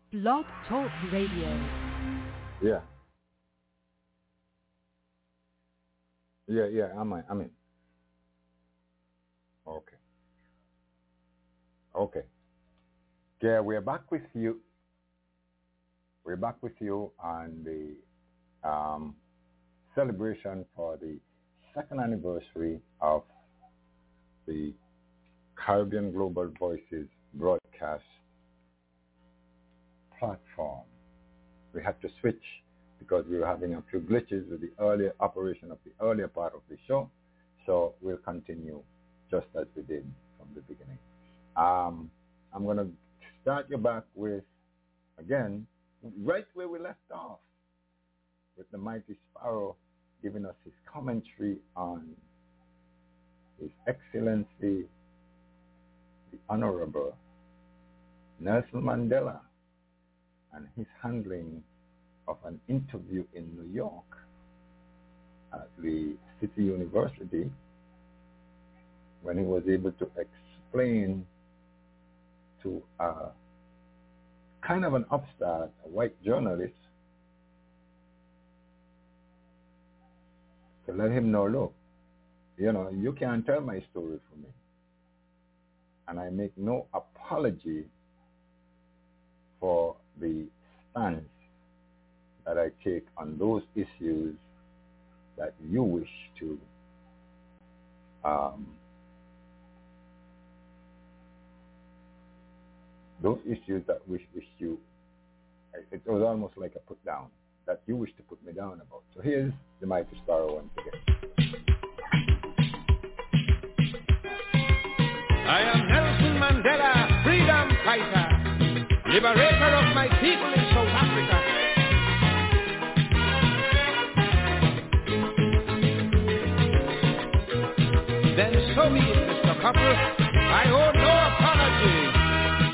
Blog Talk Radio. Yeah. Yeah, I'm in. Okay. Yeah, we're back with you. We're back with you on the celebration for the second anniversary of the Caribbean Global Voices broadcast platform. We had to switch because we were having a few glitches with the earlier operation of the earlier part of the show. So we'll continue just as we did from the beginning. I'm going to start you back with, again, right where we left off, with the Mighty Sparrow giving us his commentary on His Excellency, the Honorable Nelson Mandela, and his handling of an interview in New York at the City University, when he was able to explain to a kind of an upstart, a white journalist, to let him know, look, you can't tell my story for me. And I make no apology for the stance that I take on those issues that you wish to it was almost like a put down, that you wish to put me down about. So here's the Mighty Sparrow once again. I am Nelson Mandela, freedom fighter, liberator of my people in South Africa. Then so be it, Mr. Copper, I owe no apology.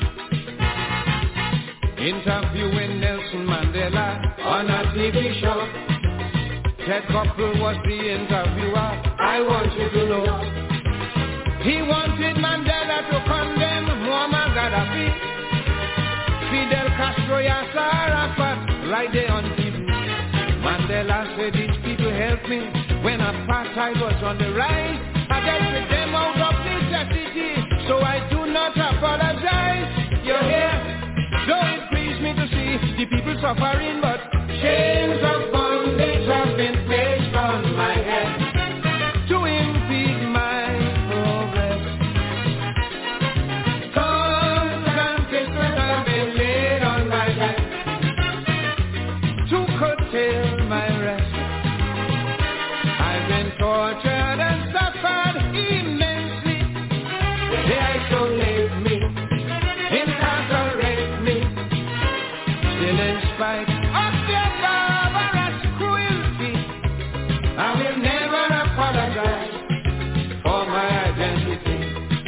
Interviewing Nelson Mandela on a TV show. Ted Koppel was the interviewer. I want you to know. He wanted Mandela to condemn Muammar Gaddafi, Fidel Castro, Yasser Arafat, right there on TV. Mandela said, these people helped me when apartheid was on the rise. I dealt with them out of necessity, so I do not apologize. You're here. Though it grieves me to see the people suffering, but chains of bondage have been placed on my head to impede my progress. Guns and pistols have been laid on my back to curtail my rest. I've been tortured and suffered immensely. They isolate me, incarcerate me. Still in spite of their barbarous cruelty, I will never apologize for my identity.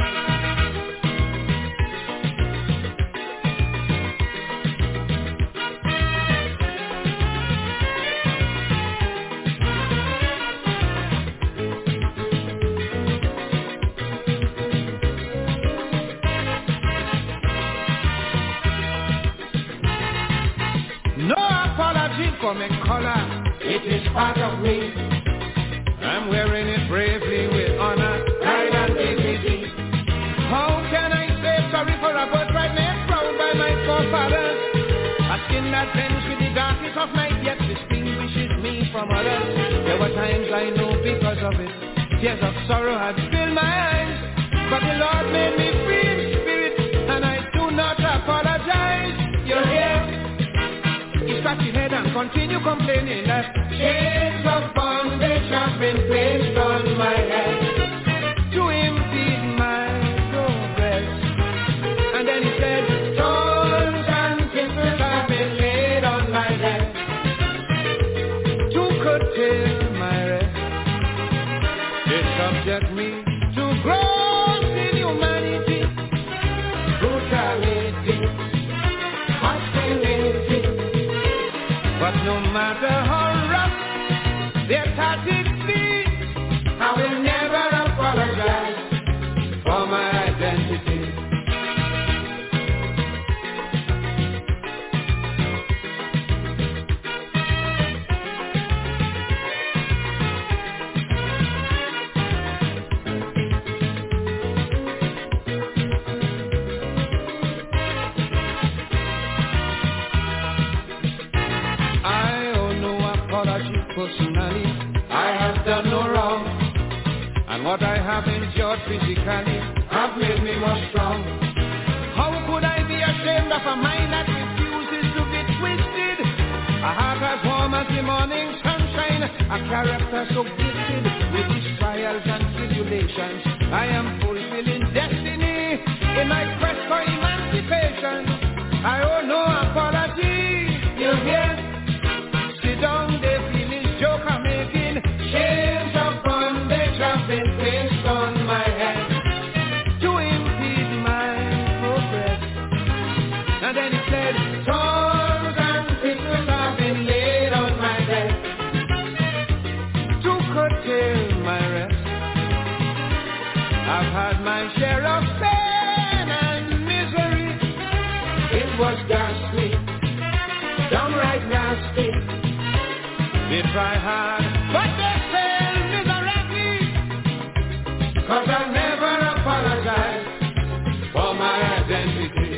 No apology for my color, it is part of me. I'm wearing it bravely with honor, pride and dignity. How can I say sorry for a birthright made proud by my forefathers? A skin that blends with the darkness of night yet distinguishes me from others. There were times I know because of it, tears of sorrow had filled my eyes, but the Lord made me free in spirit, and I do not apologize. You're here. Scratch your head and continue complaining that chains of bondage have been placed on my head to impede my progress. And then he said, stones and pistols have been laid on my head to curtail my rest. They subject me to gross inhumanity, brutality, hostility. But no matter how rough their tactics be, Lord, physically have made me more strong. How could I be ashamed of a mind that refuses to be twisted? A heart as warm as the morning sunshine, a character so gifted with its trials and tribulations. I am fulfilling destiny in my quest for emancipation. I owe no apology. You hear? Sit down, they feel his joke I'm making. Chains of bondage have been placed on my head to impede my progress. And then he said, thorns and thistles have been laid on my bed to curtail my rest. I've had my share of pain and misery. It was ghastly, downright nasty. They try hard, but they fail miserably. 'Cause I'll never apologize for my identity.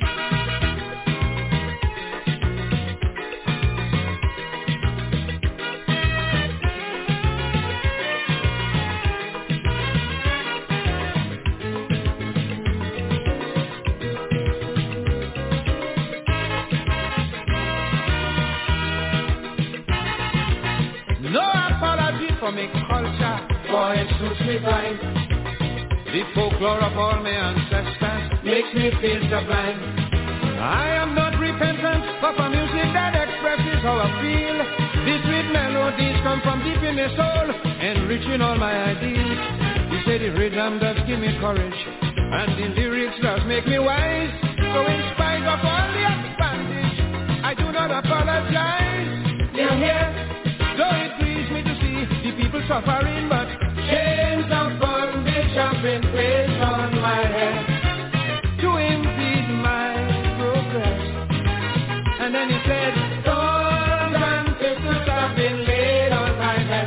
For me culture, for it suits me fine. The folklore of all my ancestors makes me feel sublime. I am not repentant for music that expresses how I feel. These sweet melodies come from deep in my soul, enriching all my ideals. You say the rhythm does give me courage, and the lyrics does make me wise. So in spite of all the advantage, I do not apologize. You hear? Though it grieves me to see the people suffering, but chains of bondage have been placed on my head to impede my progress. And then he said, thorns and thistles have been laid on my head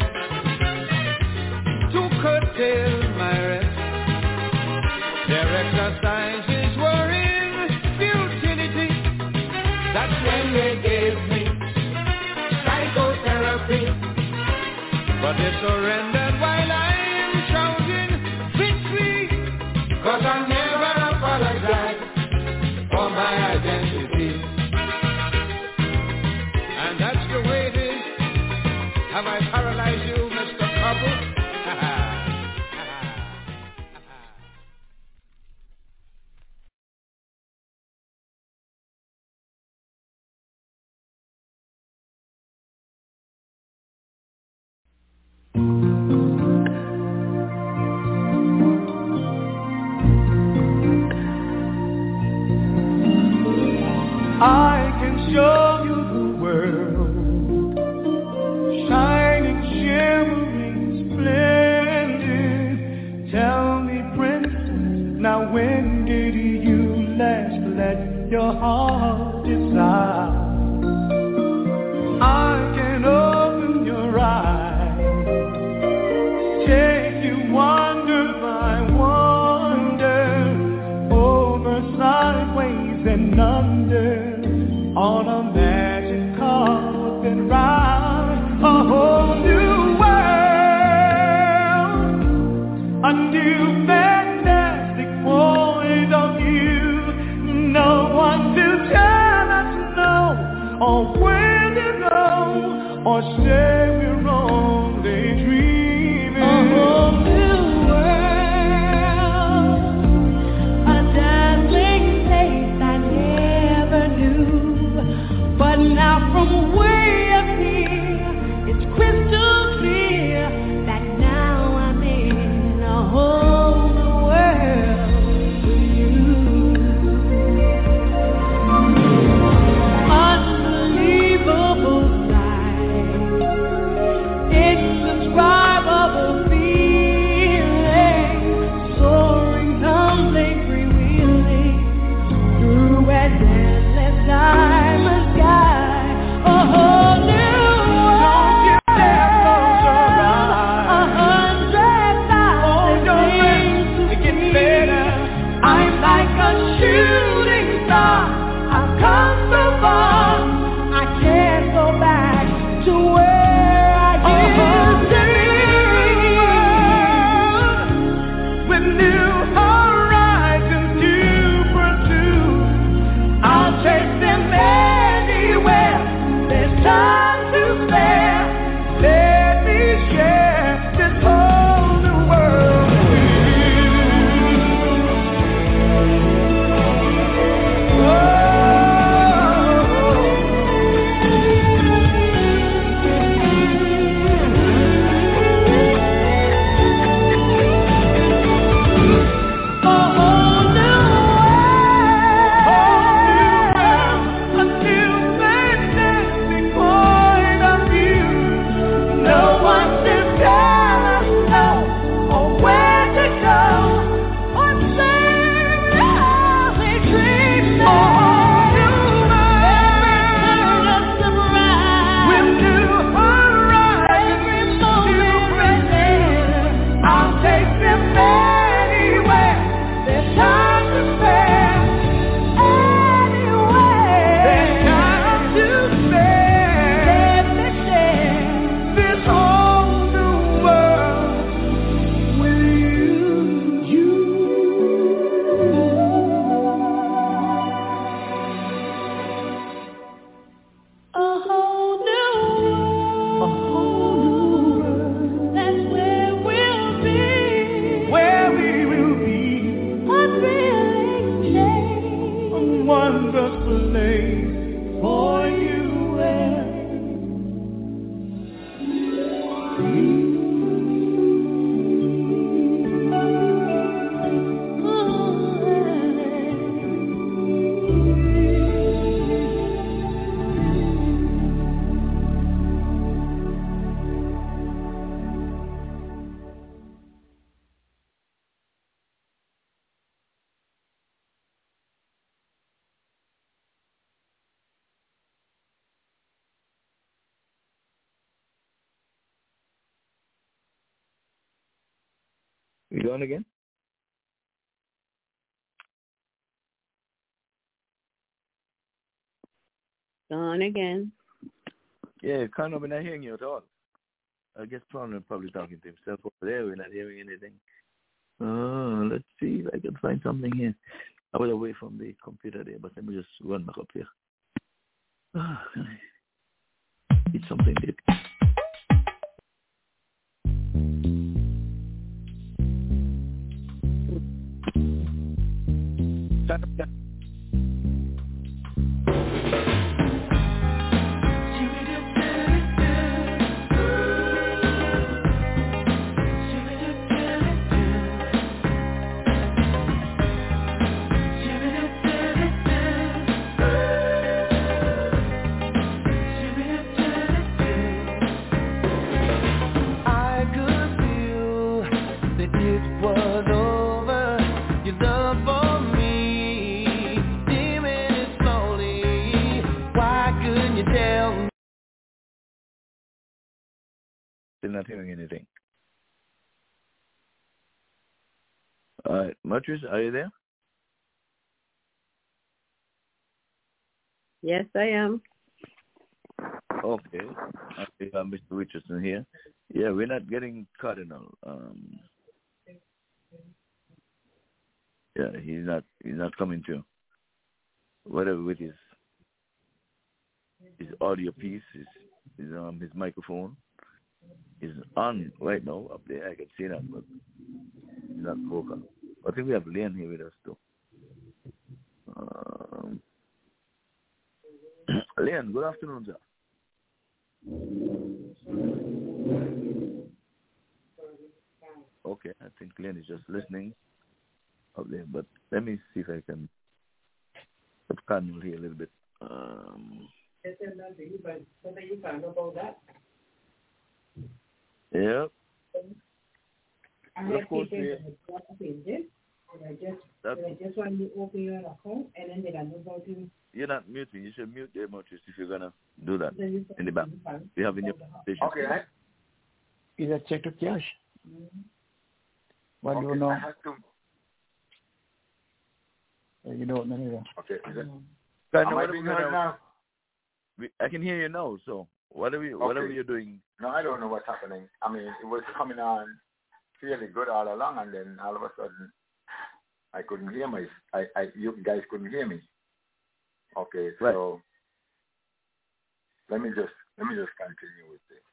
to curtail my rest. Their exercises were in futility. That's when they gave me psychotherapy. But they surrendered while I'm shouting victory. 'Cause I'll never apologize for my identity. And that's the way it is. Have I paralyzed you, Mr. Couple? I can show you the world, shining, shimmering, splendid. Tell me, princess, now when did you last let your heart decide? I can open your eyes, take you wonder by wonder, over, sideways, and under. On a magic carpet ride, a whole new world, a new fantastic point of view. No one to tell us no, or where to go, or say we're only dreaming. A whole new world, a dazzling place I never knew. But now from way up here, it's crystal clear that now I'm in a whole new world with you. Unbelievable sight, indescribable feeling, soaring, tumbling, freewheeling through an endless diamond sky. Oh, place for you and You going again? Gone again. Yeah, Conor, we're not hearing you at all. I guess Conor probably talking to himself over there. We're not hearing anything. Let's see if I can find something here. I was away from the computer there, but let me just run back up here. Need something there. Still not hearing anything. All right, Matris, are you there? Yes, I am. Okay. I think Mr. Richardson here. Yeah, we're not getting Cardinal. Yeah, he's not coming through. Whatever with his audio piece, his microphone is on right now up there. I can see that, but he's not vocal. I think we have Leon here with us too. Leon, good afternoon, sir. Okay, I think Leon is just listening up there, but let me see if I can put Cardinal here a little bit. Yeah. I have people I just want to open your account and then they can move out to. You're not muting. You should mute the Matris if you're gonna do that in the back. You have in your station. Okay. Is that check to cash? Mm-hmm. What do you know? I have to. You don't know either. Okay. Now? I can hear you now. So whatever you're doing. No, I don't know what's happening. I mean, it was coming on fairly good all along, and then all of a sudden, I couldn't hear you guys couldn't hear me. Okay, so right. let me just continue with this.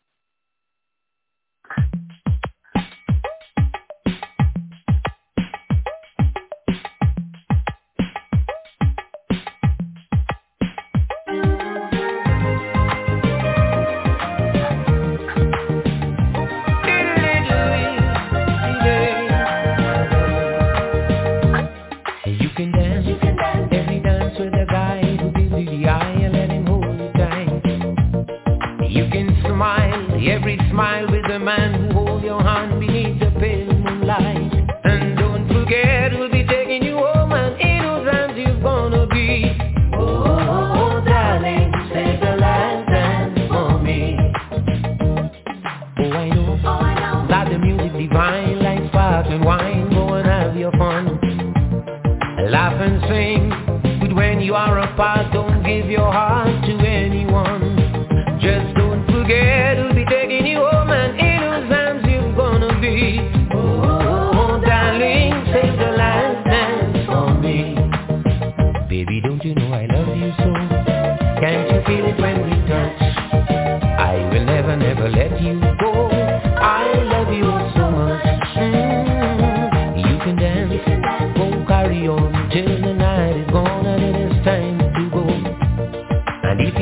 Every smile with the man who hold your hand beneath the pale moonlight. And don't forget, we'll be taking you home, and in those arms you're gonna be. Oh, darling, save the last dance for me. Oh, I know that the music divine like sparkling wine. Go and have your fun. Laugh and sing, but when you are apart, don't give your heart to anyone. Just don't forget, we'll be taking you home, and in those arms you're gonna be. Oh, darling, save the last dance for me. Baby, don't you know I love you so? Can't you feel it when we touch? I will never, never let you go. I love you so much. You can dance, go carry on till the night is gone, and it is time to go.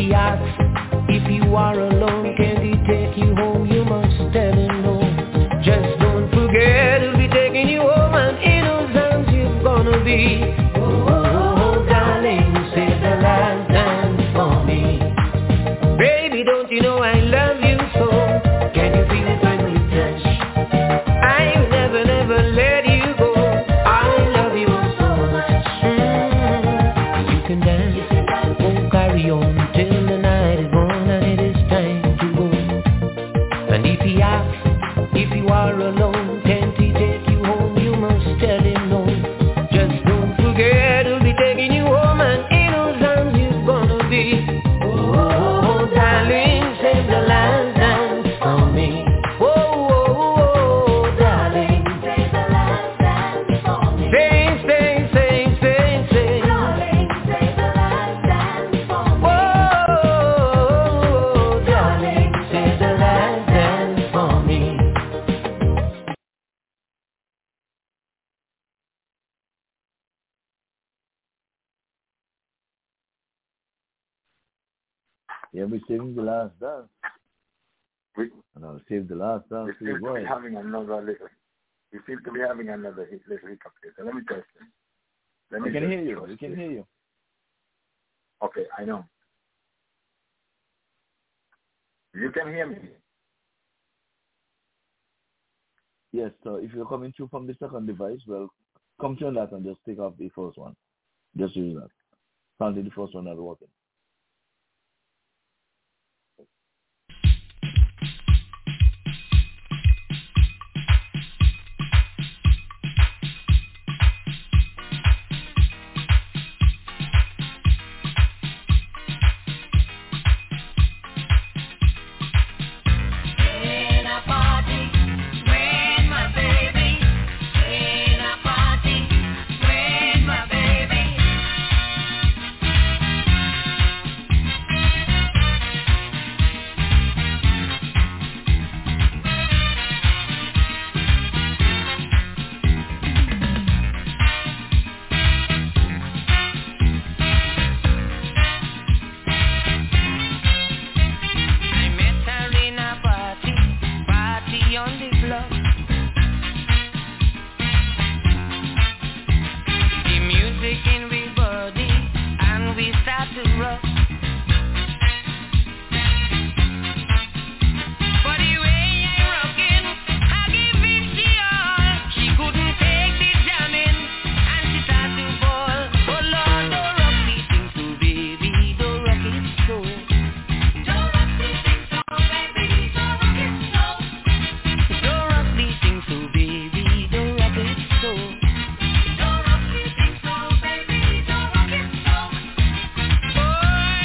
he asks if you are alone, can he take you home? You must tell him no. Just don't forget he'll be taking you home, and in those arms you're gonna be. Oh, darling, say the last dance for me. Baby, don't you know I love you so? Can you feel it when we touch? I'll never, never let you go. I love you so much. You can dance, oh, carry on till the night is gone and it is time to go. And if he asks if you are alone, can't he take you home? You must tell him no. Just don't forget he'll be taking you home, and in those arms you're gonna be. Oh, darling, save the last dance for me. Oh, darling, save the last dance for me. Sing, sing, sing, sing, sing. Darling, save the last dance for me. Oh, darling, save the last dance for me. Yeah, we're saving the last dance. And I'll save the last dance for We you, seem to boy. be having another little hiccup here. So let me test it. We can hear you. We can hear you. Okay, I know. You can hear me. Yes, so if you're coming through from the second device, well, come to that and just take off the first one. Just use that. Apparently the first one not working. In a party, when my baby. In a party, when my baby. I met her in a party on the block. The music in we body, and we start to rock. For the way I rockin', I give it to all. She couldn't take the jamming, and she start to fall. Oh Lord, don't rock the thing so, baby, don't rock it so. Don't rock the thing so, baby, don't rock it so. Don't rock the thing so, baby, don't rock it so. Don't rock the thing so, baby, don't rock it so. Boy,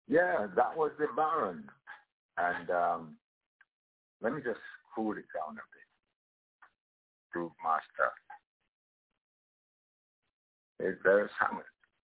Yeah, that was the Baron. And let me just cool it down a bit. Groove Master. There's Hammond.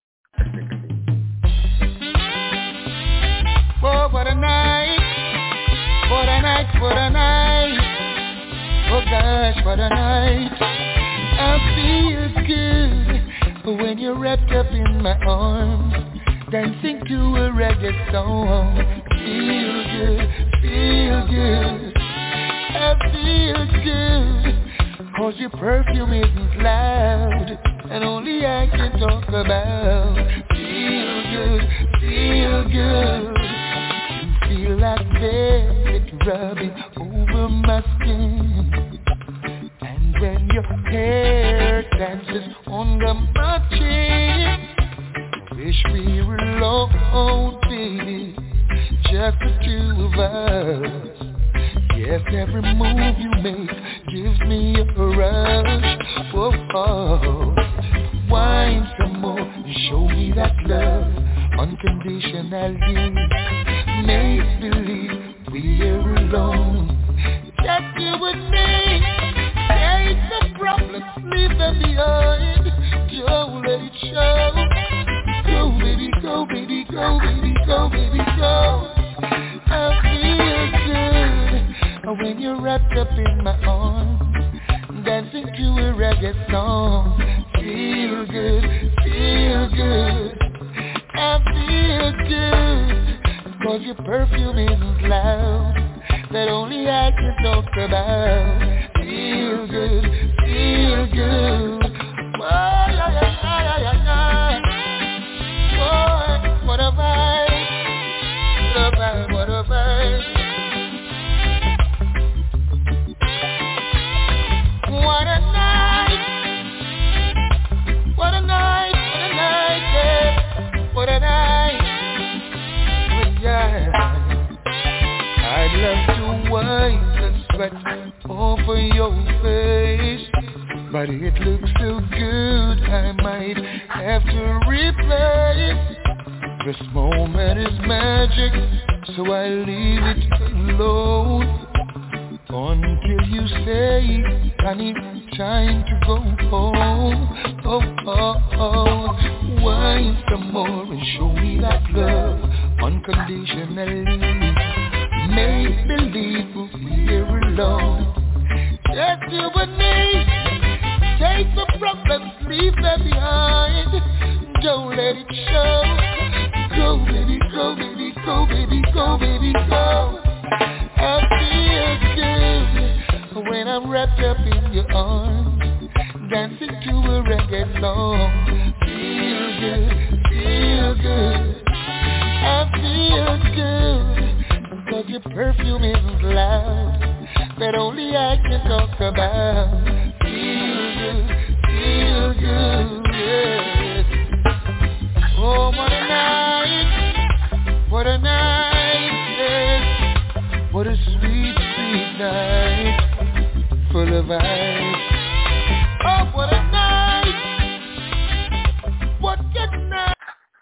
Oh, what a night. What a night, what a night. Oh gosh, what a night. I feel good when you're wrapped up in my arms, dancing to a reggae song. Feel good, feel good. I feel good, 'cause your perfume isn't loud, and only I can talk about. Feel good, feel good. Feel like velvet rubbing over my skin, and when your hair dances under my chin, I wish we were alone, baby, just the two of us. Yes, every move you make gives me a rush. Whoa, oh. Wine some more and show me that love unconditionally. Make believe we're alone, just you and me. Take the problems, leave them behind. Don't let it show. Go baby, go baby, go baby, go baby, go. I feel good when you're wrapped up in my arms, dancing to a reggae song. Feel good, feel good. I feel good, 'cause your perfume isn't loud, that only I can talk about. Feel good, feel good. Oh, yeah, yeah, yeah, yeah, yeah. Oh, what a vibe, what a vibe, what a vibe. What a night, what a night, what a night, yeah. What a night, oh, yeah. I'd love to wipe the sweat off of your face, but it looks so good I might have to replay. This moment is magic, so I leave it alone until you say I need time to go home. Oh, oh, oh. Wine some more and show me that love unconditionally. Make believe we're alone, just you and me. Take the problems, leave them behind. Don't let it show. Go baby, go baby, go baby, go baby, go. I feel good when I'm wrapped up in your arms, dancing to a reggae song. Feel good, feel good. I feel good, 'cause your perfume isn't loud, that only I can talk about. Feel good, yes. Oh, what a night, what a night, yes. What a sweet, sweet night, full of ice. Oh, what a night, what a night.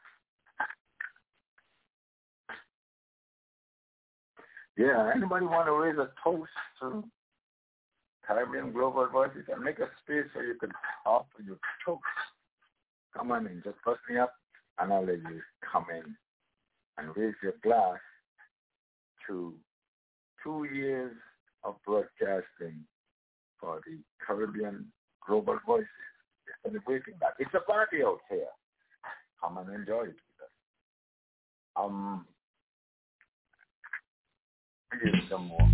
Yeah, anybody want to raise a toast to Caribbean Global Voices and make a space so you can talk to your toast? Come on in, just bust me up and I'll let you come in and raise your glass to 2 years of broadcasting for the Caribbean Global Voices. It's celebrating that. It's a party out here. Come and enjoy it with us. Give some more.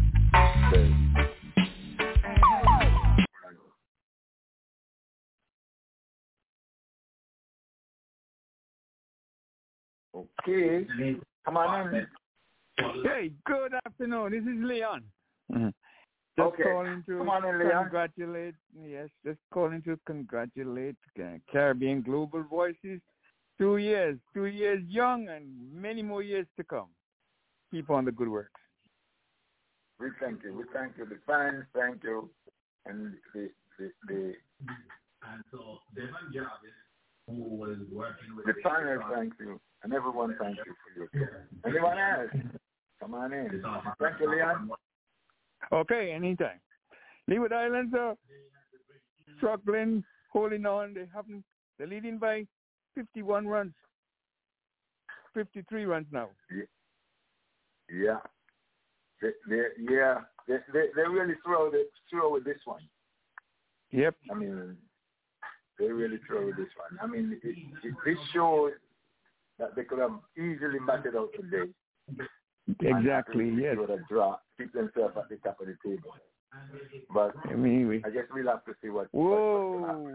Okay. Come on in. Hey, good afternoon. This is Leon. Mm-hmm. Just calling to Come on in, Leon. congratulate. Yes, just calling to congratulate Caribbean Global Voices. 2 years, 2 years young, and many more years to come. Keep on the good work. We thank you. We thank you. The fans, thank you, and the. And so Devon Jarvis The panel thanks you, and everyone thanks you for your care. Anyone else? Come on in. Thank you, Leon. Okay, anytime. Leeward Islands are struggling, holding on. They're leading by 51 runs. 53 runs now. Yeah. They really throw with this one. Yep. I mean, they really throw with this one. I mean, this shows that they could have easily batted out today. Exactly, yes. Would have draw, keep themselves at the top of the table. But I guess we'll have to see what. Whoa.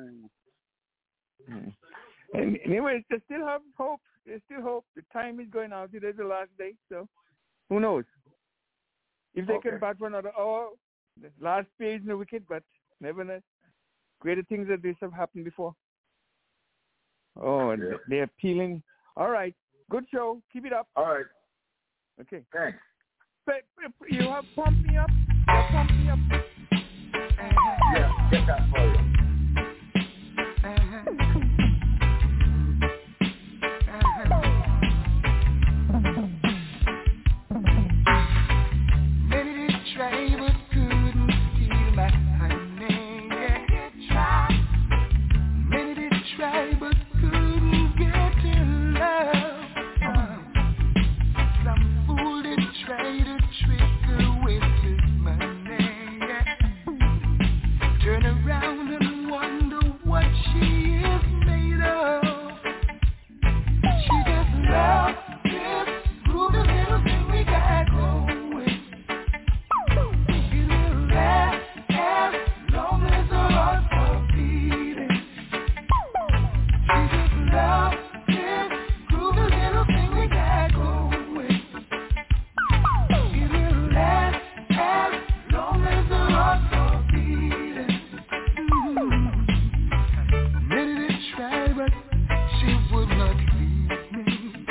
And anyway, they still have hope. They still hope. The time is going out. Today's the last day, so who knows? If they can bat for another hour, the last page in the wicket, but never know. Greater things than this have happened before. Oh, and they're peeling. All right. Good show. Keep it up. All right. Okay. Thanks. But you have pumped me up. Yeah, get that for you. Many did try but couldn't steal my honey. Many did try but couldn't get in love. Some fool did try to trick her with his money. Turn around and wonder what she is made of. She just loves this groovy little thing we got going. It will last as long as her heart's are beating. She just loves this groovy little thing we got going. It will last as long as her heart's are beating. Many did try, but she would not leave me.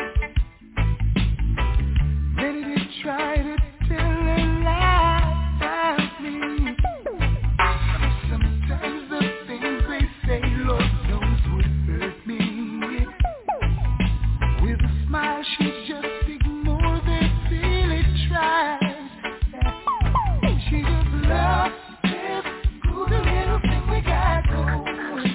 Many did try to tell a lie about me. Sometimes the things they say, Lord knows, would hurt me. With a smile, she just ignored their silly tries. She just loves this groovy little thing we got going.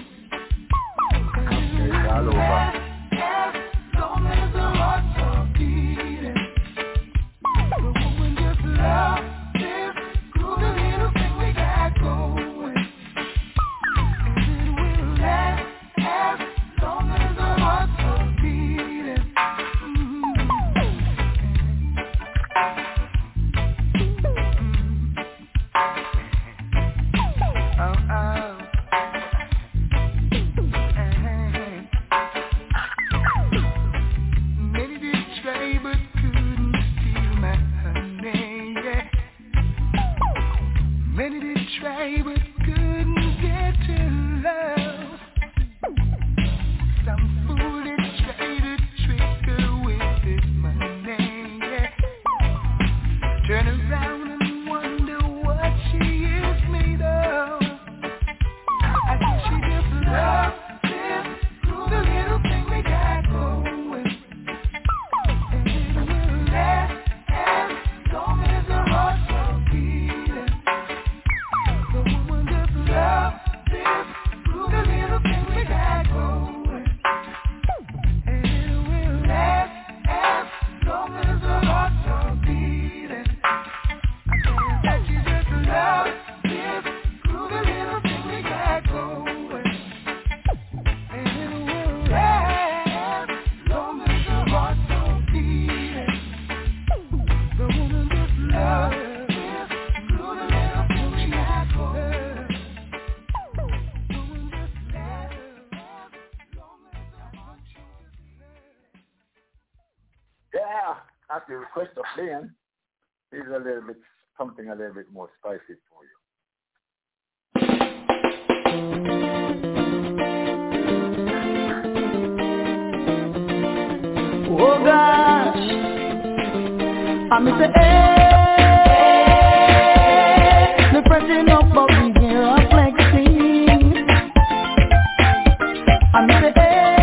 It's all over. As long as the hearts are beating, the woman just loves this groovy little thing we got going. And it will last as long as the hearts are beating. Many did try but couldn't steal my honey. Many did try but couldn't get to love. Some fool did try to trick her with his money. Turn around and wonder what she is made of. I think she just loves this groovy little thing we got going. And it will last as long as the hearts are beating. The woman just loves this groovy little thing we got going. And it will last as long as the hearts are beating. I tell you that she just loves this groovy little thing we got going. And it will last as long as the hearts are beating. The woman just loves this groovy little thing we got going. The woman just loves as long as the hearts are beating. Yeah, at the request of Leon, here's a little bit something a little bit more spicy for you. Oh gosh, I'm in the the pressing up of the air of flexing. I'm in the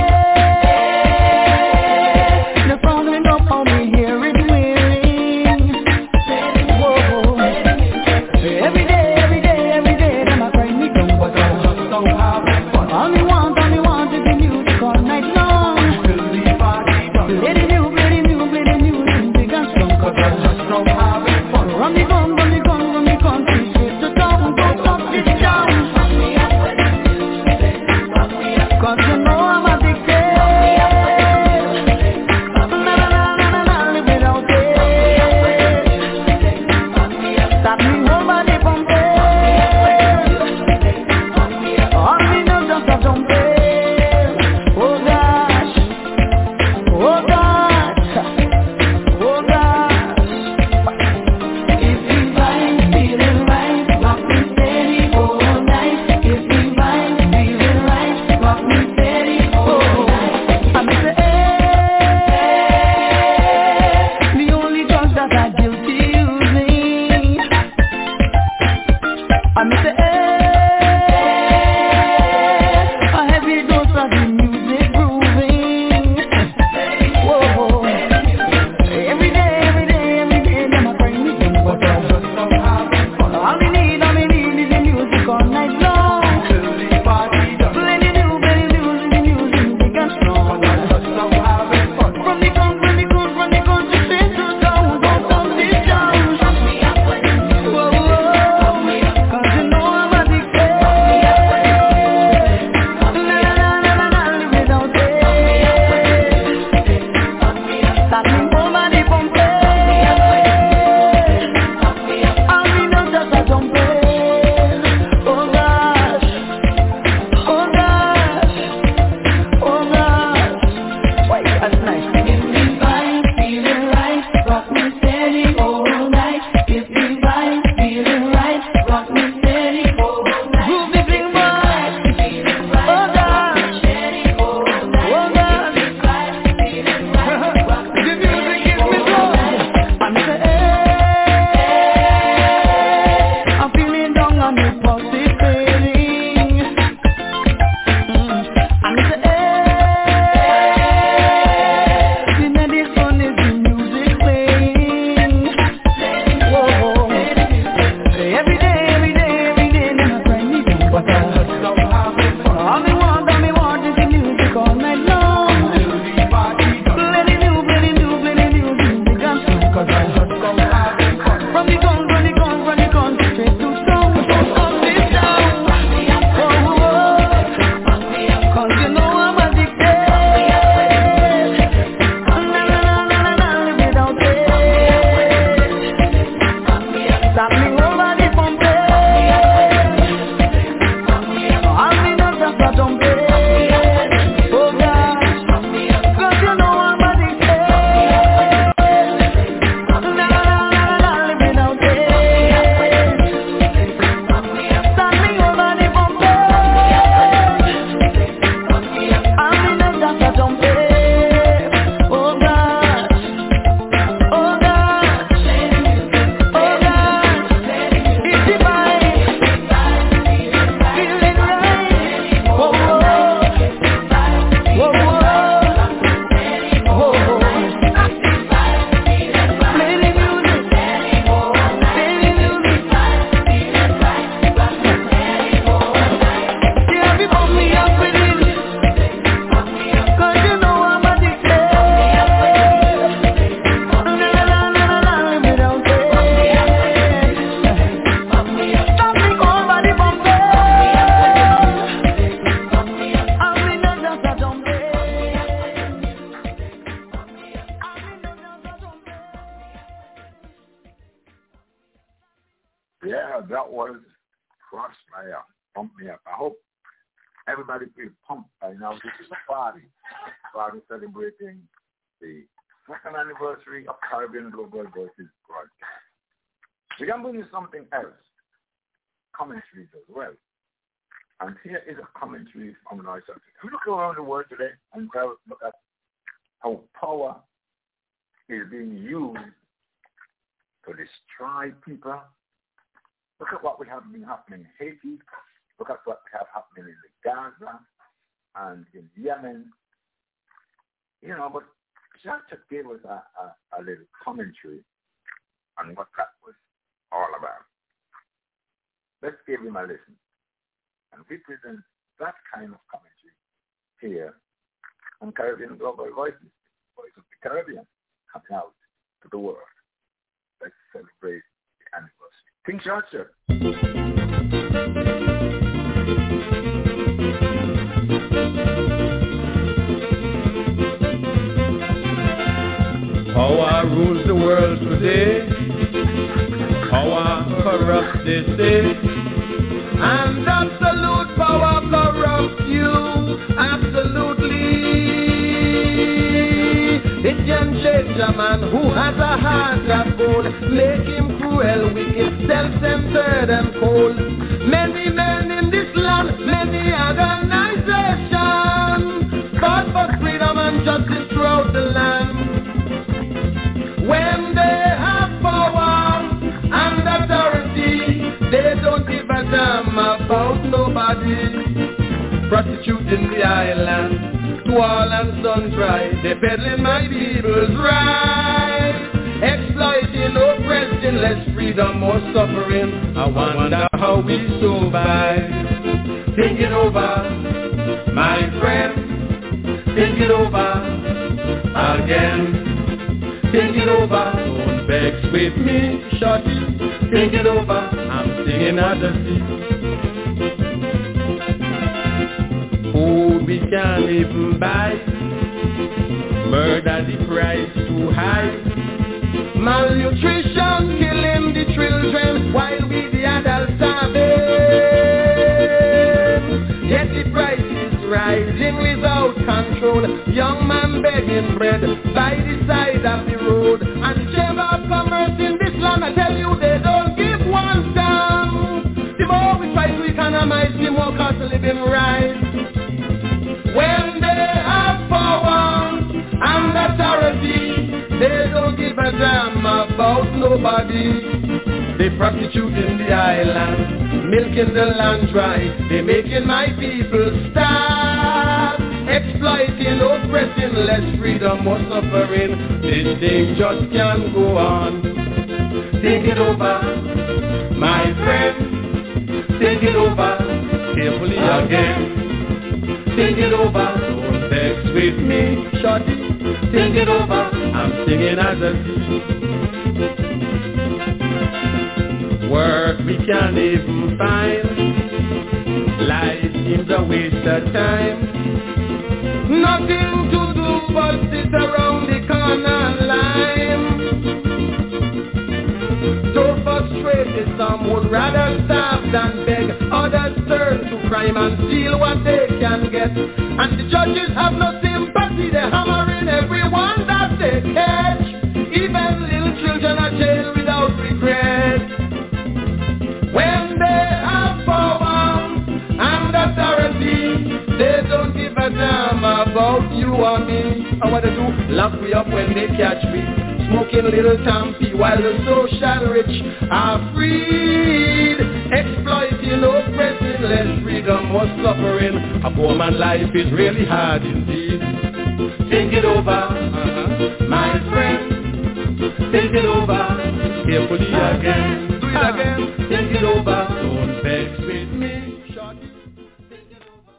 that was Crossfire, Pump Me Up. I hope everybody feels pumped by now. This is a party celebrating the second anniversary of Caribbean Global Voices broadcast. We can bring you something else, commentaries as well. And here is a commentary from North Africa. We look around the world today and look at how power is being used to destroy people. Look at what we have been happening in Haiti. Look at what we have happening in Gaza and in Yemen. You know, but Jack gave us a little commentary on what that was all about. Let's give him a listen. And we present that kind of commentary here on Caribbean Global Voices, Voice of the Caribbean, coming out to the world. Let's celebrate the anniversary. King George. Power rules the world today. Power corrupts the state. And absolute power corrupts you. Absolutely. It can change a man who has a heart of gold, make him cruel, wicked, self-centered and cold. Many men in this land, many organizations fought for freedom and justice throughout the land. When they have power and authority, they don't give a damn about nobody. Prostituting the island, to all and sundry, they peddling my people's right. Exploiting, oppressing, less freedom, more suffering. I wonder how we survive. Think it over, my friend. Think it over again. Think it over, don't vex with me, shorty. Think it over, I'm singing at the sea. Food we can't even buy, murder the price too high. Malnutrition killing the children while we the adults starving. Yet the price is rising without control. Young man begging bread by the side of the road. And the Chamber of Commerce in this land, I tell you, they don't give one damn. The more we try to economize, the more cost of living rise. When they have power and authority, they don't give a damn about nobody. They prostitute in the island, milking the land dry. They making my people starve. Exploiting, oppressing, less freedom, more suffering. This thing just can't go on. Think it over, my friend. Think it over, carefully again. Think it over, don't vex with me, shorty. Think it over, I'm singing as a sea. Work we can't even find. Life seems a waste of time. Nothing to do but sit around the corner line. So frustrated, some would rather starve than beg. Others turn to crime and steal what they can get. And the judges have no sympathy, they're hammering everyone that they catch. Even little children are jailed without regret. When they have power and authority, they don't give a damn about you or me. And what they do, lock me up when they catch me, smoking little tampy while the social rich are freed. Exploiting, oppressing, less freedom, more suffering. A poor man's life is really hard indeed. Think it over, my friend. Think it over, carefully again. Do it again. Think it over, don't vex with me, shorty. Think it over.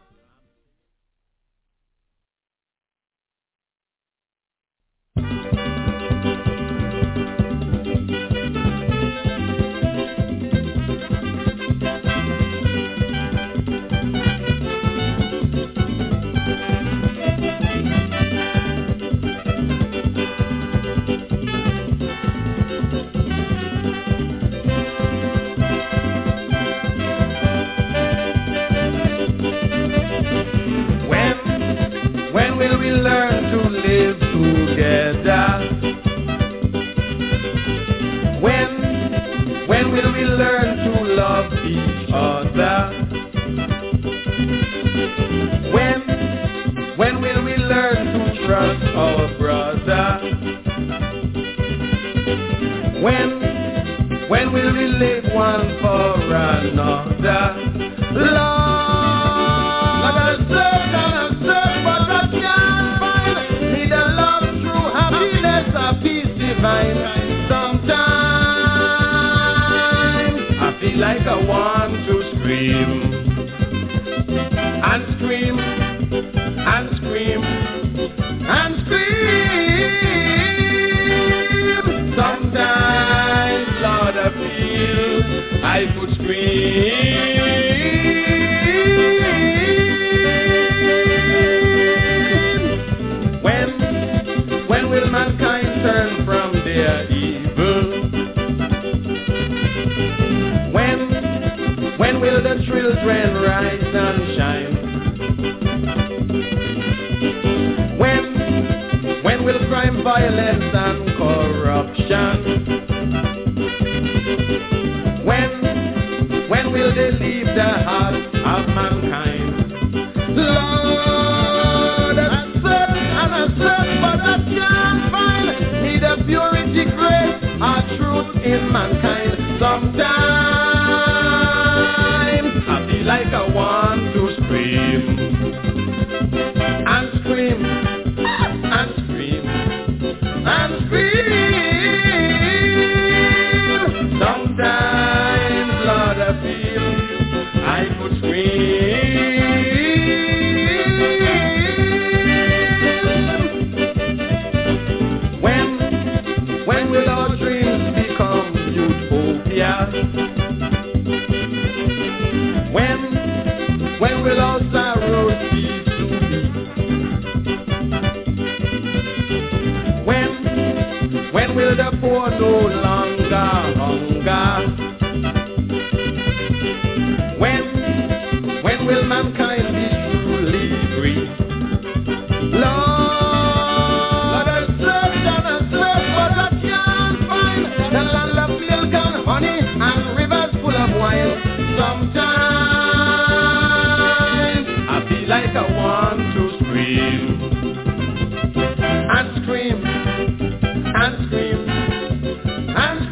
other? When will we learn to trust our brother? When will we live one for another? Lord, I search, but I can't find. Need a love, true happiness, a peace divine. Sometimes I feel like I want to scream and scream and scream and scream. Sometimes, Lord, I feel I could scream. When will mankind turn from their evil? When will the children rise and shine? When will crime, violence and corruption? When will they leave the heart of mankind? Lord, I search, but I can't find. Need a purity, grace, a truth in mankind. Sometimes I feel like I want to scream and scream and scream and scream. Sometimes, Lord, I feel I could scream. When will our dreams become utopia? When will our sorrows cease to be? When will the poor no longer hunger? When will mankind be truly free? Lord, I search, but I can't find the land of milk and honey and rivers full of wine. Sometimes I feel like I want to scream and scream and scream and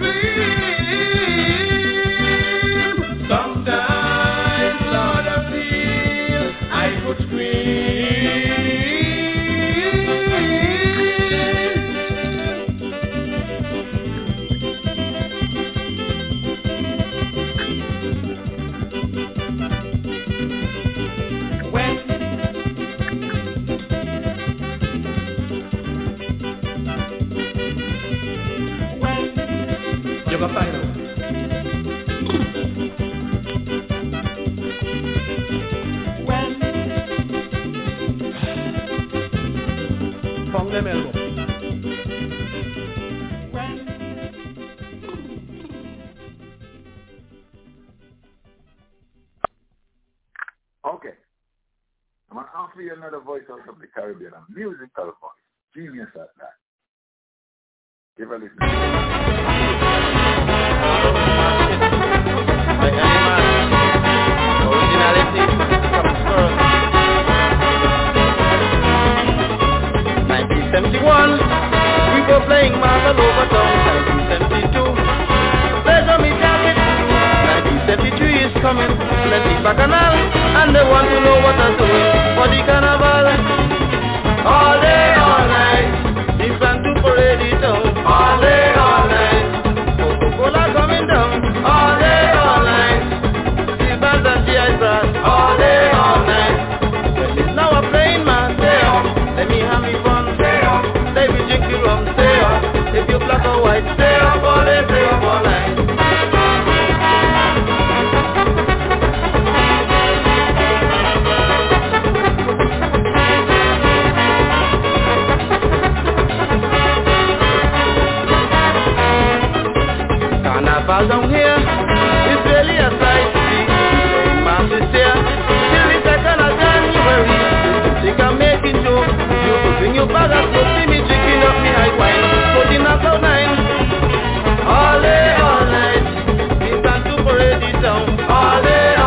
scream. Sometimes, Lord, I feel I could scream. Yo got final. Found them elbow. Okay. I'm going to offer you another voice out of the Caribbean, a musical voice. Genius at that. Give a listen. Originality comes first. 1971, we were playing Marvel over town. 1972, pleasure me jacket. 1973 is coming, plenty bacchanal, and they want to know what I'm doing for the carnival. All day, all night, this and do parade it down. All day, all night, Coca-Cola coming down. All day, all night, Silvers and G.I. Brass. All day, all night, well it's now a playing man. Stay up, let me have me fun. Stay up, let me drink the rum. Stay up, if you're black or white. Stay up all day, stay up all night. Carnival down here, it's really a sight to see. Playing masses here, till the 2nd of January. You think I'm making jokes, you could bring your bag of soap. See me drinking up me high wine, putting up all nine. All day, all night, we stand to parade it down. All day,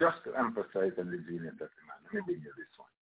just to emphasize on the genius of the man. Let me bring you this one.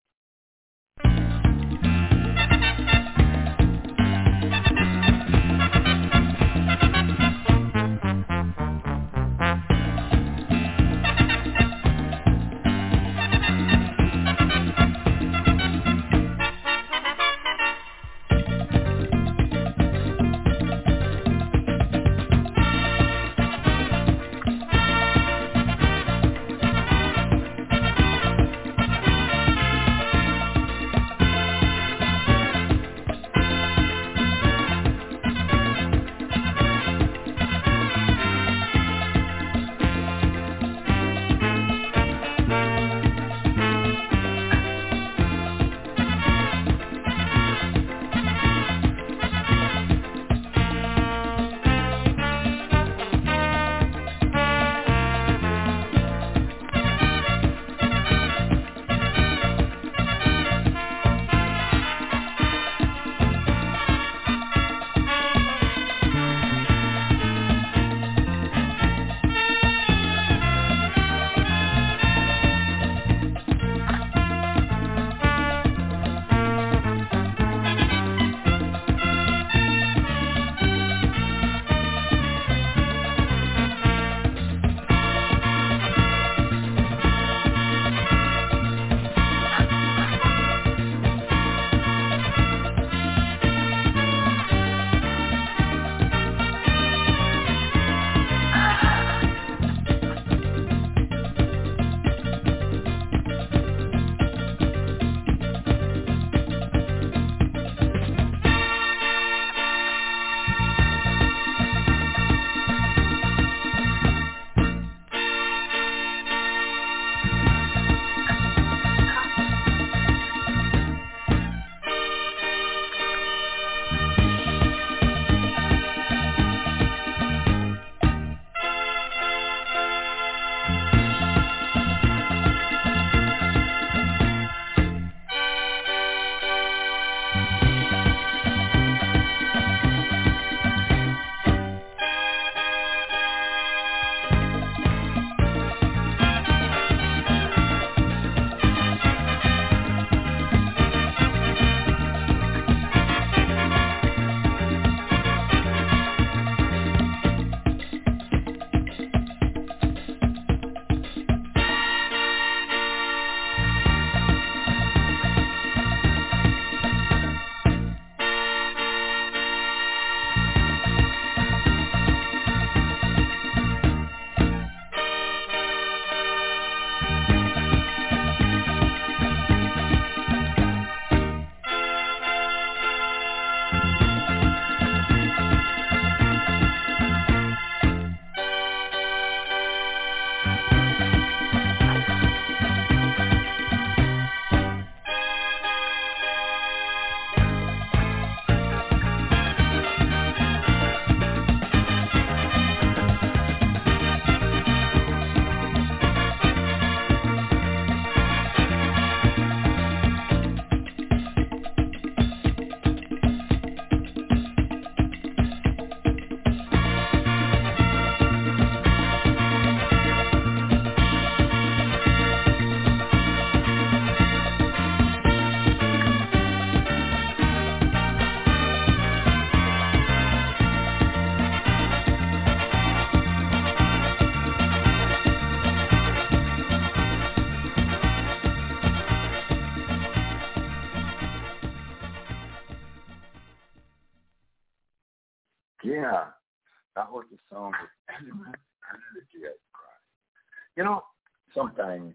Yeah, that was the song with Element and the Tears Cry. You know, sometimes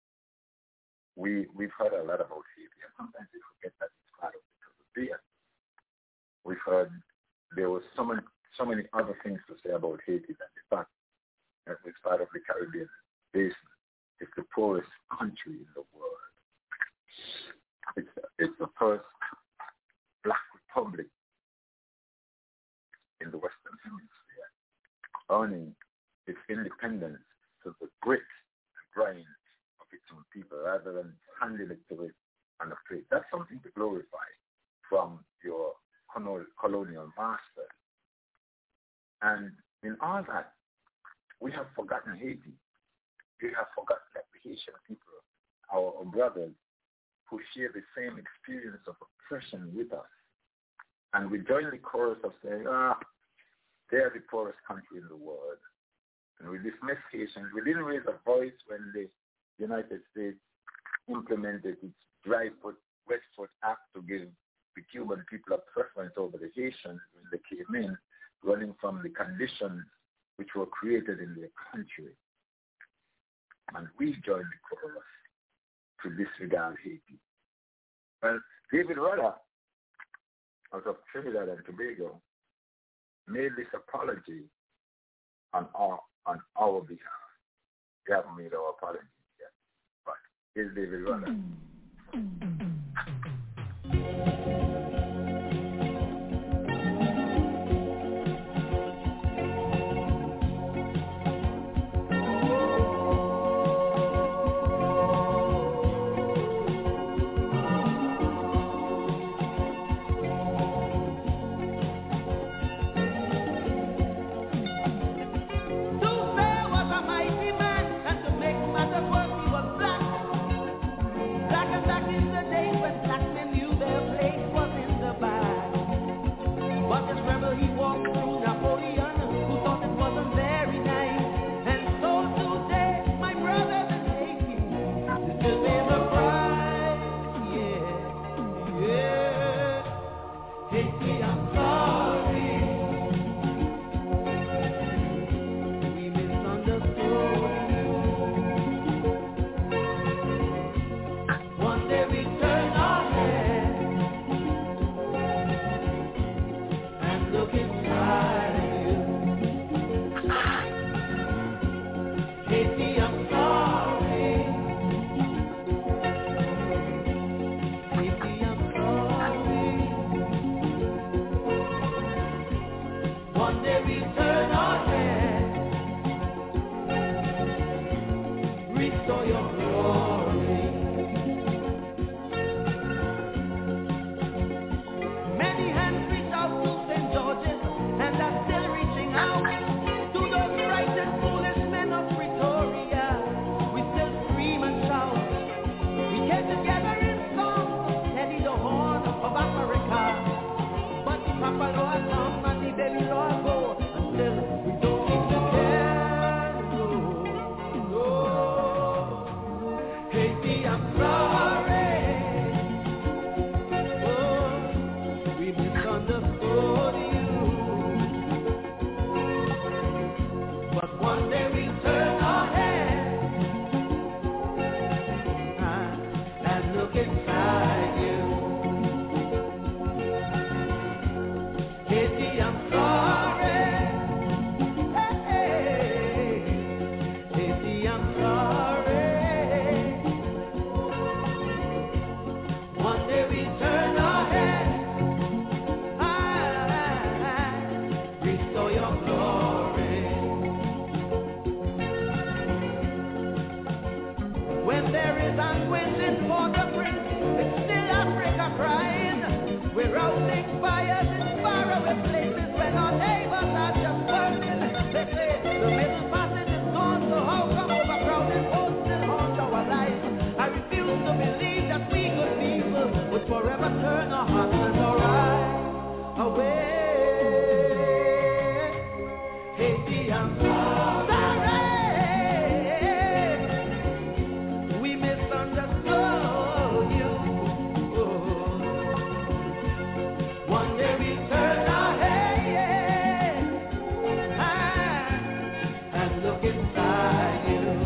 we've heard a lot about Haiti, and sometimes we forget that it's part of the Caribbean. We've heard there was so many other things to say about Haiti than the fact that it's part of the Caribbean basin. It's the poorest country in the world. It's the first black republic in the Western Hemisphere, earning its independence to the grit and grind of its own people rather than handing it to it on a plate. That's something to glorify from your colonial master. And in all that, we have forgotten Haiti. We have forgotten that we Haitian people, our brothers, who share the same experience of oppression with us. And we join the chorus of saying, they are the poorest country in the world. And we dismiss Haitians. We didn't raise a voice when the United States implemented its Dry Foot, Wet Foot Act to give the Cuban people a preference over the Haitians when they came in, running from the conditions which were created in their country. And we joined the chorus to disregard Haiti. Well, David Rudder, out of Trinidad and Tobago, made this apology on our behalf. We haven't made our apology yet, but here's David Rudder.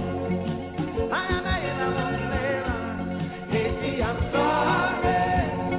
I'm sorry.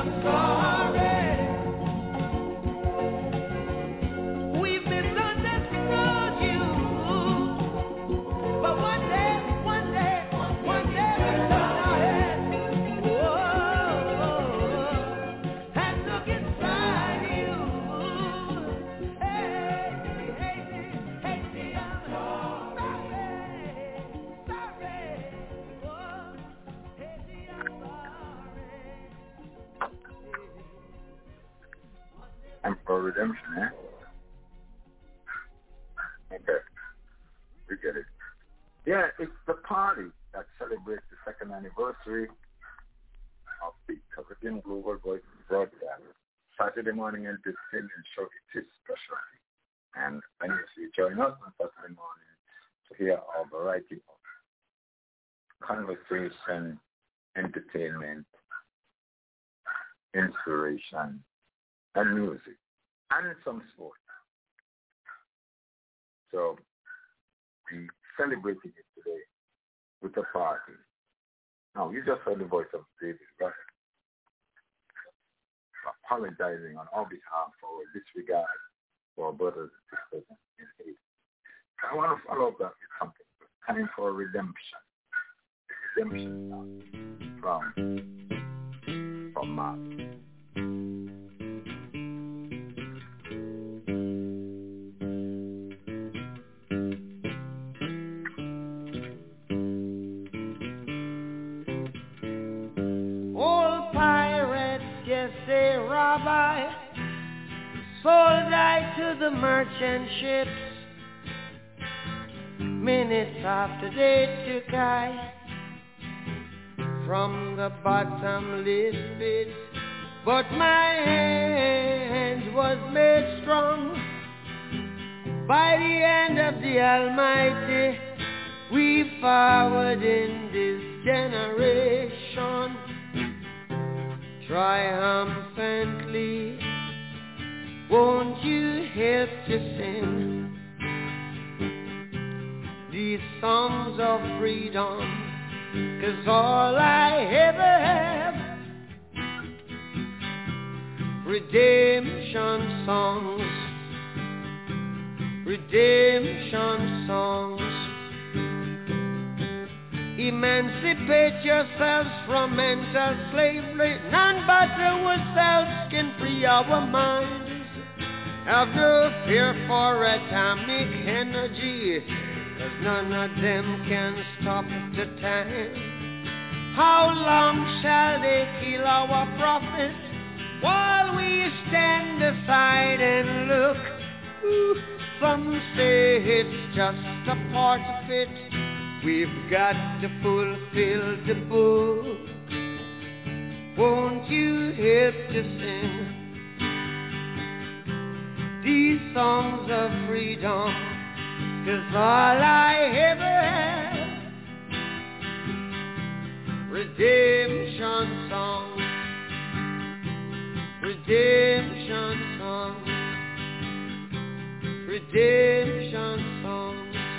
I'm sorry. We've misunderstood you. But one day we'll turn our heads. Whoa, and look inside you. Hey, I'm sorry. And for redemption, eh? Okay. We get it. Yeah, it's the party that celebrates the second anniversary of the Caribbean Global Voices broadcast. Saturday morning entertainment show, it is special. And you join us on Saturday morning to hear a variety of conversation, entertainment, inspiration, and music, and some sport. So we celebrating it today with a party. Now, you just heard the voice of David Ryan apologizing on our behalf for our disregard for our brothers and sisters in Haiti. So I want to follow up that with something. Time for redemption. Redemption from Mark. Old pirates, yes, a rabbi, sold I to the merchant ships. Minutes after they took I from the bottomless pit, but my hand was made strong by the hand of the Almighty. We forward in this generation triumphantly. Won't you help to sing these songs of freedom? 'Cause all I ever have, redemption songs, redemption songs. Emancipate yourselves from mental slavery. None but ourselves can free our minds. Have no fear for atomic energy, 'cause none of them can stop the time. How long shall they kill our prophets while we stand aside and look? Ooh, some say it's just a part of it. We've got to fulfill the book. Won't you help to sing these songs of freedom? 'Cause all I ever have, redemption songs, redemption songs, redemption songs.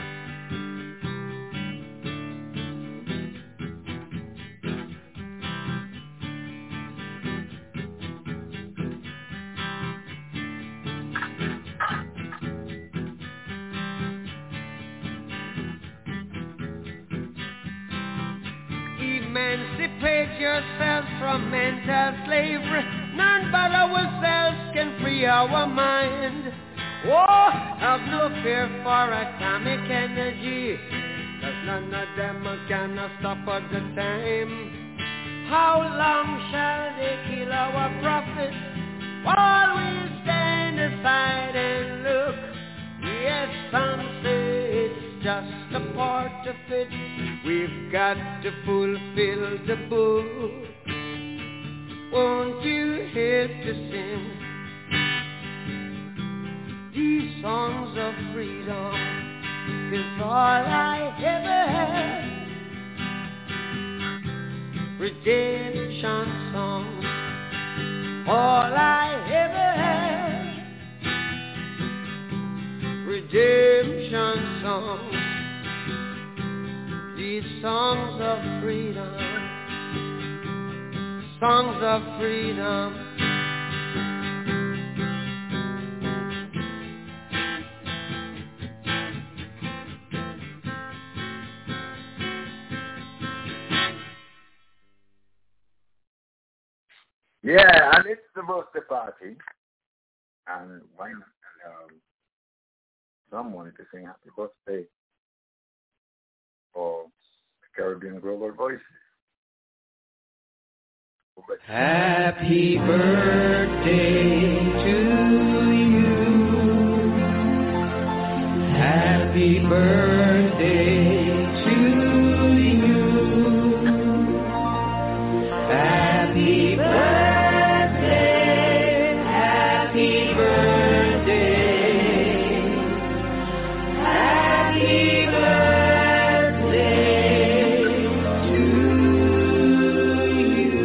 Emancipate yourselves from mental slavery. None but ourselves can free our mind. Oh, have no fear for atomic energy, 'cause none of them can stop at the time. How long shall they kill our prophets while we stand aside and look? Yes, some say it's just a part of it. We've got to fulfill the book. Won't you help to sing these songs of freedom? 'Cause all I ever had, redemption songs. All I ever had, redemption songs. These songs of freedom, songs of freedom. Yeah, and it's the birthday party, and why not? Someone to sing happy birthday for Caribbean Global Voices. Happy birthday to you. Happy birthday to you. Happy birthday, happy birthday, happy birthday to you.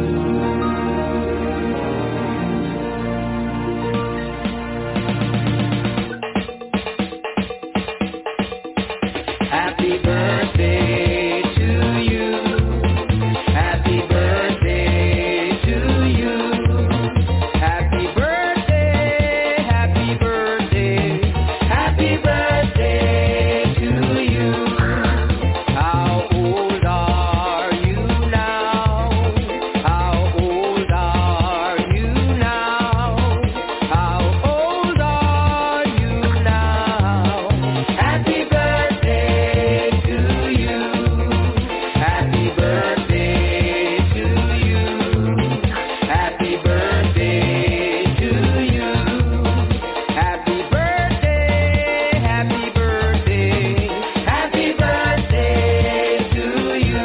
Happy birthday to you. Happy birthday to you. Happy birthday, happy birthday, happy birthday to you. How old are you now? How old are you now? How old are you now? Happy birthday to you. Happy birthday to you. Happy birthday to you. Happy birthday, happy birthday, happy birthday to you.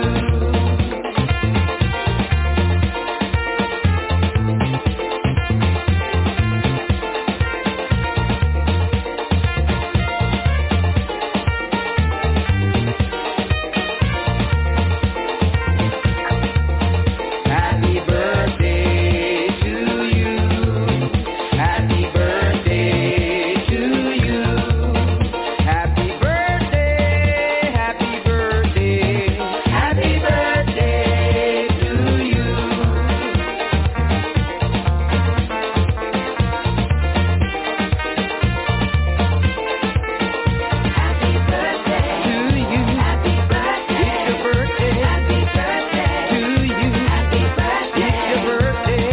Happy birthday to you. Happy birthday to you. Happy birthday, happy birthday, happy birthday to you. Happy birthday to you. Happy birthday. It's your birthday. Happy birthday to you. Happy birthday. It's your birthday.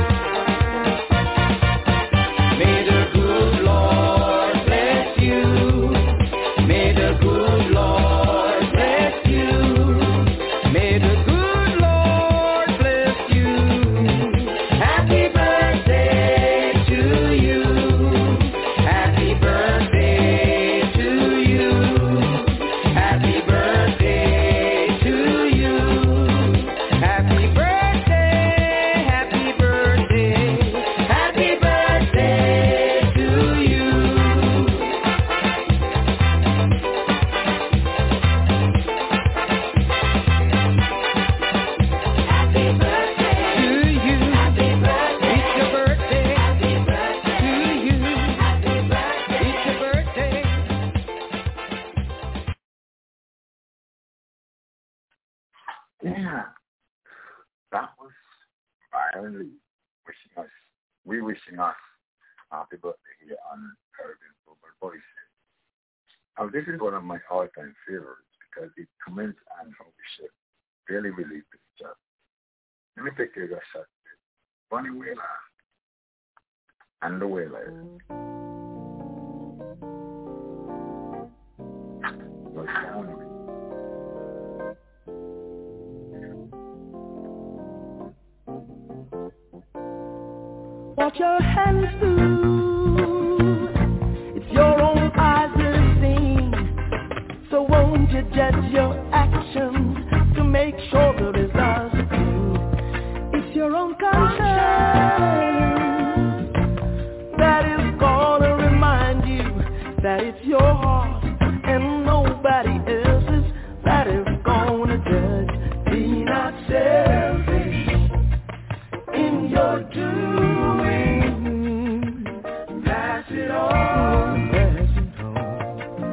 May the good Lord bless you. May the good Lord bless you. May the good Lord bless you. Happy birthday to you. Happy birthday to you. Happy birthday to you. Happy birthday, happy birthday, happy birthday to you. Happy birthday to you. Happy birthday. It's your birthday. Happy birthday to you. Happy birthday. It's your birthday. Yeah, that was Byron Lee wishing us happy birthday here on Caribbean Global Voices. Now, this is one of my all-time favorites because it comments on how we should really relate to each other. Let me take you a shot. Bonnie Wailer and the Wailers. Was down with. What your hands do, it's your own eyes that have seen. So won't you judge your actions to make sure the results are clean? It's your own conscience that is gonna remind you that it's your heart and nobody else's that is gonna judge. Be not selfish in your doing. Pass it on.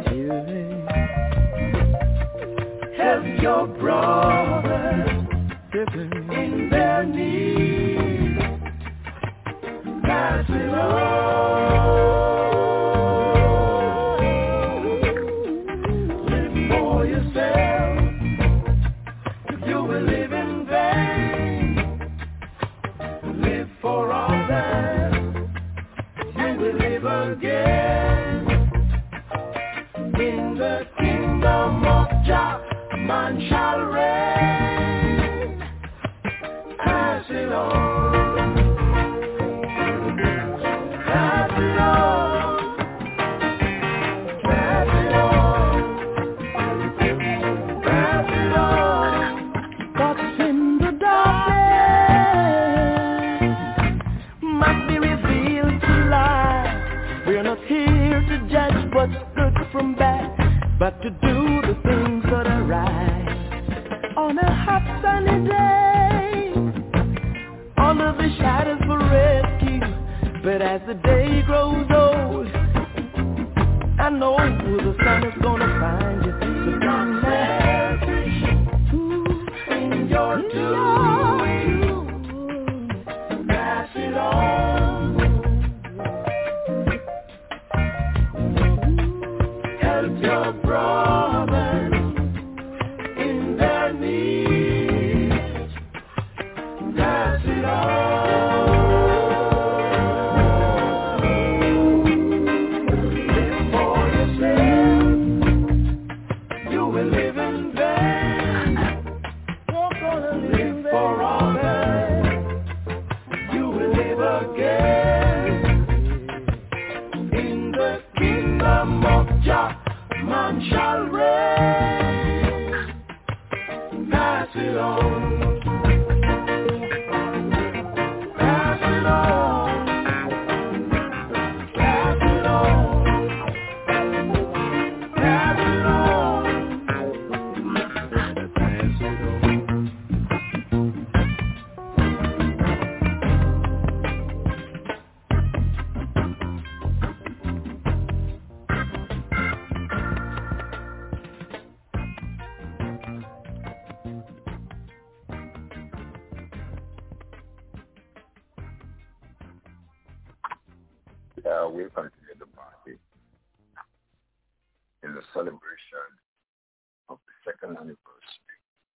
Help your brother tripping in their need. Pass it on. Live for yourself. You will live in vain. Live for others. You will live again. In the kingdom of Jah, man shall reign. Pass it on. Pass it on. Pass it on. Pass it on. What's in the darkness must be revealed to light. We're not here to judge what's good from bad, but to do the things that are right. On a hot sunny day, under the shadows for rescue. But as the day grows old, I know the sun is gonna find you. So don't selfish in your doing. Pass it on. Help your brothers in their need. Pass it on. Live for yourself. You will live in vain. You're gonna live for others. You will live again. In the kingdom of Jah, man shall reign. Pass it on. Pass it on. Pass it on. Pass it on. Pass it on. We'll continue the party in the celebration of the second anniversary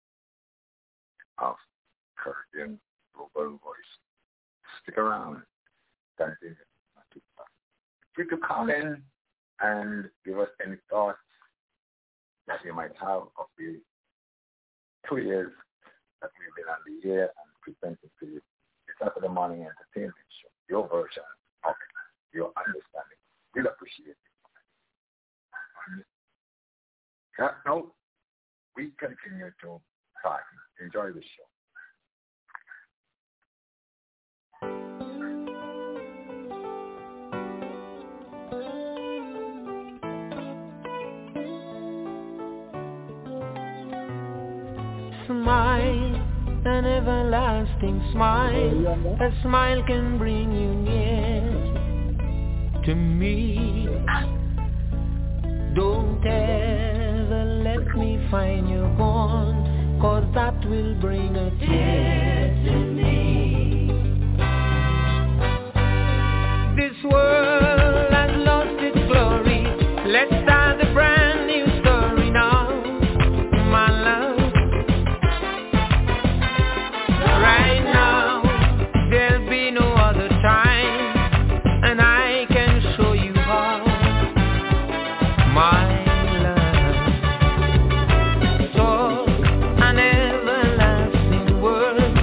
of Caribbean Global Voice. Stick around. Continue. Free to call in and give us any thoughts that you might have of the 2 years that we've been on the air and presenting to you the Saturday morning entertainment show, your version of it. Your understanding. We'll appreciate it. On that note, we continue to talk. Enjoy the show. Smile, an everlasting smile. A smile can bring you near to me. Don't ever let me find you gone, 'cause that will bring a tear to me. This world has lost its glory. Let's start a brand new story now, my love. Right now, there'll be no other time, and I can show you how, my love. So an everlasting word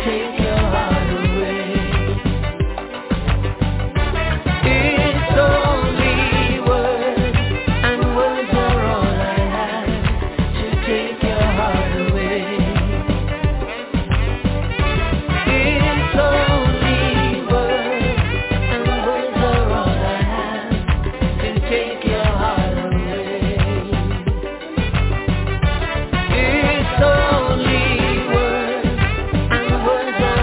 take your heart away. It's only words, and words are all I have to take your heart away. It's only words, and words are all I have to take your heart away. It's only words, and words are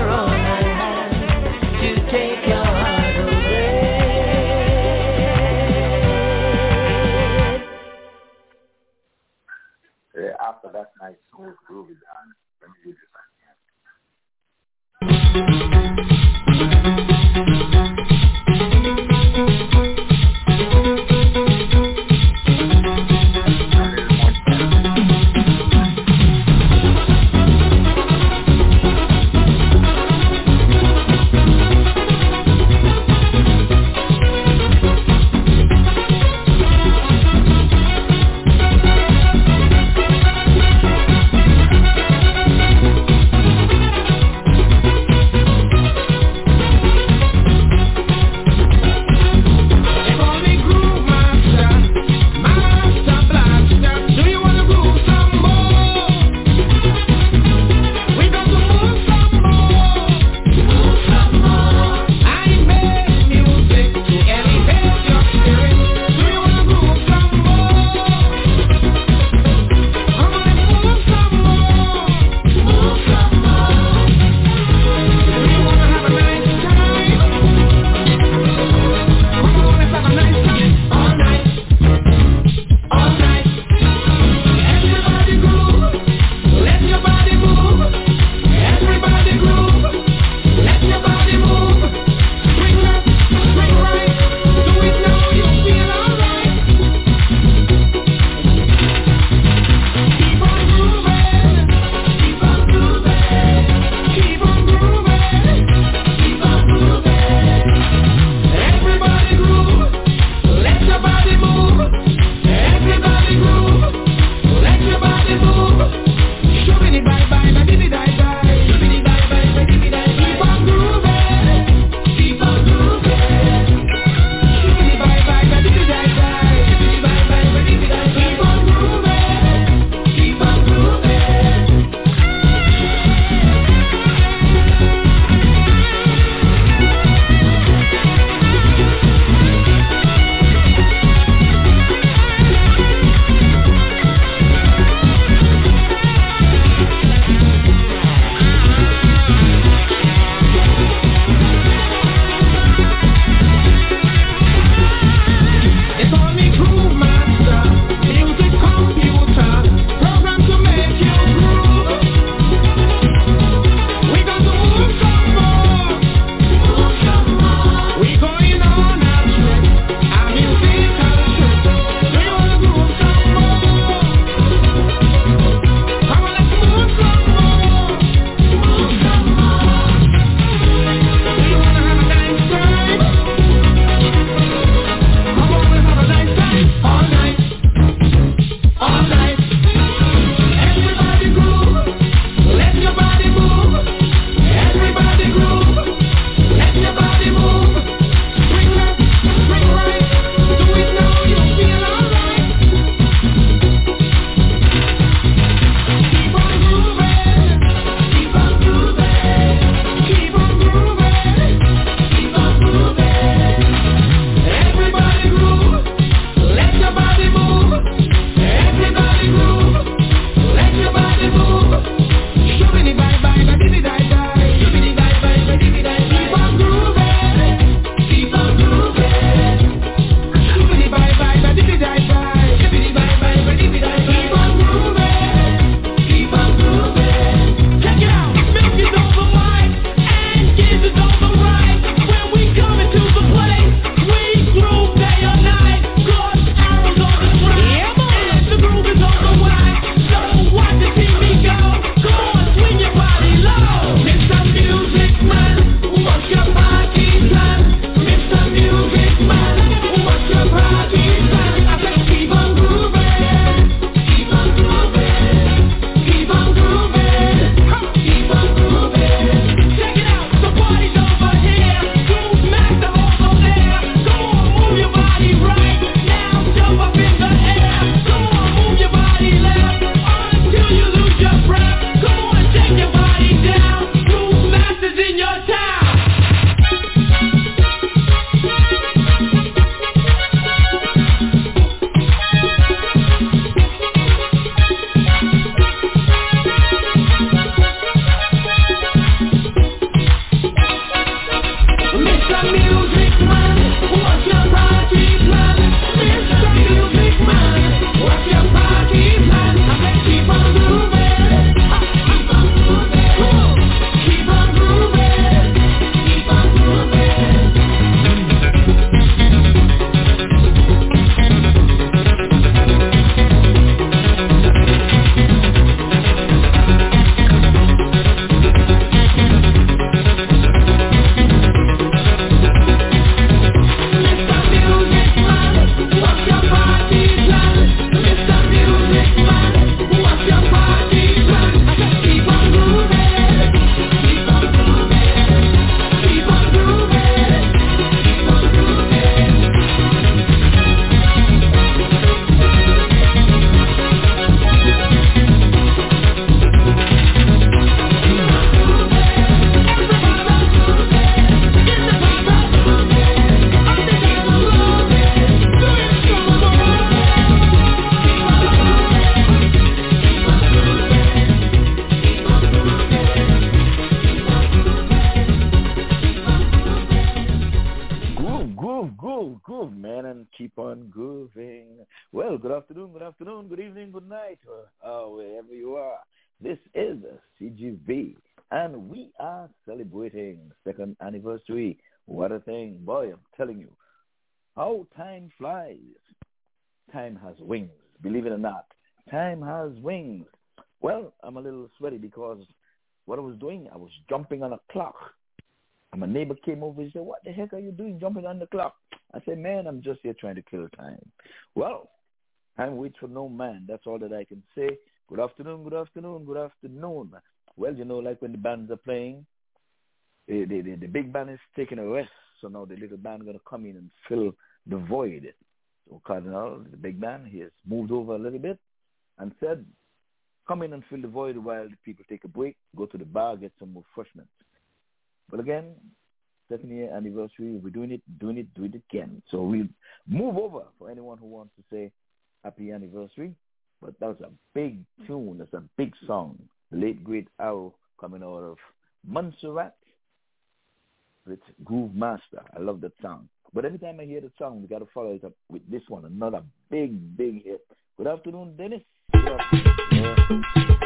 groove, man, and keep on grooving. Well, good afternoon, good evening, good night, wherever you are. This is CGV, and we are celebrating second anniversary. What a thing. Boy, I'm telling you, how time flies. Time has wings, believe it or not. Time has wings. Well, I'm a little sweaty because what I was doing, I was jumping on a clock. And my neighbor came over and said, what the heck are you doing jumping on the clock? I said, man, I'm just here trying to kill time. Well, time waits for no man. That's all that I can say. Good afternoon, good afternoon, good afternoon. Well, you know, like when the bands are playing, the big band is taking a rest. So now the little band going to come in and fill the void. So Cardinal, the big band, he has moved over a little bit and said, come in and fill the void while the people take a break, go to the bar, get some refreshments. But again, second year anniversary, we're doing it again. So we'll move over for anyone who wants to say happy anniversary. But that was a big tune. That's a big song. The late, great Arrow coming out of Montserrat with Groove Master. I love that song. But every time I hear the song, we got to follow it up with this one, another big, big hit. Good afternoon, Dennis. Good afternoon.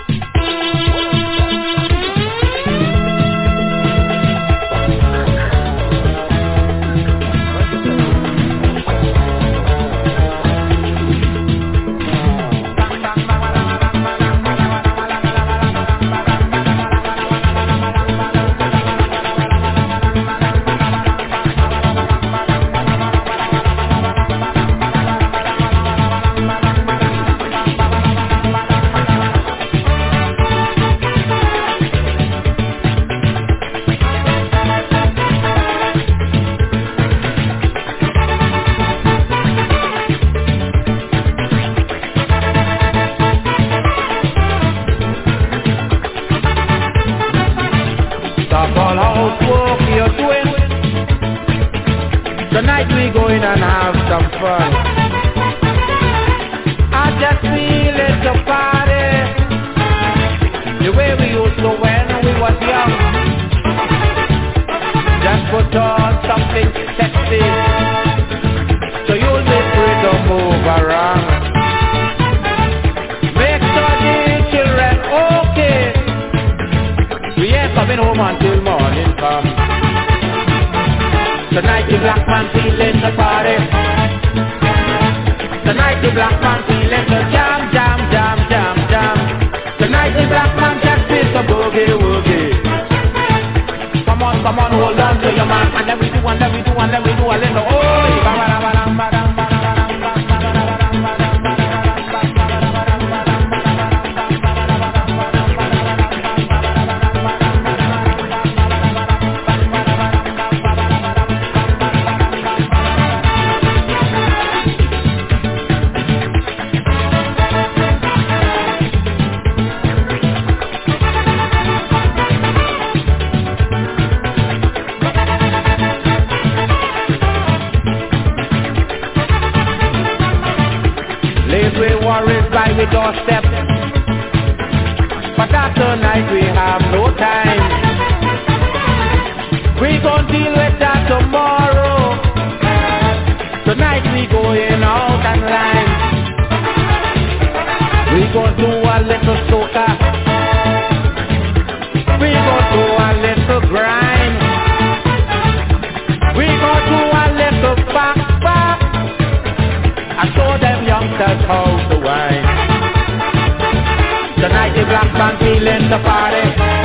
Tonight we going and have some fun. I just feel it's a party, the way we used to when we was young. Just put on something sexy, so you'll be free to move around. Make sure the children okay. We ain't coming home until morning come. Tonight the black man feeling the party. Tonight the black man feeling the jam, jam, jam, jam, jam. Tonight the black man just feels the boogie woogie. Come on, hold on to your man. And then we do a little we doorstep, but after night we have no time. We gon' deal with that tomorrow. Tonight we going out and line. We gon' do a little soca. We gon' do a little grind. We gon' do a little back. I show them youngsters how to wine. Tonight the black man feeling the party.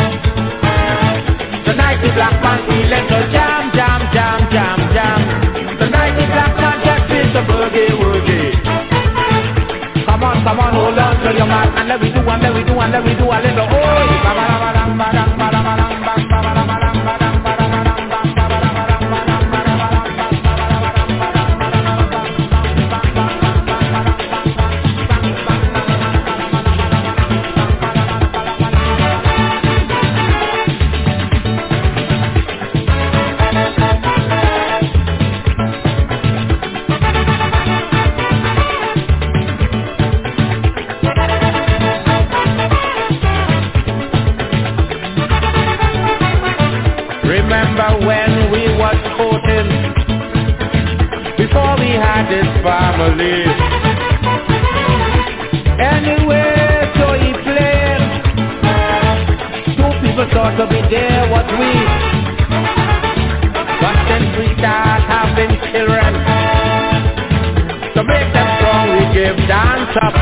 Tonight the black man feeling the jam, jam, jam, jam, jam. Tonight the black man just feels the boogie woogie. Come on, hold on to your man. And let me do a little before we had this family. Anyway, so he played. Two people thought to be there, what we. But then we start having children. To make them strong, we give dance up.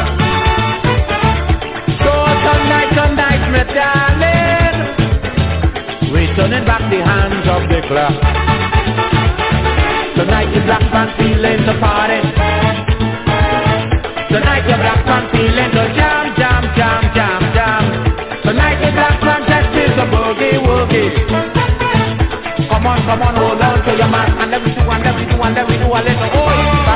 So tonight, my darling, we turning back the hands of the clock. Tonight the black man feeling the party. Tonight the black man feeling the jam. Tonight the black man testing the boogie woogie. Come on, hold on to your man. And let me do a little oi.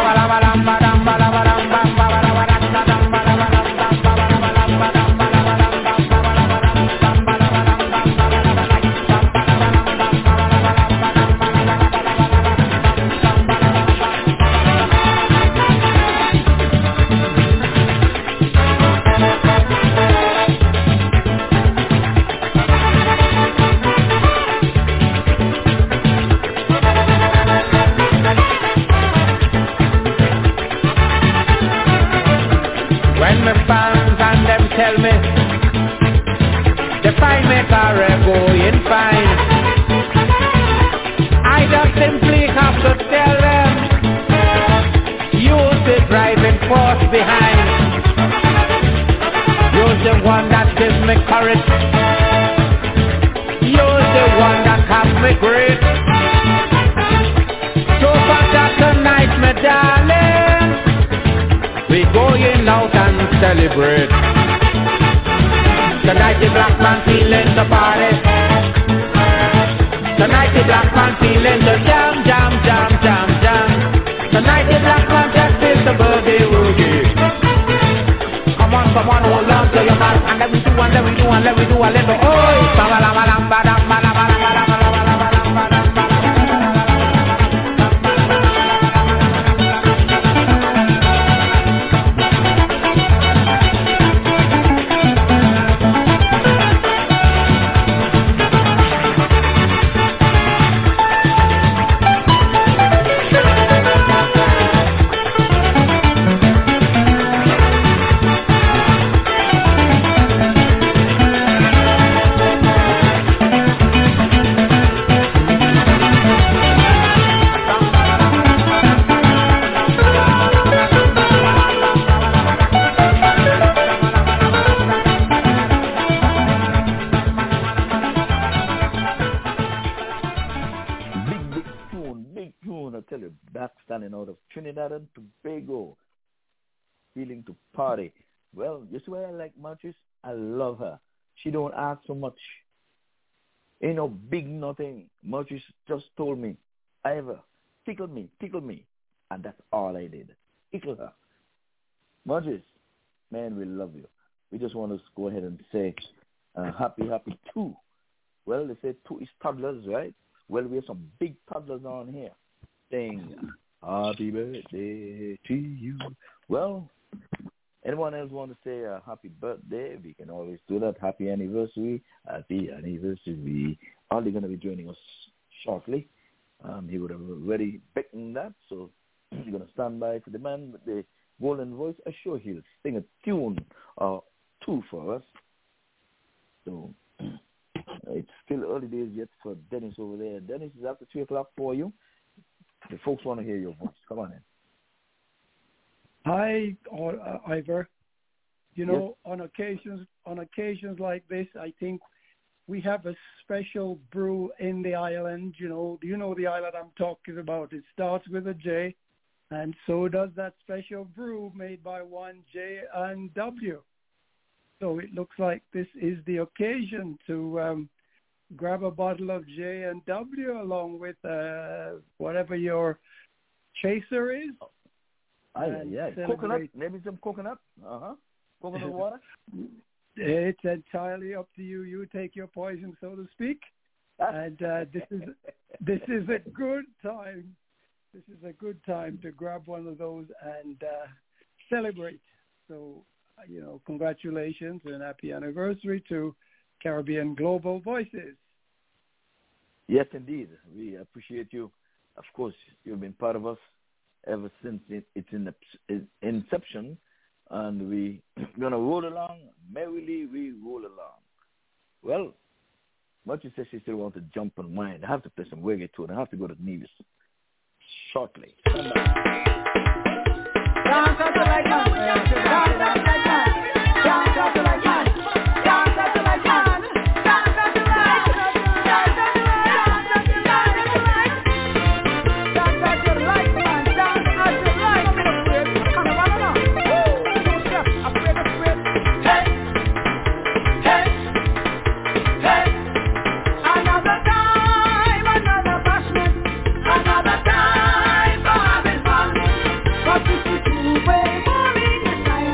Celebrate. Tonight the black man feeling the party. Tonight the black man feeling the jam. Tonight the black man just feels the boogie woogie. Come on, hold on to your man. And let me do a little oi. Trinidad and Tobago, feeling to party. Well, you see why I like Marcus? I love her. She don't ask so much. Ain't no big nothing. Marcus just told me, Ivor, tickle me. And that's all I did. Tickle her. Marcus, man, we love you. We just want to go ahead and say happy 2. Well, they say 2 is toddlers, right? Well, we have some big toddlers on here saying happy birthday to you. Well, anyone else want to say a happy birthday? We can always do that. Happy anniversary. Happy anniversary. Ollie going to be joining us shortly. He would have already beckoned that, so he's going to stand by for the man with the golden voice. I'm sure he'll sing a tune or 2 for us. So it's still early days yet for Dennis over there. Dennis, is after 3 o'clock for you. The folks want to hear your voice. Come on in. Hi, Ivor. You know, yes. on occasions like this, I think we have a special brew in the island. You know the island I'm talking about. It starts with a J, and so does that special brew made by one J and W. So it looks like this is the occasion to grab a bottle of J and W along with whatever your chaser is. Yeah. Coconut, maybe some coconut. Coconut water. It's entirely up to you. You take your poison, so to speak. And this is a good time. This is a good time to grab one of those and celebrate. So, congratulations and happy anniversary to Caribbean Global Voices. Yes, indeed. We appreciate you. Of course, you've been part of us ever since its inception, and we're going to roll along. Merrily we roll along. Well, what you said she still wants to jump and whine. I have to play some reggae too, and I have to go to Nevis shortly. Come Another time for having fun. But if you do, baby,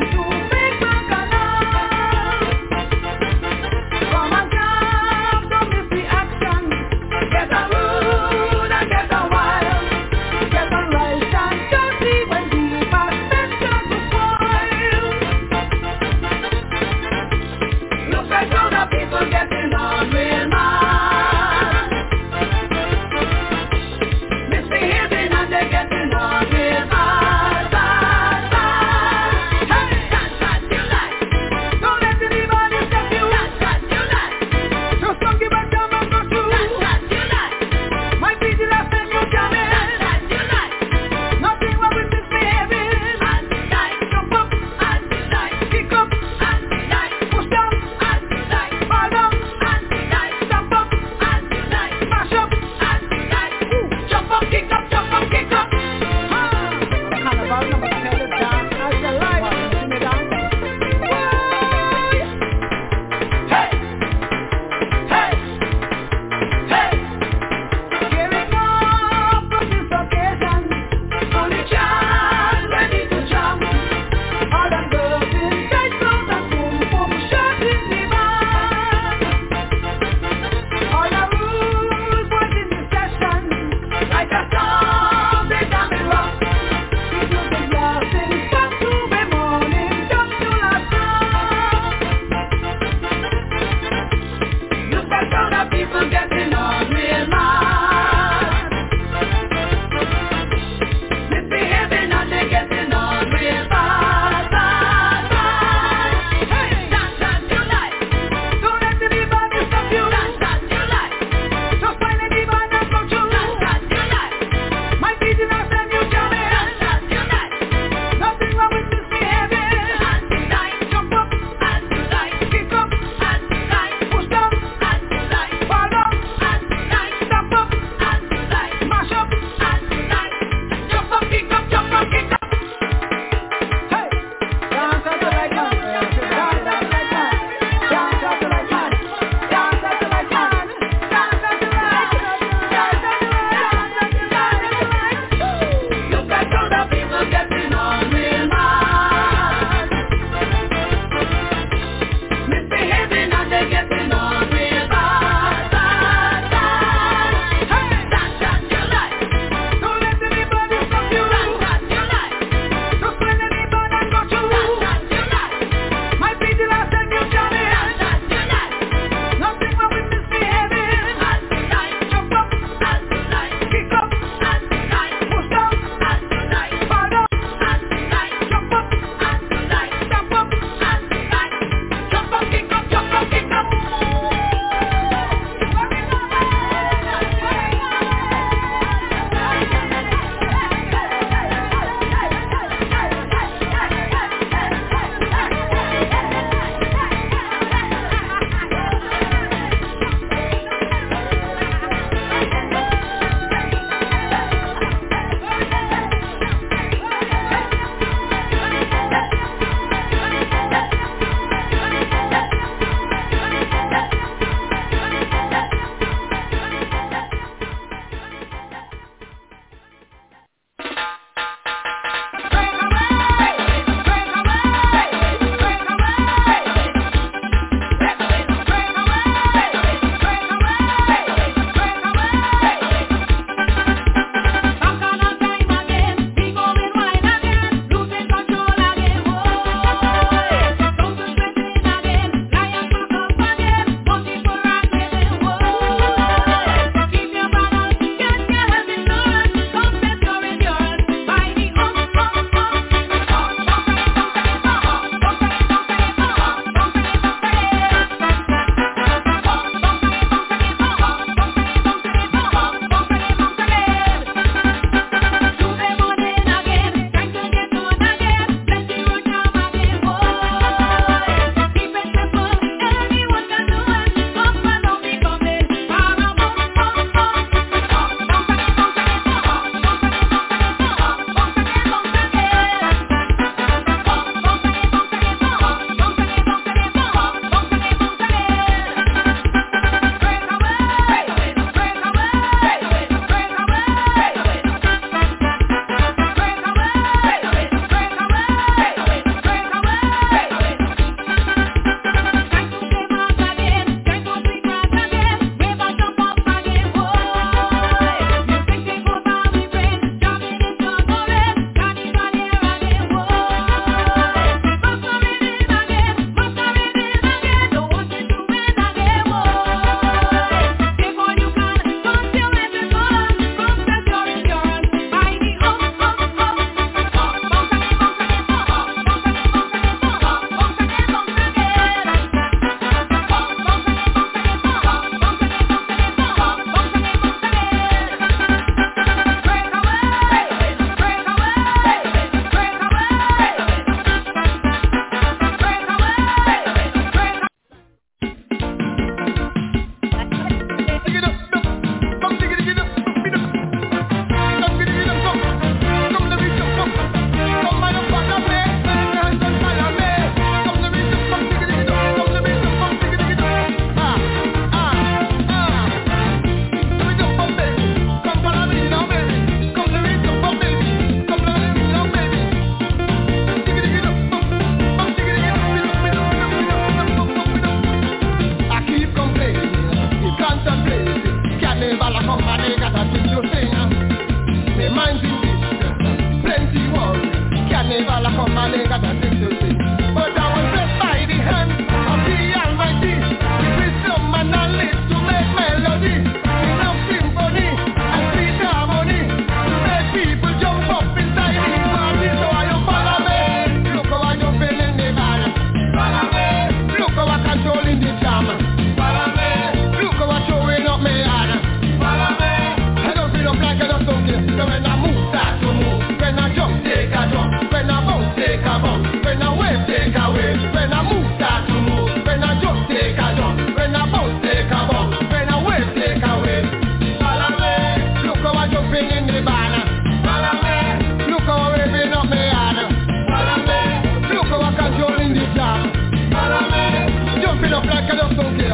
Carnival a come and they got a thing to sing. Me mind in this, plenty worry. Carnival a come and they got a thing to sing. But I was blessed by the hand of the Almighty, with wisdom and knowledge to make melody, enough symphony and sweet harmony to make people jump up inside the party. So are you follow me? Look how I jump in the band. Follow me. Look how I controlling the jam. Follow me. Look how I showing up me hand. Follow me. I don't feel up like I don't talk it. So when I move, start to move. When I jump, take a jump. When I bounce, take a bounce. When I wave, take a wave. When I move, start to move. When I jump, take a jump. When I bounce, take a bounce. When I wave, take a wave. Follow me. Look how I jumping in the band. Follow me. Look how I waving up me hand. Follow me. Look how I controlling the jam. Follow me. Jumping up like I don't care.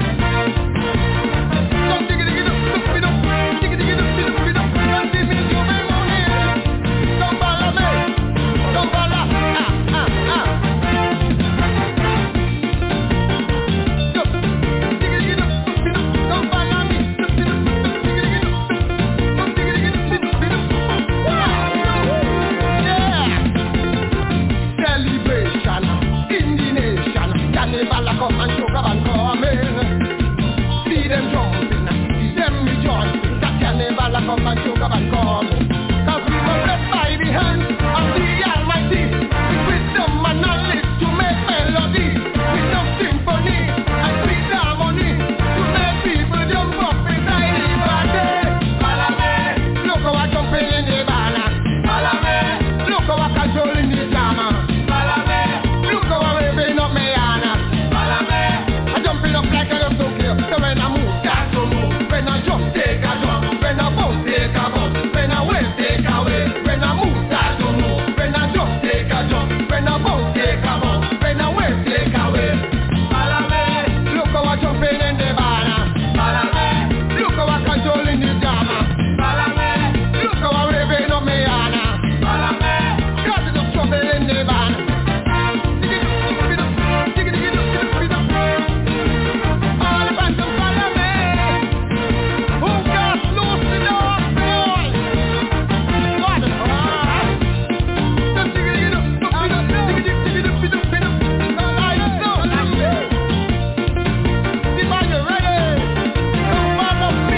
Jump diggy diggy up, up it up. Diggy diggy up, it up. Can't see me do me money. Don't follow me. Don't follow. Jump. Diggy diggy up, it up. Don't follow me. Jump it up, diggy diggy up. Jump diggy diggy up, it up. Yeah. Celebration in the nation. Carnival a come and sugar and coming. See them jumping, see them rejoicing. That carnival a come and sugar and coming. Cause we were blessed by the hand of the Almighty, with wisdom and knowledge to make melody, enough symphony and sweet harmony to make people jump up inside the party. Follow me. Look how I jumping in the band. Follow me. Look how I controlling the jam. Follow me. Look how I waving up my hand. Follow me. I jumping up like I don't care. So when I move, start to move. When I jump, take a jump. When I bounce, take a bounce. When I wave, take a wave. When I move, start to move. When I jump, take a jump. When I bounce, take a bounce. When I wave, take a wave. Follow me. Look how I jumping in the band. Follow me. Look how I controlling the jam. Follow me. Look how I waving up my hand. Follow me. Got enough trouble in the band. All the bands will follow me. Who got loose in the hospital? What the fuck? Just dig it up, dig it up. I know. Are you ready? Come follow me.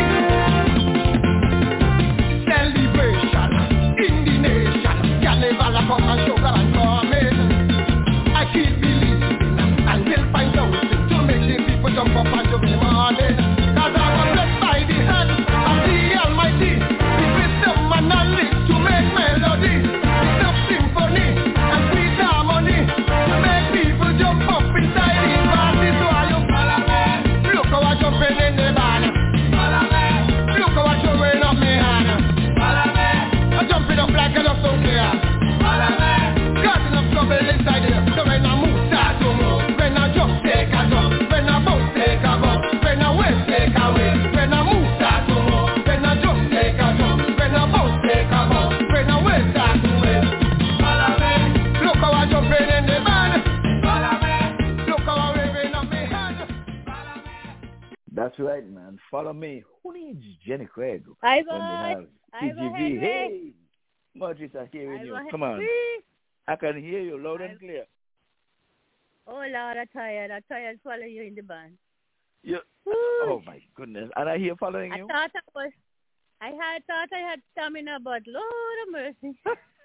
Celebration in the nation. Carnival a come and sugar and coming. I keep believing and will find something to make the people jump up and jump in the morning. Cause I was blessed by the hand of the Almighty, with wisdom and knowledge to make melody, enough symphony and sweet harmony to make people jump up inside the party. So are you follow me? Look how I jumping in the band. Follow me. Look how I showing up my hand. Follow me. I jumping up like I don't care. Follow me. Got enough trouble inside here. So when I move, start to move. When I jump, take a jump. When I bounce, take a bounce. When I wave, take a wave. When I move, start to move. When I jump, take a jump. When I bounce, take a bounce. When I wave, start to wave. Follow me. Look how I jumping in the band. Follow me. Look how I waving up my hand. Follow me. That's right, man. Follow me. Who needs Jenny Craig? Hi, When they boy. have TGV. Hey, Marjorie, I'm hearing you. Come on. I can hear you loud and clear. Oh, Lord, I'm tired. I'm tired following you in the band. You, oh, my goodness. And I hear following you? I thought I had stamina, but Lord of mercy.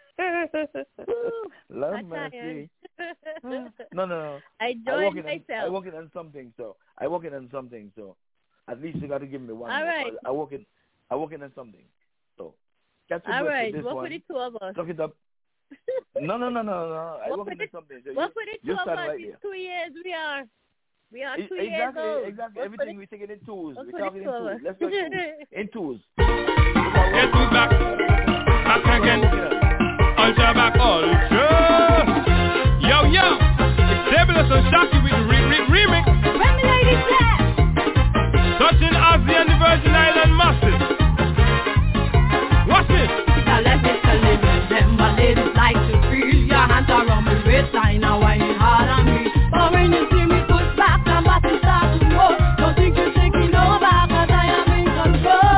Lord mercy. No. I joined myself. I working on something, so at least you got to give me one. All right. I working on something. So catch you all right. this work one. with the two of us. Look it up. No. I working on something. So work with the two of us. Right In 2 years we are 2 years exactly, old. Exactly. Everything we're taking in twos. We're talking in twos. Let's go in twos. Yes, we back again. Ultra back, ultra. Yo, it's Debulous and Shaki with the remix. When the ladies clap. Touching Ozzy and the Virgin Island masses. Watch it. Now let me tell you, remember ladies like to feel your hands around my waist. I know why you hard on me. But when you see me push back, I'm about to start to roll. Don't think you're taking over, cause I am in control.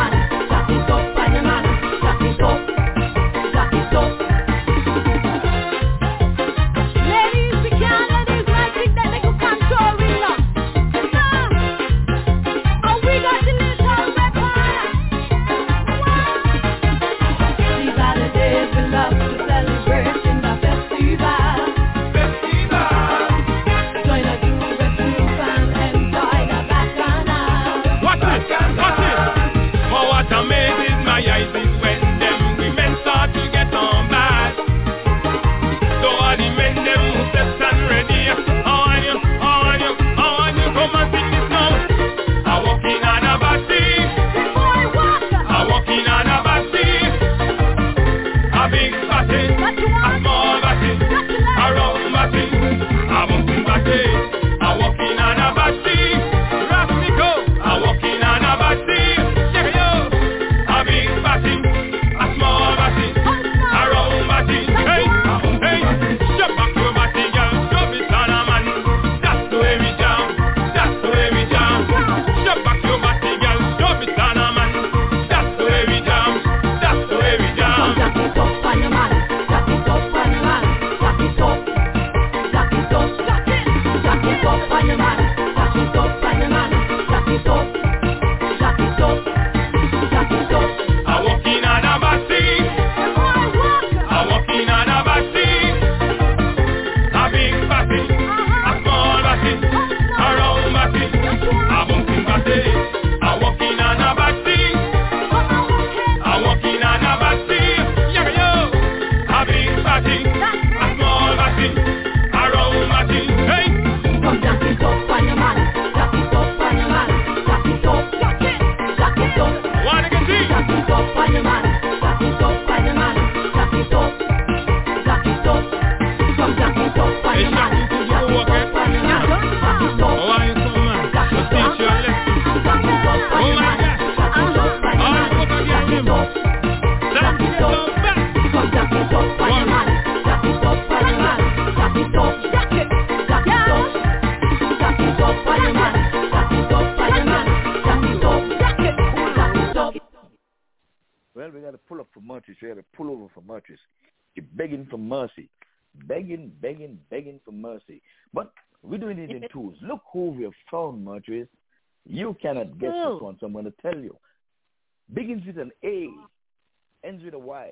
Well, we got to pull up for mercy. We got to pull over for mercy. Keep begging for mercy. Begging for mercy. But we're doing it in twos. Look who we have found, Marjorie. You cannot guess this one, so I'm going to tell you. Begins with an A, ends with a Y.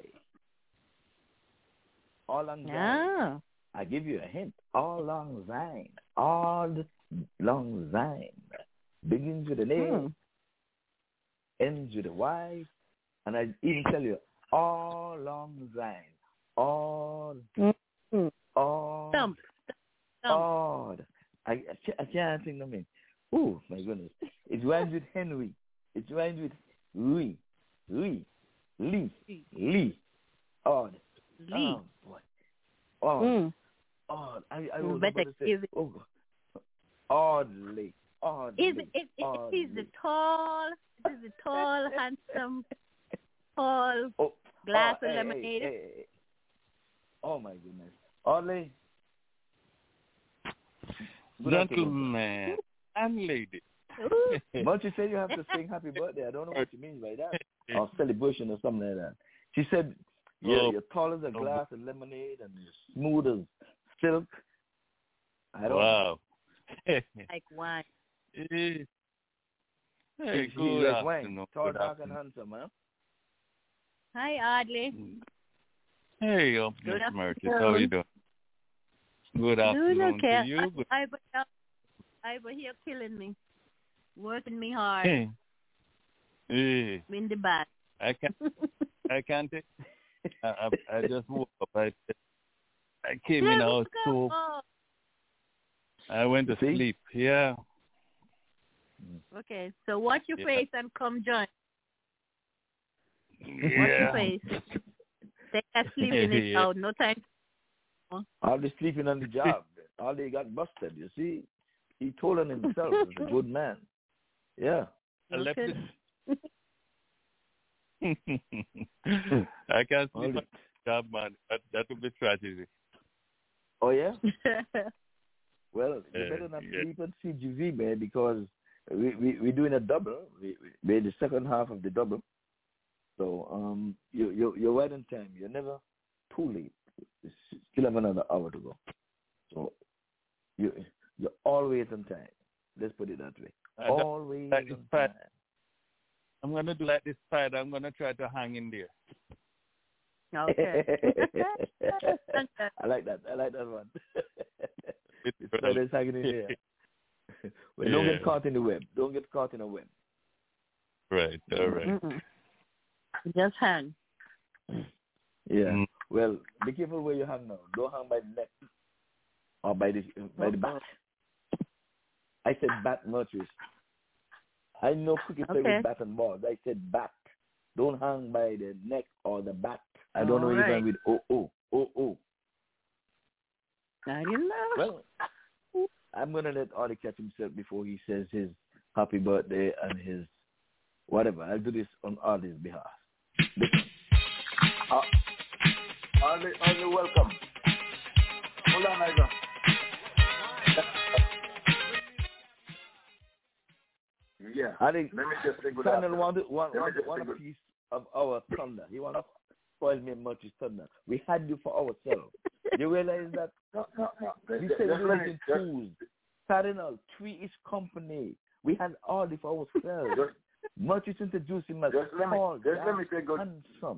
All Lang Syne. I give you a hint. All Lang Syne. All Lang Syne. Begins with an A, ends with a Y, and I even tell you, all Lang Syne. All. Stump. I can't think of it. Oh, my goodness. It rhymes with Henry. It rhymes with Lee. Odd. Lee. Oh, boy. Odd. Odd. I was about to say, oddly. Is the tall, handsome, tall glass of lemonade? Hey. Oh, my goodness. Oddly. Gentleman and lady. But you said you have to sing happy birthday. I don't know what you mean by that. Or celebration or something like that. She said, you're tall as a glass of lemonade and you're smooth as silk. I don't know. Like wine. Hey, good like wine. Tall, dark, and handsome, huh? Hi, Audley. Hey, Miss Merchant. How are you doing? Good afternoon to you. But you're killing me. Working me hard. Hey. In the back. I can't take. I just woke up. I came in out so. I went to sleep. Yeah. Okay, so watch your face and come join. Yeah. Watch your face. They are sleeping it out. No time. All they sleeping on the job. All they got busted. You see, he told on himself. He's a good man. Yeah. I left it. I can't sleep on the job, man. That would be tragedy. Oh yeah. Well, you better not sleep on CGV, man, because we're doing a double. We're the second half of the double. So you're right on time. You're never too late. You still have another hour to go. So you're always on time. Let's put it that way. Always on time. I'm going to do like this spider. I'm going to try to hang in there. Okay. I like that one. Spider's hanging in there. Well, don't get caught in the web. Don't get caught in a web. Right. All right. Mm-mm. Just hang. Yeah. Well, be careful where you hang now. Don't hang by the neck or by the back. I said bat, Murtis. I know cricket play with bat and balls. I said back. Don't hang by the neck or the back. I don't know even with O. I didn't know. Well, I'm going to let Ollie catch himself before he says his happy birthday and his whatever. I'll do this on Ollie's behalf. Ollie, welcome. Hold on, Ivan. Yeah. Ollie, let me just say good Channel want a piece of our thunder. He want to spoil me much thunder. We had you for ourselves. You realize that? No. We said we were in tools. Cardinal, Tree-ish Company. We had all this for ourselves. Much is introduced him as tall, let me say good. Handsome.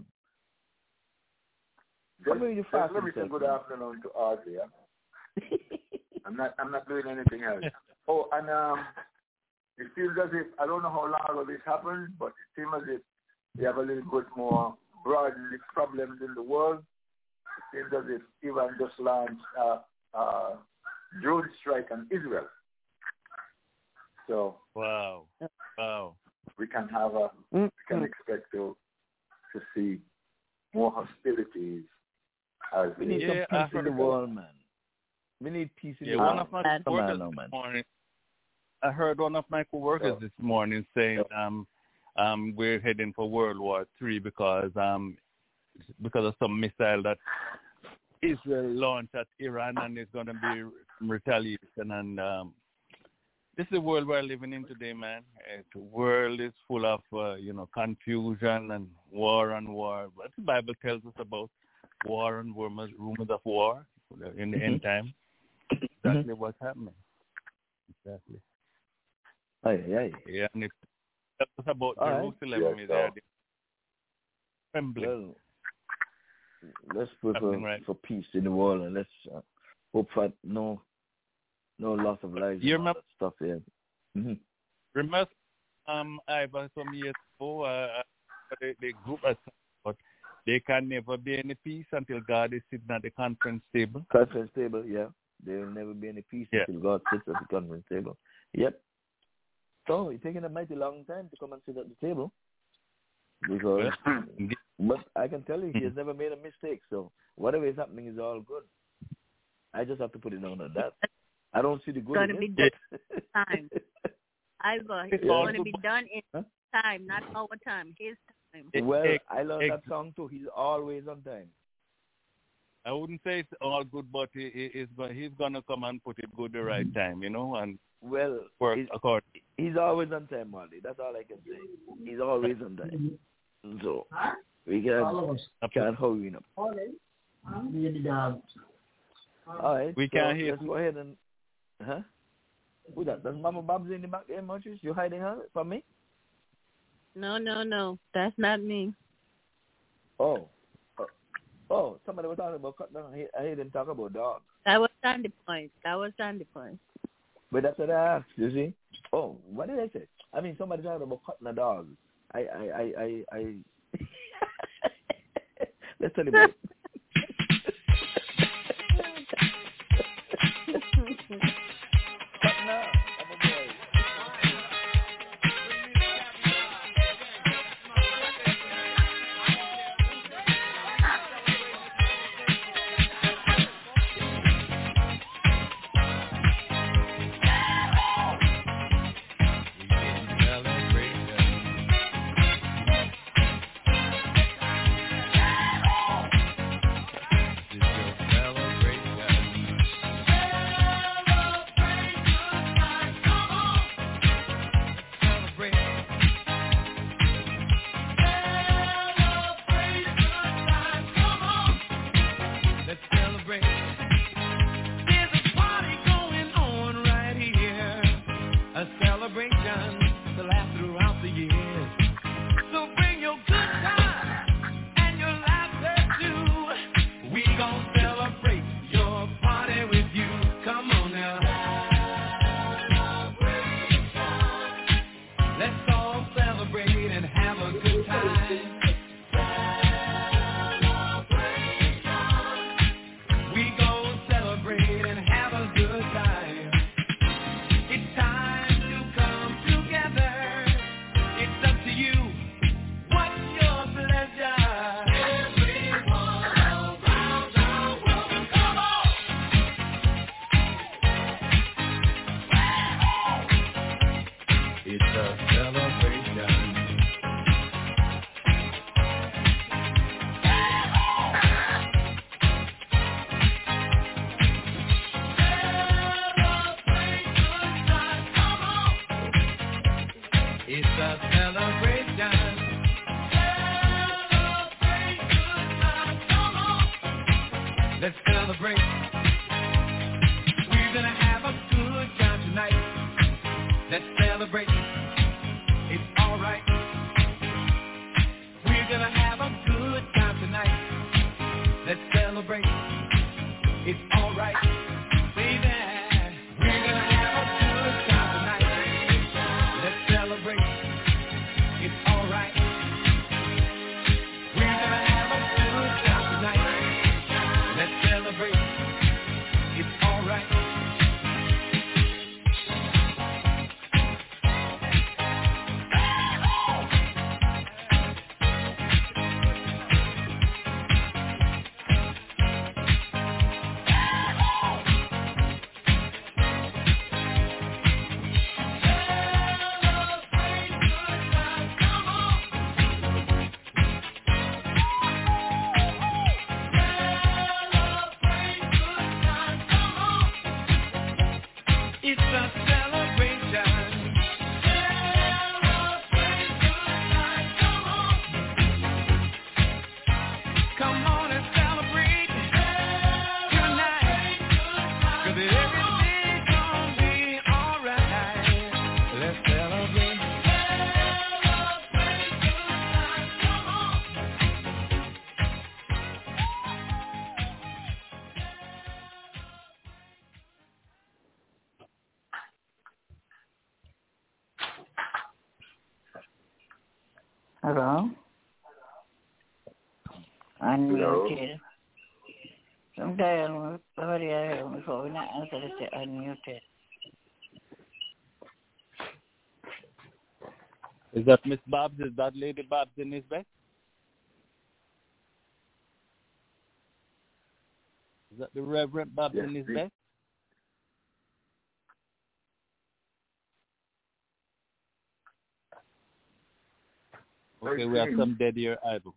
Let me say good afternoon to Audrey. Yeah? I'm not doing anything else. Oh, and it feels as if, I don't know how long ago this happened, but it seems as if we have a little bit more broadly problems in the world. It seems as if Iran just launched a drone strike on Israel. So wow, we can have we can expect to see more hostilities. As we need some peace in the world, man. We need peace in the world. One of my coworkers this morning, I heard one of my coworkers this morning saying, we're heading for World War III because of some missile that Israel launched at Iran, and it's going to be retaliation. And this is the world we're living in today, man. The world is full of confusion and war. What the Bible tells us about war and rumors of war in the end time. Exactly what's happening. Exactly. Yeah, and it tells us about Jerusalem. They're trembling. Well, let's pray for peace in the world, and let's hope for no loss of lives. You remember stuff here? Remember, Ivan, some years ago, the group has said, but there can never be any peace until God is sitting at the conference table. Conference table, yeah. There will never be any peace until God sits at the conference table. Yep. So it's taking a mighty long time to come and sit at the table. Because, but I can tell you, he has never made a mistake. So whatever is happening is all good. I just have to put it on that. I don't see the good in it. It's going to be done time. It's going to be done in time, not our time. His time. Well, I love that song too. He's always on time. I wouldn't say it's all good, but he's going to come and put it good the right time, and work accordingly. He's always on time, Marley. That's all I can say. He's always on time. So we can't hold him up. All right. We can't hear. Let's go ahead and who that? Does Mama Bob's in the back there, Marcus? You hiding her from me? No. That's not me. Oh, somebody was talking about cut down. I heard them talk about dogs. That was on the point. But that's what I asked, you see. Oh, what did I say? I mean, somebody talking about cutting a dog. I let's tell you about it. Hello? Unmuted. Sometimes somebody I hear before we not answer to say unmuted. Is that Miss Babs? Is that Lady Babs in his bed? Is that the Reverend Babs in his bed? Okay, we have some dead ear idol.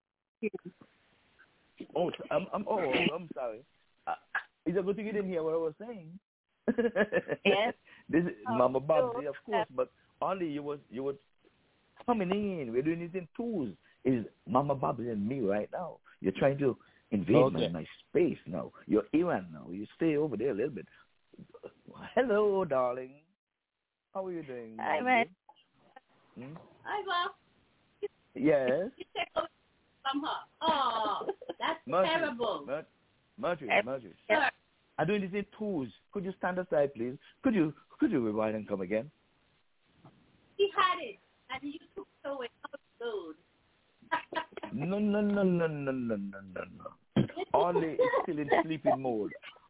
I'm sorry. It's a good thing you didn't hear what I was saying. Yes. This is Mama Babsy, of course, but only you was coming in. We're doing it in twos. Is Mama Babsy and me right now? You're trying to invade my space now. You're Iran now. You stay over there a little bit. Hello, darling. How are you doing? Hi, man. Hi, Bob. Yes. You take over from her. Oh, that's terrible. Marjorie. Sir. I'm doing this in twos. Could you stand aside, please? Could you rewind and come again? He had it, and you took it away. Good. No. Only is still in sleeping mode.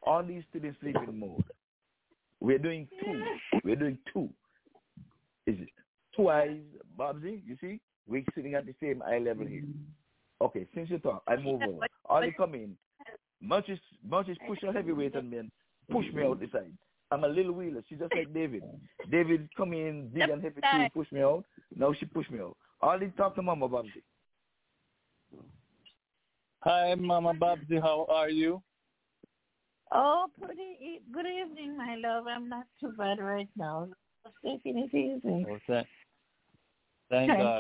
We're doing two. Is it two eyes, Babsy? You see? We're sitting at the same eye level here. Okay, since you talk, I move over. Ollie, come in. Much is push a heavyweight on me and push me out the side. I'm a little wheeler. She's just like David. David come in big and heavy too, push me out. Now she pushed me out. Ollie, talk to Mama Babsy. Hi, Mama Babsy. How are you? Oh, good evening, my love. I'm not too bad right now. Taking it easy. Oh, thank God.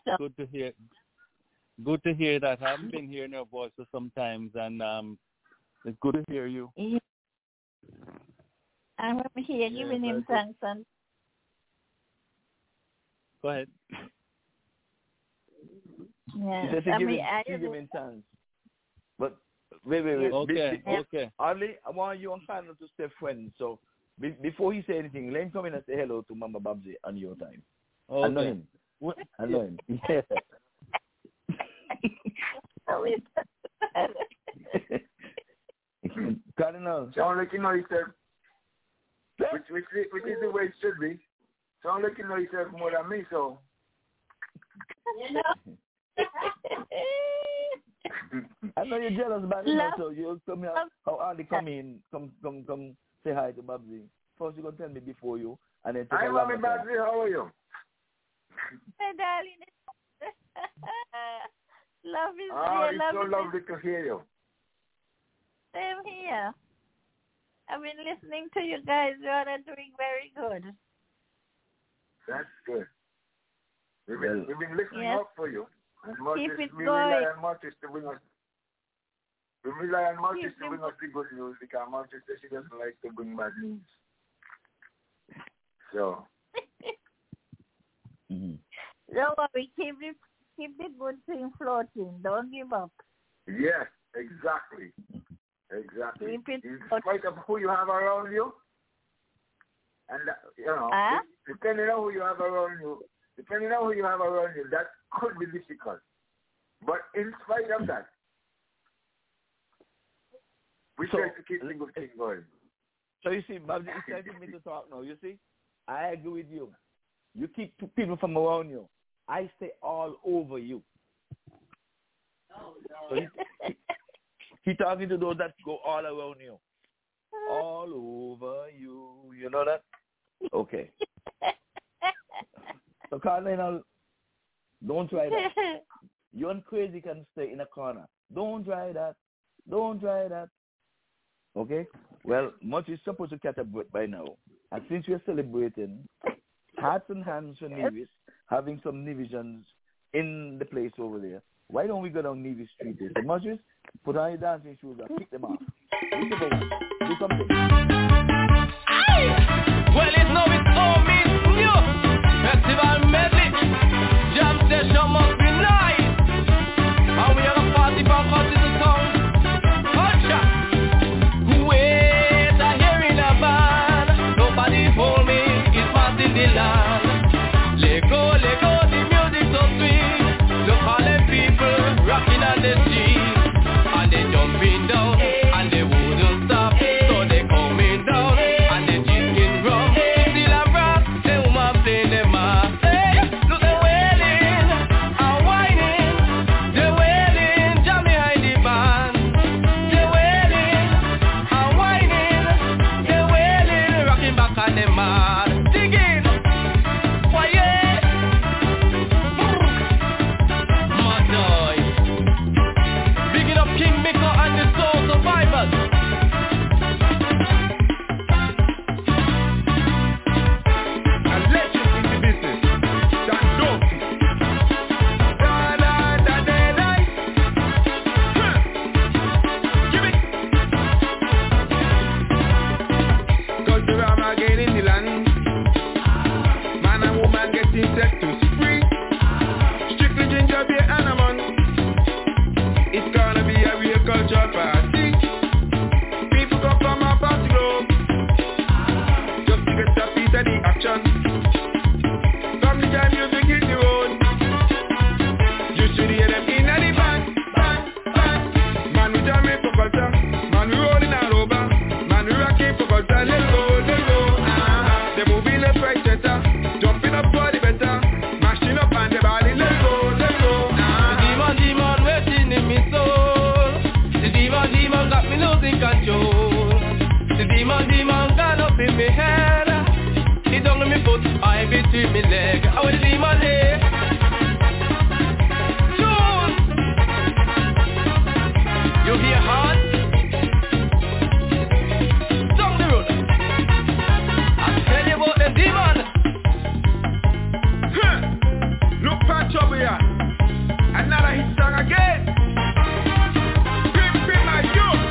Good to hear that. I haven't been hearing your voice for some times, and it's good to hear you. Yeah. I'm here giving him thanks. And go ahead. Yes, she's giving thanks. But wait. Okay. Ollie, I want you and Panel to stay friends. So before he say anything, let him come in and say hello to Mama Babsy on your time. Okay. I know him. Yeah. Cardinal. Sound like you know yourself. Which is the way it should be. Sound like you know yourself more than me, so. You know. I know you're jealous about it, so you'll tell me how Ollie come say hi to Babsy. First you're going to tell me before you, and then hi, Mommy Babsy, how are you? Hey, darling. Love is there. It's so lovely to hear you. Same here. I've been listening to you guys. You are doing very good. That's good. We've been listening up for you. And keep it we going. rely on Martis to bring us. We rely on Martis to bring us the good news because Martis says she doesn't like to bring bad news. So. Don't worry, keep the good thing floating. Don't give up. Yes, exactly. In spite of who you have around you, and depending on who you have around you, that could be difficult. But in spite of that, we try to keep the good thing going. So you see, Babsy, it's time for me to talk now. You see, I agree with you. You keep people from around you. I stay all over you. Oh, no. So he talking to those that go all around you. All over you. You know that? Okay. So, Cardinal, don't try that. You and Crazy can stay in a corner. Don't try that. Okay? Well, Much is supposed to catch up by now. And since we're celebrating Hearts and Hands for Nevis, having some Nevisians in the place over there, why don't we go down Nevis Street there? So Much is put on your dancing shoes and kick them off. Do something. Well, it's now it's all means new. Festival medley. Jam session must be nice. And we are a party from country to town. Culture. Wait, I hear in a band. Nobody hold me. It's passing the land. Let go, the music so sweet. foot, I between me leg. I will leave my leg. Tune. You hear hard? Down the road. I tell you about the demon. Look for trouble here. Another hit song again. Pimp my youth.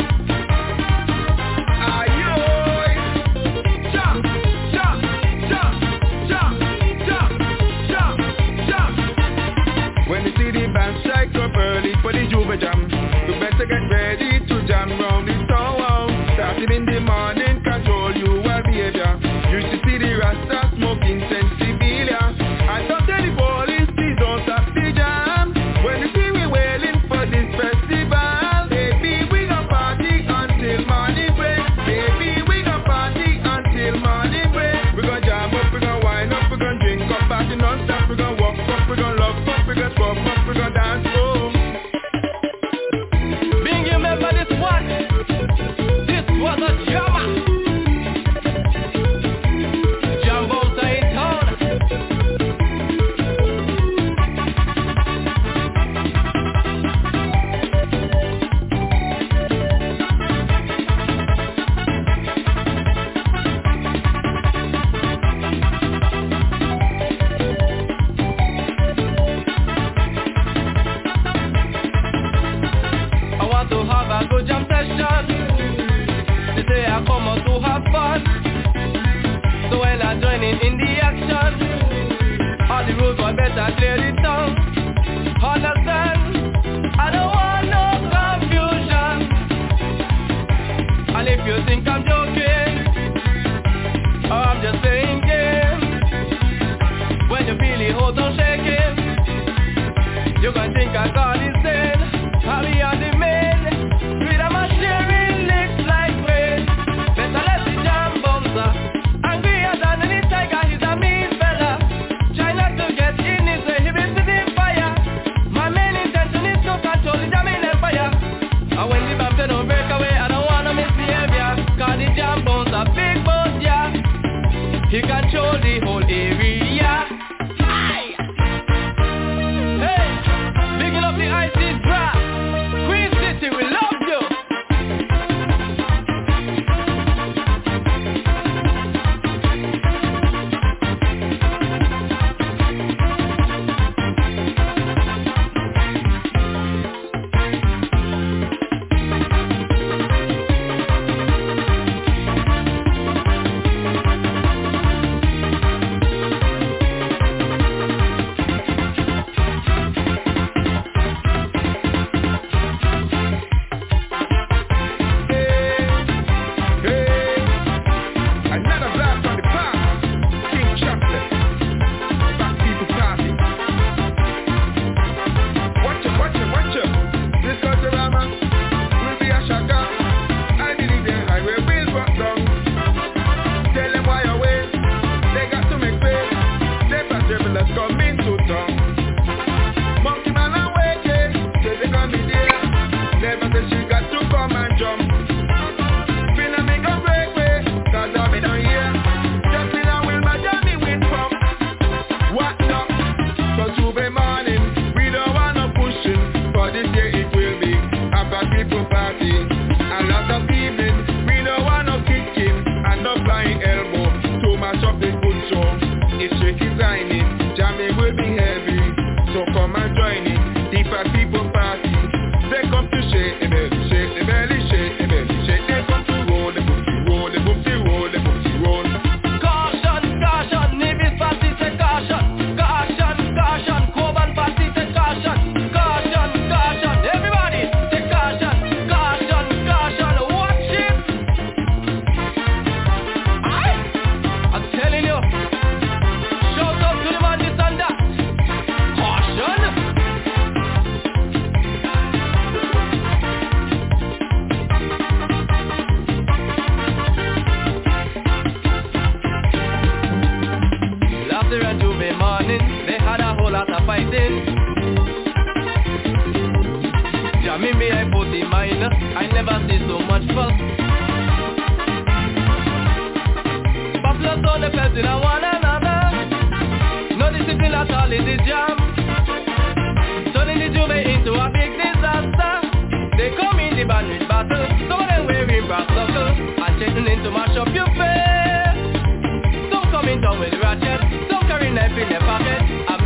Ayoy. Jump, jump, jump, jump, jump, jump, jump. When you see the band strike up early for the Juve jam, you better get ready to jam round this town. Starting in the morning, control your behavior. You should see the Rasta smoking sensibilia. And don't tell the police, please don't stop the jam. When you see we wailing for this festival, baby, we gon' party until morning break. Baby, we gon' party until morning break. We gon' jam up, we gon' wind up, we gon' drink up, party non-stop. We gon' walk up, we gon' love up, we gon' swap up, we gon' dance home. Bing, you remember this one? This was a jammer. Jambosa in town. I want to have a good jam session. They say I come out to have fun. So when I join in the action, all the rules were better clear it down. Understand? I don't want no confusion. And if you think I'm joking, or I'm just playing game, when you feel it, hold on shaking, you gon' think I got insane. I'll be on the main, with a man sharing lips like rain. Better let the jam bouncer. Angrier than any tiger, he's a mean fella. Try not to get in his way, he will see the fire. My main intention is to control the jamming empire. And when the bumps don't break away, I don't wanna misbehavior. Cause the jam bouncer big boss, yeah. He control the whole area. Aye. Hey, bigging up the IC drop. Queen City, we love you. Another blast on the park. King Chocolate. Back people party. Watch it, watch it, watch it. This Culturama will be a shocker. I believe the highway will rock down. Tell them why away. They got to make way. They pass travelers coming to town. Monkey man and waiting. Say they gonna be there. Never say she got to come and jump. Finna make a break way. Cause I'll be down here. Just in a will my journey with pump. What up? Cause Tuesday morning we don't want no pushing. For this year it will be a bad people party. A lot of evening we don't want no kicking and no flying elbow. Too much of the good show. If shake is lining, jamming will be heavy. So come and join it. If a people party, they come to shake the belly, shake the belly, shake the belly, shake. They come to roll the booty, roll the booty, roll the booty, roll. Caution, caution, Nevis party say caution. Caution, caution, Coban party say caution. Caution, caution, everybody say caution. Caution, caution, watch it. Aye, I'm telling you. Shout out to the man this and that. Caution. After a Tuesday morning, they had a whole lot of fighting. Jamming me, I put in mind. I never see so much fuss. Buffalo on the fence in a one and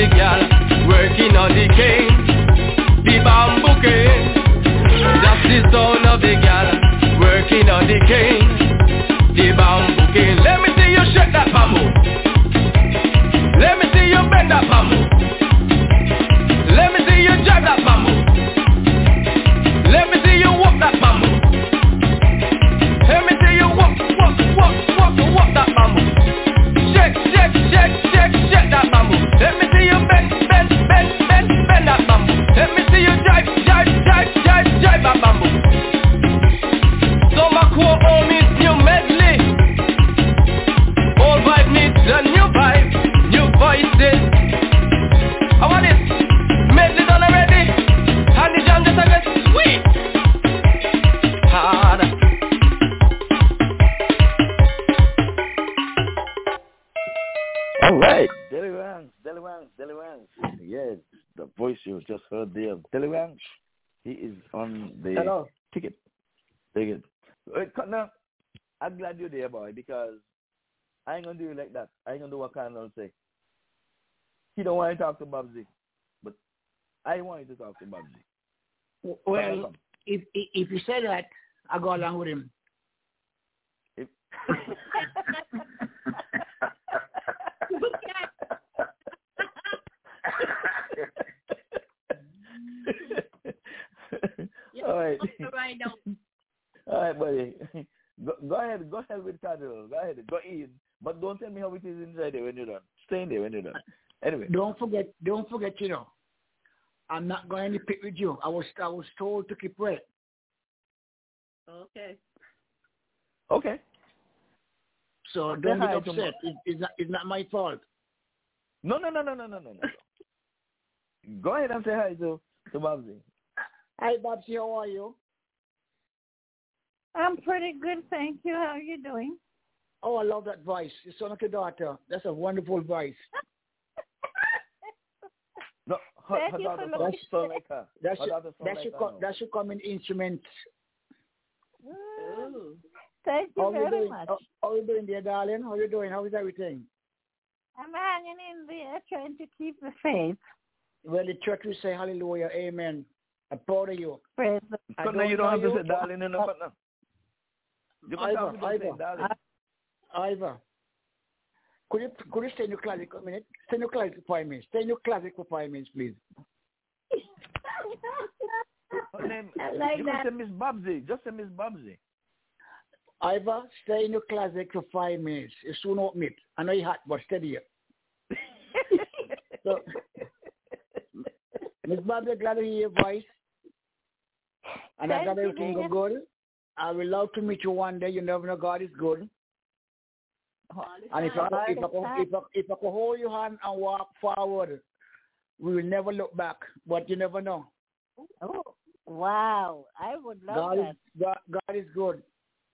the gal working on the cane, the bamboo cane. That's the sound of the gal working on the cane, the bamboo cane. Let me see you shake that bamboo. Let me see you bend that bamboo. Let me see you drive that bamboo. Let me see you walk that bamboo. Let me see you walk that bamboo. Shake that bamboo. Let me see you bend that bamboo. Let me see you drive that bamboo. So my core home is new medley. Old vibe needs a new vibe, new voices. I want it medley done already, and the jam just a get sweet. Hard. All right, Deli Ranks. Yes, the voice you just heard there, Deli Ranks. He is on the ticket. Wait, now, I'm glad you're there, boy, because I ain't gonna do it like that. I ain't gonna do what Colonel say. He don't want to talk to Babsy, but I want you to talk to Babsy. Well, if you say that, I'll go along with him. All right. Right now. All right, buddy. Go ahead with Cardinal. Go ahead. Go in. But don't tell me how it is inside there when you're done. Stay in there when you're done. Anyway. Don't forget, I'm not going to pick with you. I was told to keep quiet. Okay. So don't get upset. It's not my fault. No. Go ahead and say hi to Babsy. Hi, Babsy. How are you? I'm pretty good, thank you. How are you doing? Oh, I love that voice. You sound like your daughter. That's a wonderful voice. No, her daughter sound like her. That should come in instruments. Thank you very much. How are you doing, dear darling? How are you doing? How is everything? I'm hanging in there, trying to keep the faith. Well, the church will say hallelujah, amen. I'm proud of you. Praise so now you don't have to say darling enough now. You can talk to say darling. Ivor, could you stay in your closet for a minute? Stay in your closet for 5 minutes. Stay in your closet for 5 minutes, please. Her name, you can say Miss Babsy. Just say Miss Babsy. Ivor, stay in your closet for 5 minutes. You soon open it. I know you're hot, but stay here. So, Miss Babsy, glad to hear your voice. And I got everything go good. I will love to meet you one day. You never know, God is good. And if I could hold your hand and walk forward, we will never look back. But you never know. Oh, wow. I would love that. God is good.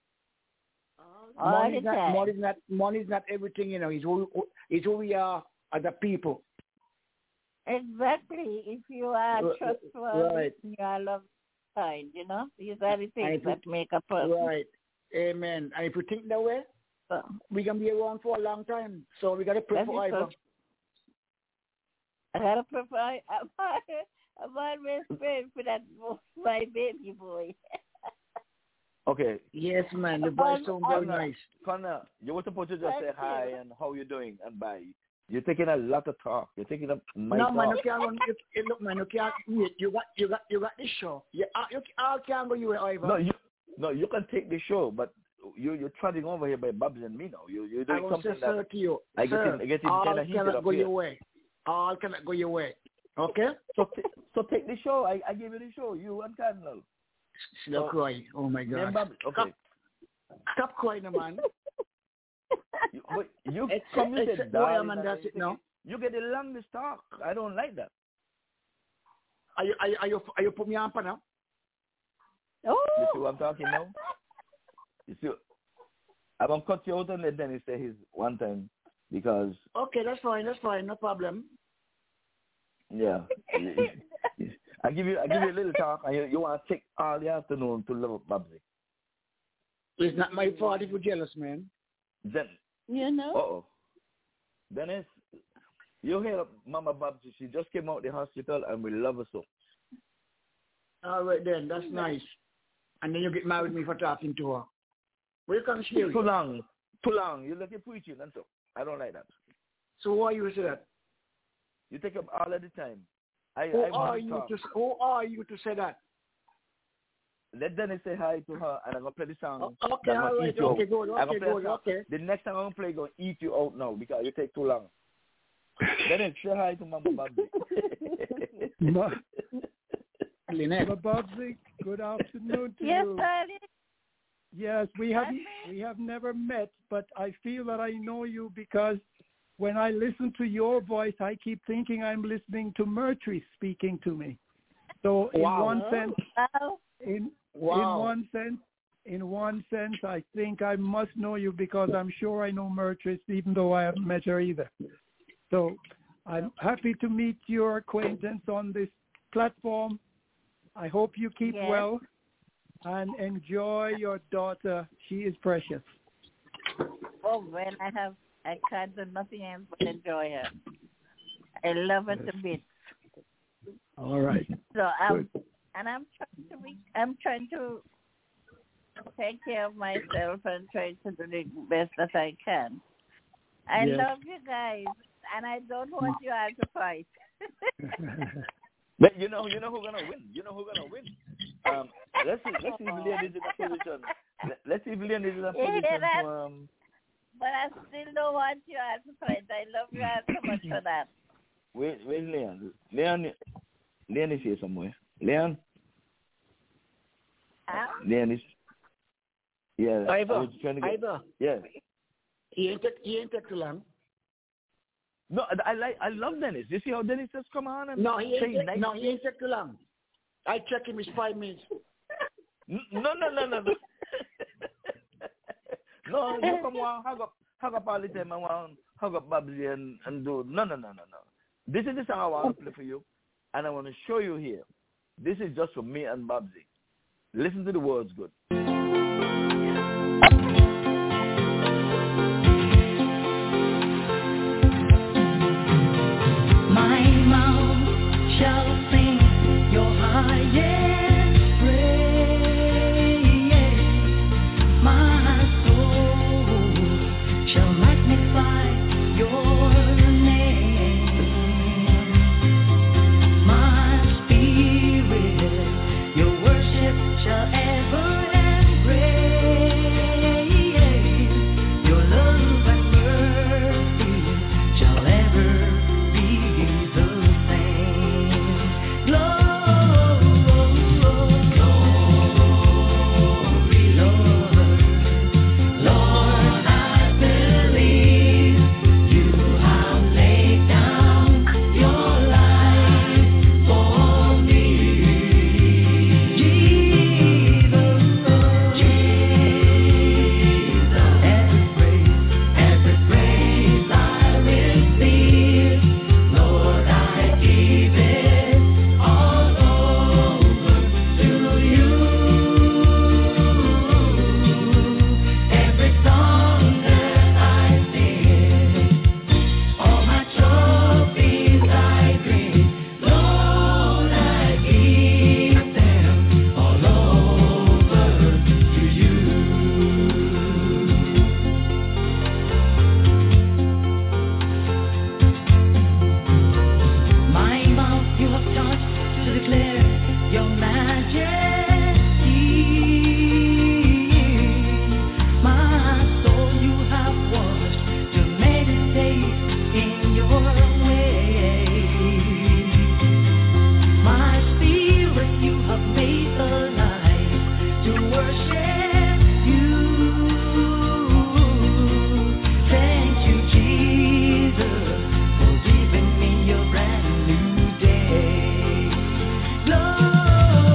Money is not everything, you know. It's who we are as a people. Exactly. If you are trustworthy, right. You are loved, kind, you know. These are the things that make a person. Right. Amen. And if you think that way, we can be around for a long time. So we got to pray for Ivor. I got to pray for Ivor. I'm always praying for that my baby boy. Okay. Yes, man. The voice sounds very nice. Connor, you were supposed to just say hi and how you doing and bye. You're taking a lot of talk. You're taking up my talk. No, man, you can't. Look, man, you can't. Wait, you got the show. You can't go you with Ivor. You can take the show, but you're trotting over here by Babs and me now. You're doing something that to you. I get kind of heated up here. All cannot go your way. Okay. So take the show. I give you the show. You and Cardinal. Stop crying. Oh my God. Okay. Stop crying, man. You committed, darling. You get the longest talk. I don't like that. Are you put me on for now? Oh. You see what I'm talking now? You see, I'm gonna cut you out and let Dennis say his one time because. Okay, that's fine. No problem. Yeah. I give you a little talk, and you want to take all the afternoon to love Babsy. It's not my fault if you're jealous, man. Then. You know. Dennis, You hear Mama Babsy? She just came out the hospital, and we love her so. All right then, that's nice. And then you get mad with me for talking to her. Where can she hear you? Too long. You let it preaching and so. I don't like that. So why you say that? You take up all of the time. Who are you to say that? Let Dennis say hi to her, and I'm gonna play the song. Okay, all right. Okay, good. Okay. The next time I'm gonna play, gonna eat you out now because you take too long. Dennis, say hi to Mama Babsy. Mama Babsy, good afternoon to yes, you. Daddy. Yes, we have never met, but I feel that I know you because when I listen to your voice, I keep thinking I'm listening to Murtry speaking to me. So in one sense, I think I must know you because I'm sure I know Murtry, even though I haven't met her either. So I'm happy to meet your acquaintance on this platform. I hope you keep well and enjoy your daughter. She is precious. Oh, well, I can't do nothing else but enjoy her. I love her to bits. All right. So I'm trying to take care of myself and try to do the best that I can. I love you guys, and I don't want you all to fight. But you know who's gonna win. Let's see if Leon is in a position. Let's see if Leon is in a position to But I still don't want you all to fight. I love you all so much for that. Where's Leon? Leon is here somewhere. Leon? Leon is... Yeah. Ivor. Yeah. He ain't take too long. No, I love Dennis. You see how Dennis just come on and he ain't take too long. I check him, it's 5 minutes. No. No, you come on, hug up all the time and want hug up Babsy and do. No. This is the song I want to play for you, and I want to show you here. This is just for me and Babsy. Listen to the words good. My mouth shall sing your highest praise. My soul shall magnify your name. My spirit, your worship shall ever Lord.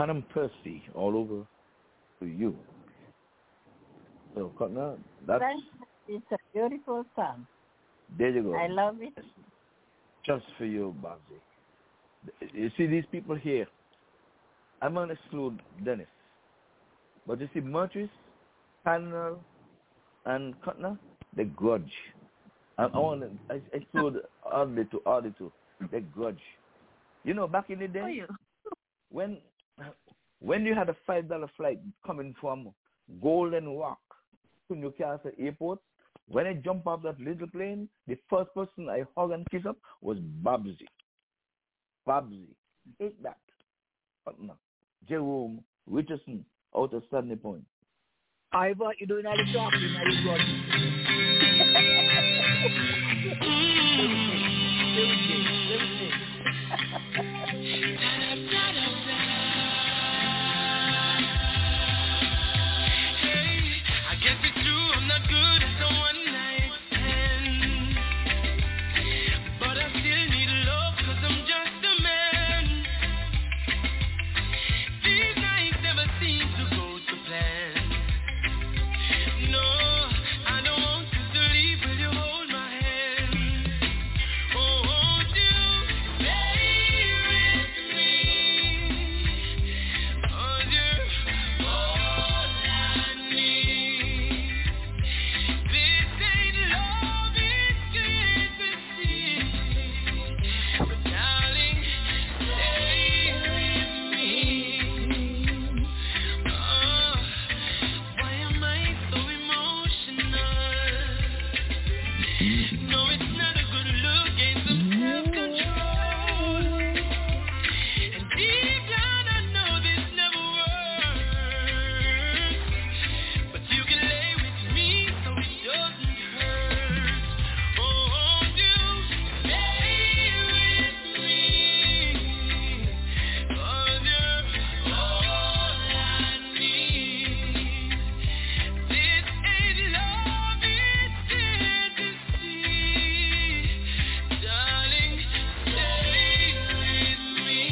Hannah Percy, all over to you. So, Cotner, it's a beautiful song. There you go. I love it. Just for you, Babsy. You see these people here. I'm going to exclude Dennis. But you see Murtris, Panel, and Cotner, they grudge. I want to exclude Audley too. They grudge. You know, back in the day, when you had a $5 flight coming from Golden Rock to Newcastle Airport, when I jumped off that little plane, the first person I hug and kiss up was Babsy. Take that. Cotner, Jerome, Richardson, out of Stanley Point. Ivor, you doing all the talking, all the talking. I guess it's true, I'm not good at the one night stand, but I still need love 'cause I'm just a man. These nights never seem to go to plan. No, I don't want you to leave. Will you hold my hand? Oh, won't you stay with me? 'Cause you're all I need. This ain't love, it's clear to see. But darling, stay with me. Oh, why am I so emotional? No, it's not a good look, gain some self-control. And deep down I know this never works, but you can lay with me so it doesn't hurt. Oh, won't you stay with me? 'Cause you're all I need. This ain't love, it's clear to see. Darling, stay with me.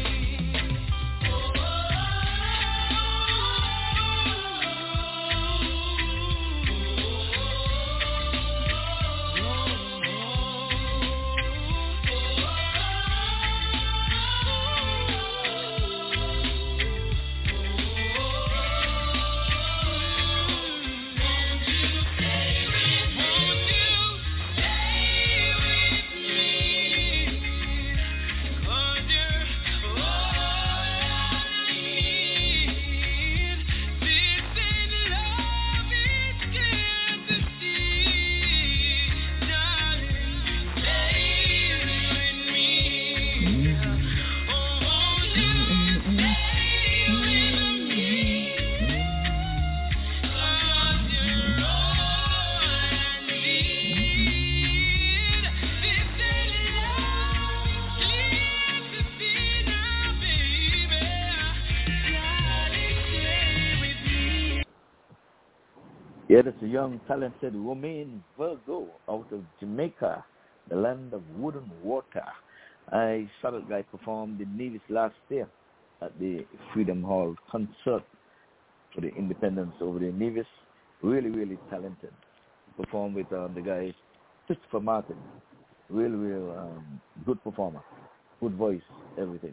Yeah, that's a young, talented Romain Virgo out of Jamaica, the land of wood and water. I saw that guy perform the Nevis last year at the Freedom Hall concert for the independence over the Nevis. Really, really talented. Performed with the guy Christopher Martin. Real good performer. Good voice, everything.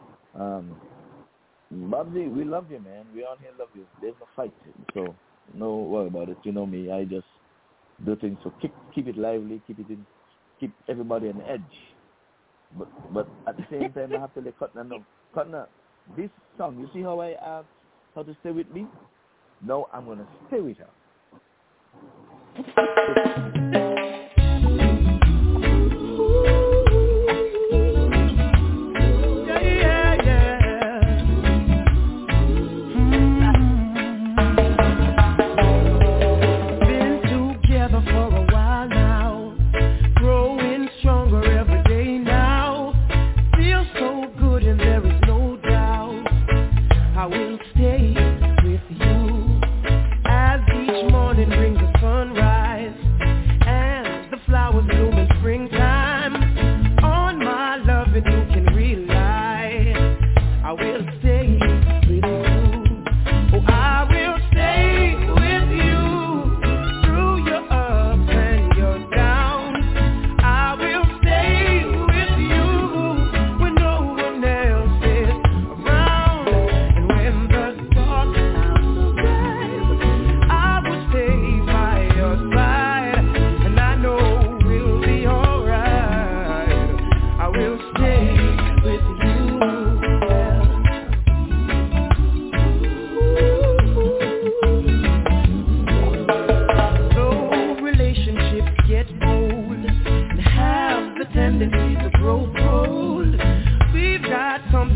Babsy, we love you, man. We all here love you. There's no fight. So no worry about it. You know me. I just do things. So keep it lively. Keep everybody on the edge. But at the same time, I have to let Cotner know. Cotner, this song, you see how I asked her to stay with me? No, I'm going to stay with her. As each morning brings the sunrise,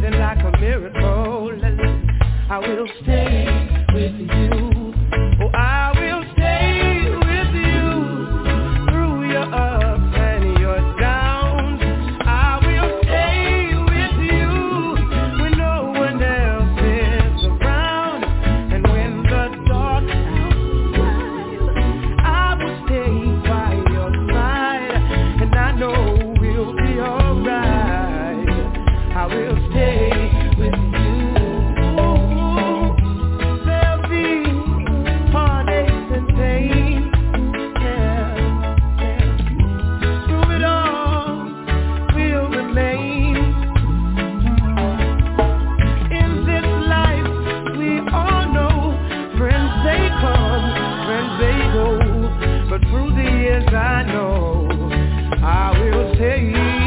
feeling like a miracle. I will stay with you. Oh, I will stay with you through your ups and your downs. I will stay with you when no one else is around. And when the dark clouds rise, I will stay by your side. And I know we'll be alright. I will stay with you. There'll be heartaches and pain. Yeah. Through it all, we'll remain. In this life, we all know friends they come, friends they go. But through the years, I know I will stay.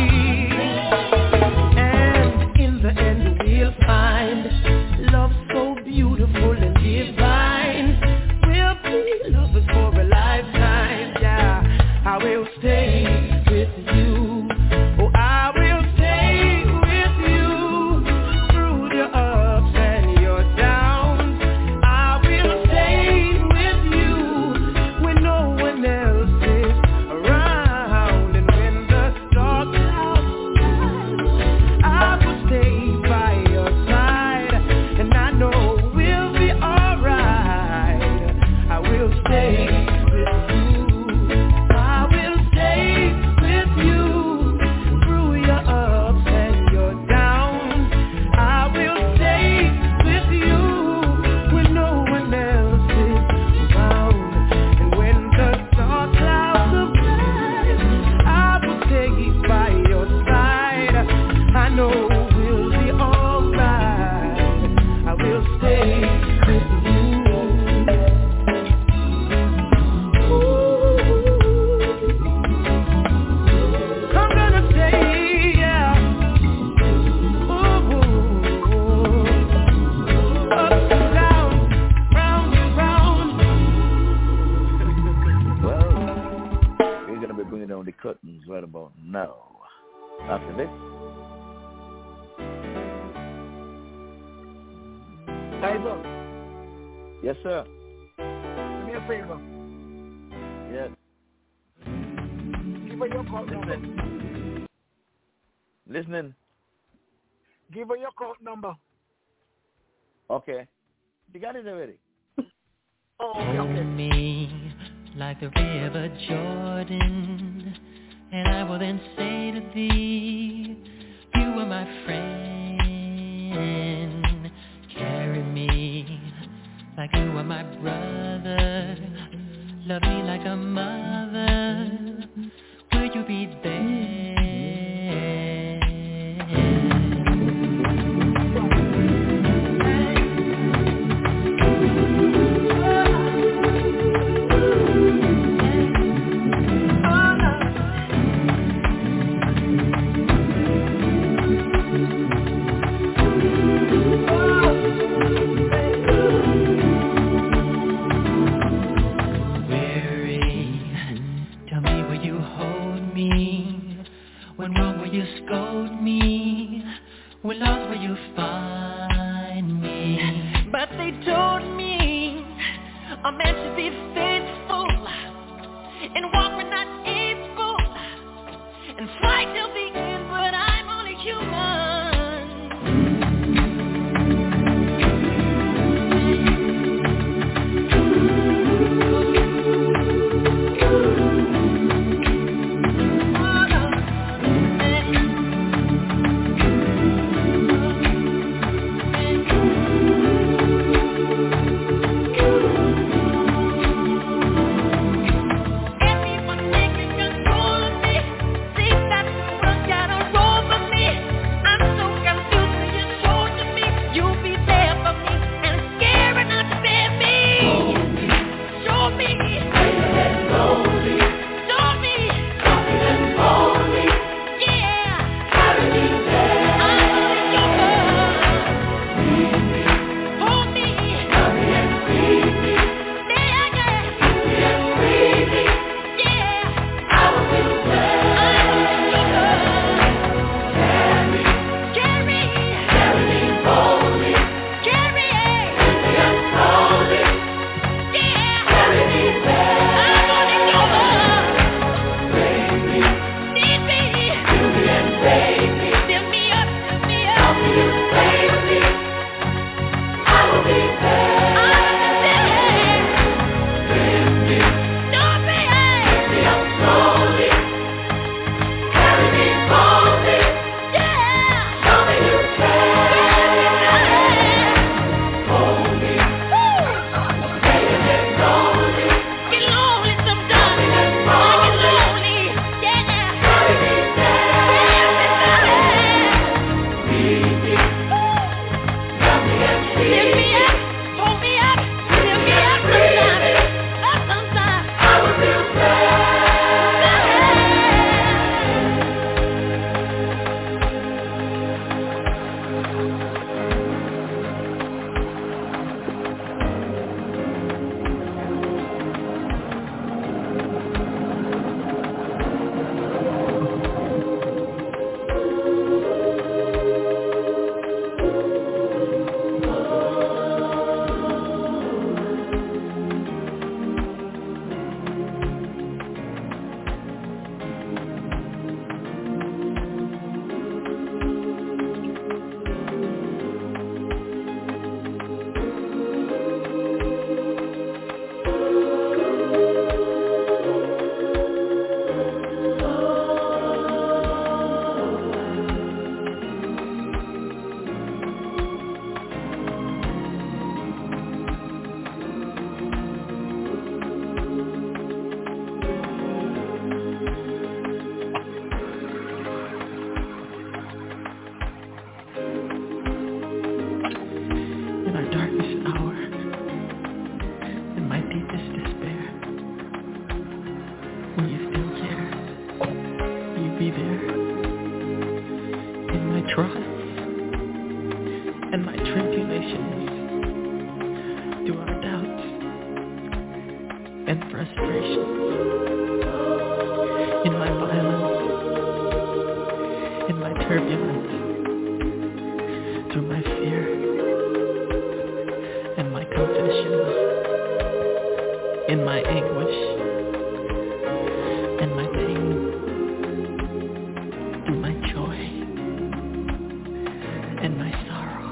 We'll find love so beautiful and divine. We'll be lovers for a lifetime, yeah. I will stay with you. Oh, I will stay with you through your ups and your downs. I will stay with you when no one else is around. And when the dark clouds rise, I will stay by your side, and I know we'll be alright. I will stay with you. I will stay with you through your ups and your downs. I will stay with you when no one else is around. And when the dark clouds rise, I will stay by your side. I know we'll be alright. I will stay with you. Ooh, I'm gonna stay, yeah. Ooh, up and down, round and round. Well, we're going to be bringing down the curtains right about now. After this, Tiger, yes, sir. do me a favor. Yes. Give her your account number. Listening. Give her your account number. Okay. You got it already. Oh, okay. Me like the river Jordan, and I will then say to thee, you are my friend. Carry me like you are my brother. Love me like a mother. Will you be there? When wrong will you scold me? When lost will you find me? But they told me a man should be faithful and walk when not equal and fight till the end, but I'm only human. darkest hour, in my deepest despair, will you still care? Will you be there? In my trials and my tribulations, through our doubts and frustrations, in my violence, in my turbulence, through my fear and my confessions, in my anguish and my pain, through my joy and my sorrow,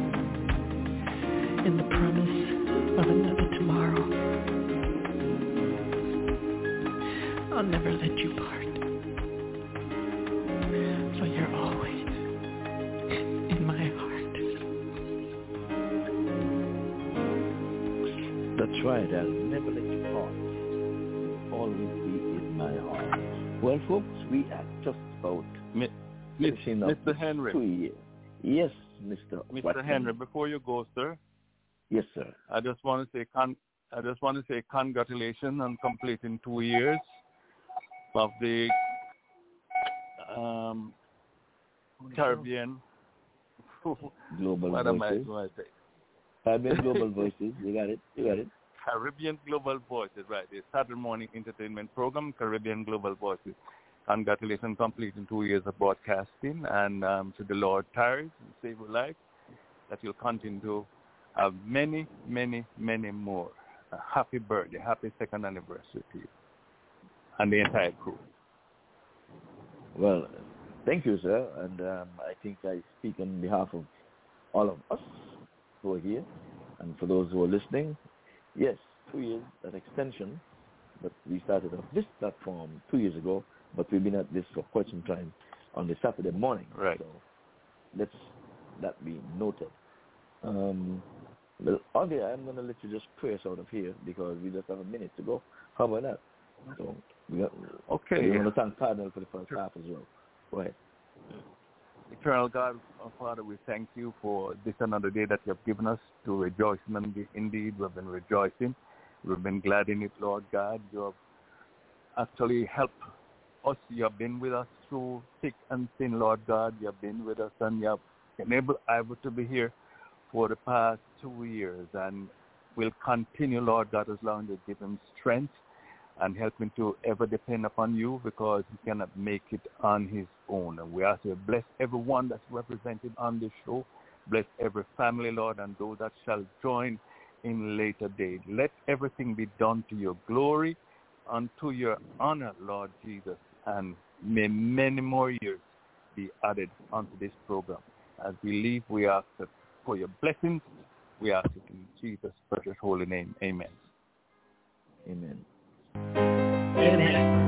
in the promise of another tomorrow. I'll never let you part, for you're always in my heart. That's right, I'll never let you part. You'll always be in my heart. Well, folks, we are just about finishing up Mr. Henry. 2 years. Yes, Mr. Watson. Henry, before you go, sir. Yes, sir. I just want to say congratulations on completing 2 years of the Caribbean Global what Voices. am I going to say? Caribbean Global Voices. You got it. Caribbean Global Voices, right. The Saturday morning entertainment program, Caribbean Global Voices. Congratulations completing 2 years of broadcasting, and to the Lord tires and save your life, that you'll continue to have many, many, many more. A happy birthday, happy second anniversary to you and the entire crew. Well, thank you, sir. And I think I speak on behalf of all of us who are here, and for those who are listening. Yes, 2 years, an extension, but we started off this platform 2 years ago, but we've been at this for quite some time on the Saturday morning. Right. So let's that be noted. Well, okay, I'm going to let you just pray us out of here because we just have a minute to go. How about that? So we want to thank Cardinal for the first half as well. Go ahead. Eternal God, our Father, we thank you for this another day that you have given us to rejoice in. Indeed, we've been rejoicing. We've been glad in it, Lord God. You have actually helped us. You have been with us through thick and thin, Lord God. You have been with us, and you have enabled Ivor to be here for the past 2 years, and will continue, Lord God, as long as you give him strength and help him to ever depend upon you, because he cannot make it on his own. And we ask you to bless everyone that's represented on this show. Bless every family, Lord, and those that shall join in later days. Let everything be done to your glory, unto your honor, Lord Jesus, and may many more years be added onto this program. As we leave, we ask for your blessings. We ask it in Jesus' precious holy name. Amen. Amen. Amen.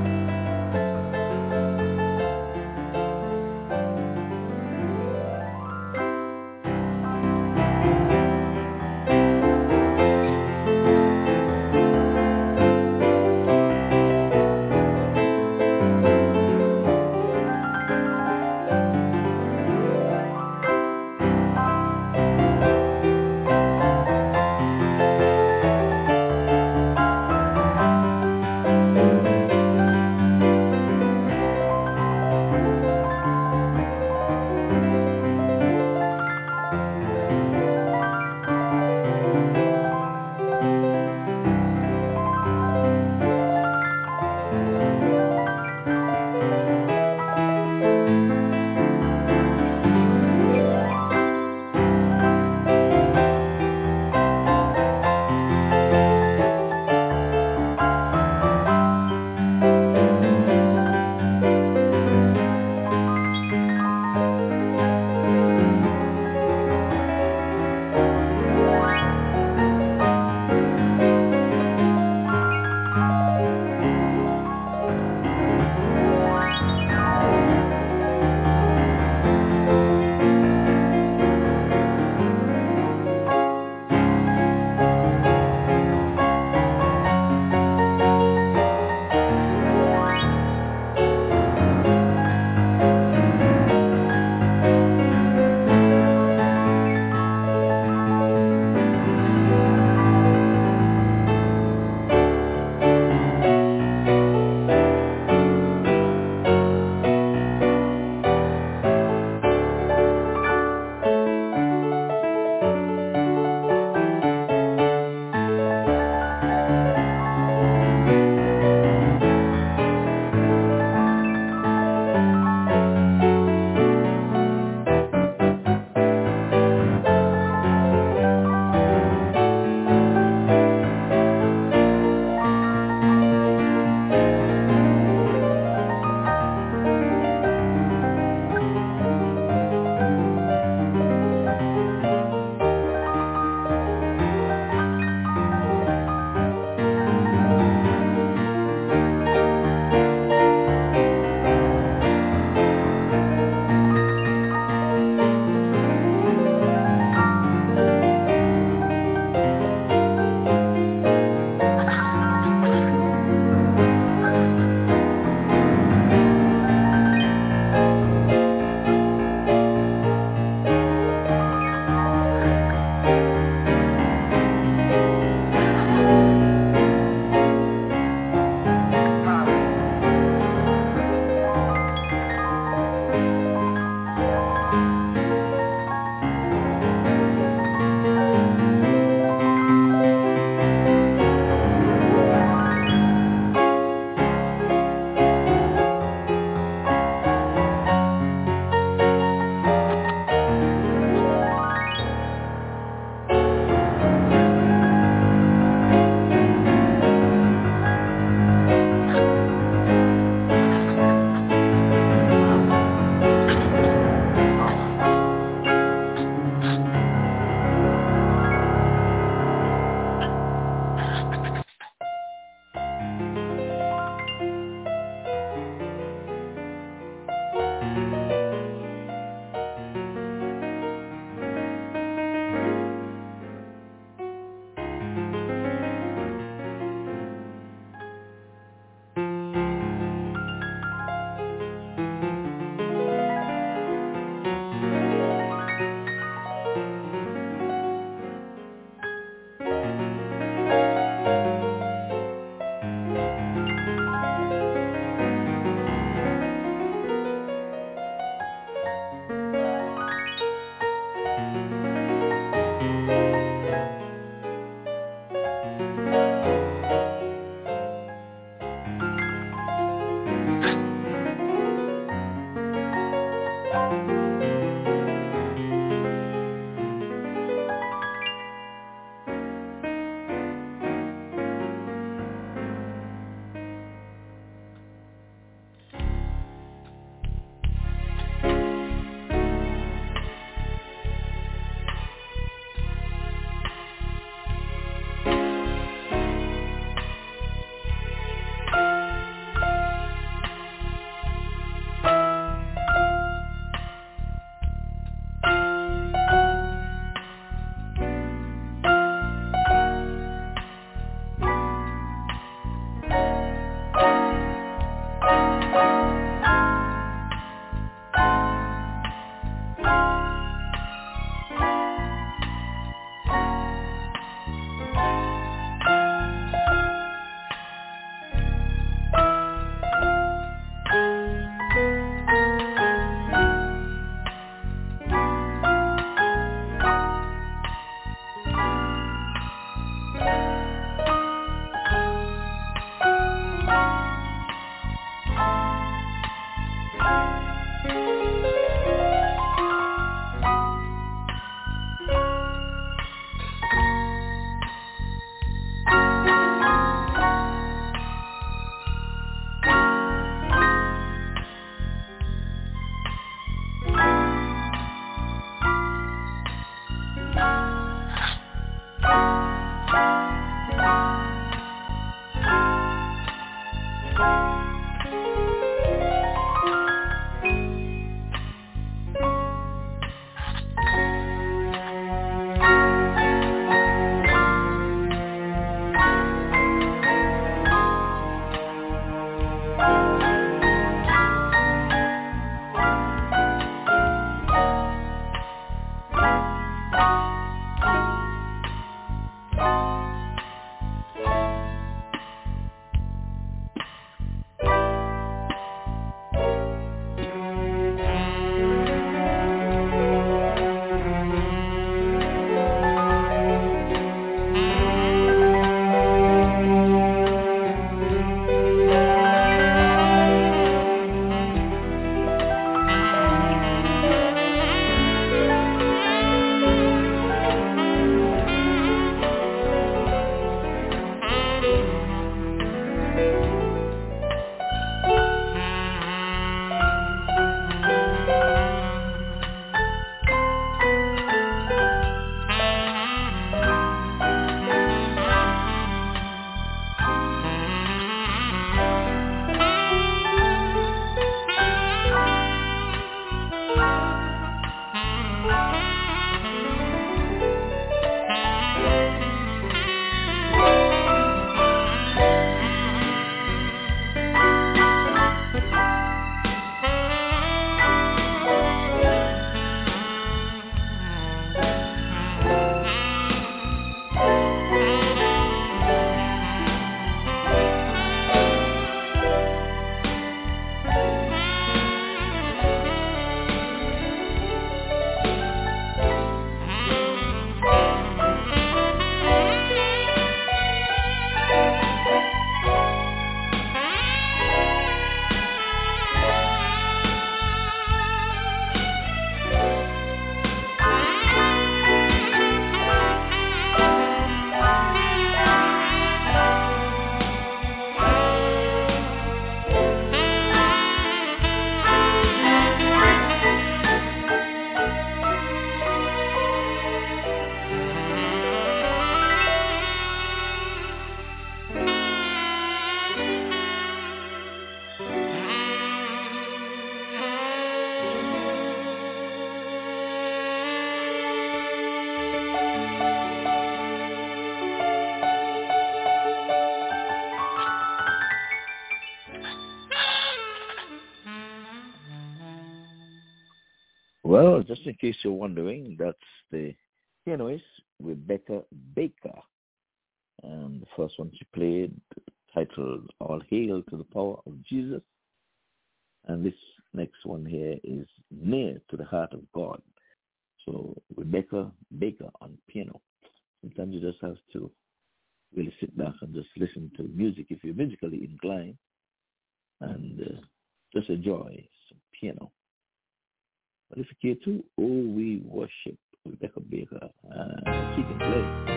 Well, just in case you're wondering, that's the pianist Rebecca Baker. And the first one she played, titled All Hail to the Power of Jesus. And this next one here is Near to the Heart of God. So Rebecca Baker on piano. Sometimes you just have to really sit back and just listen to music if you're musically inclined, and just enjoy some piano. But if you care to, we worship Rebecca Baker, and she can play.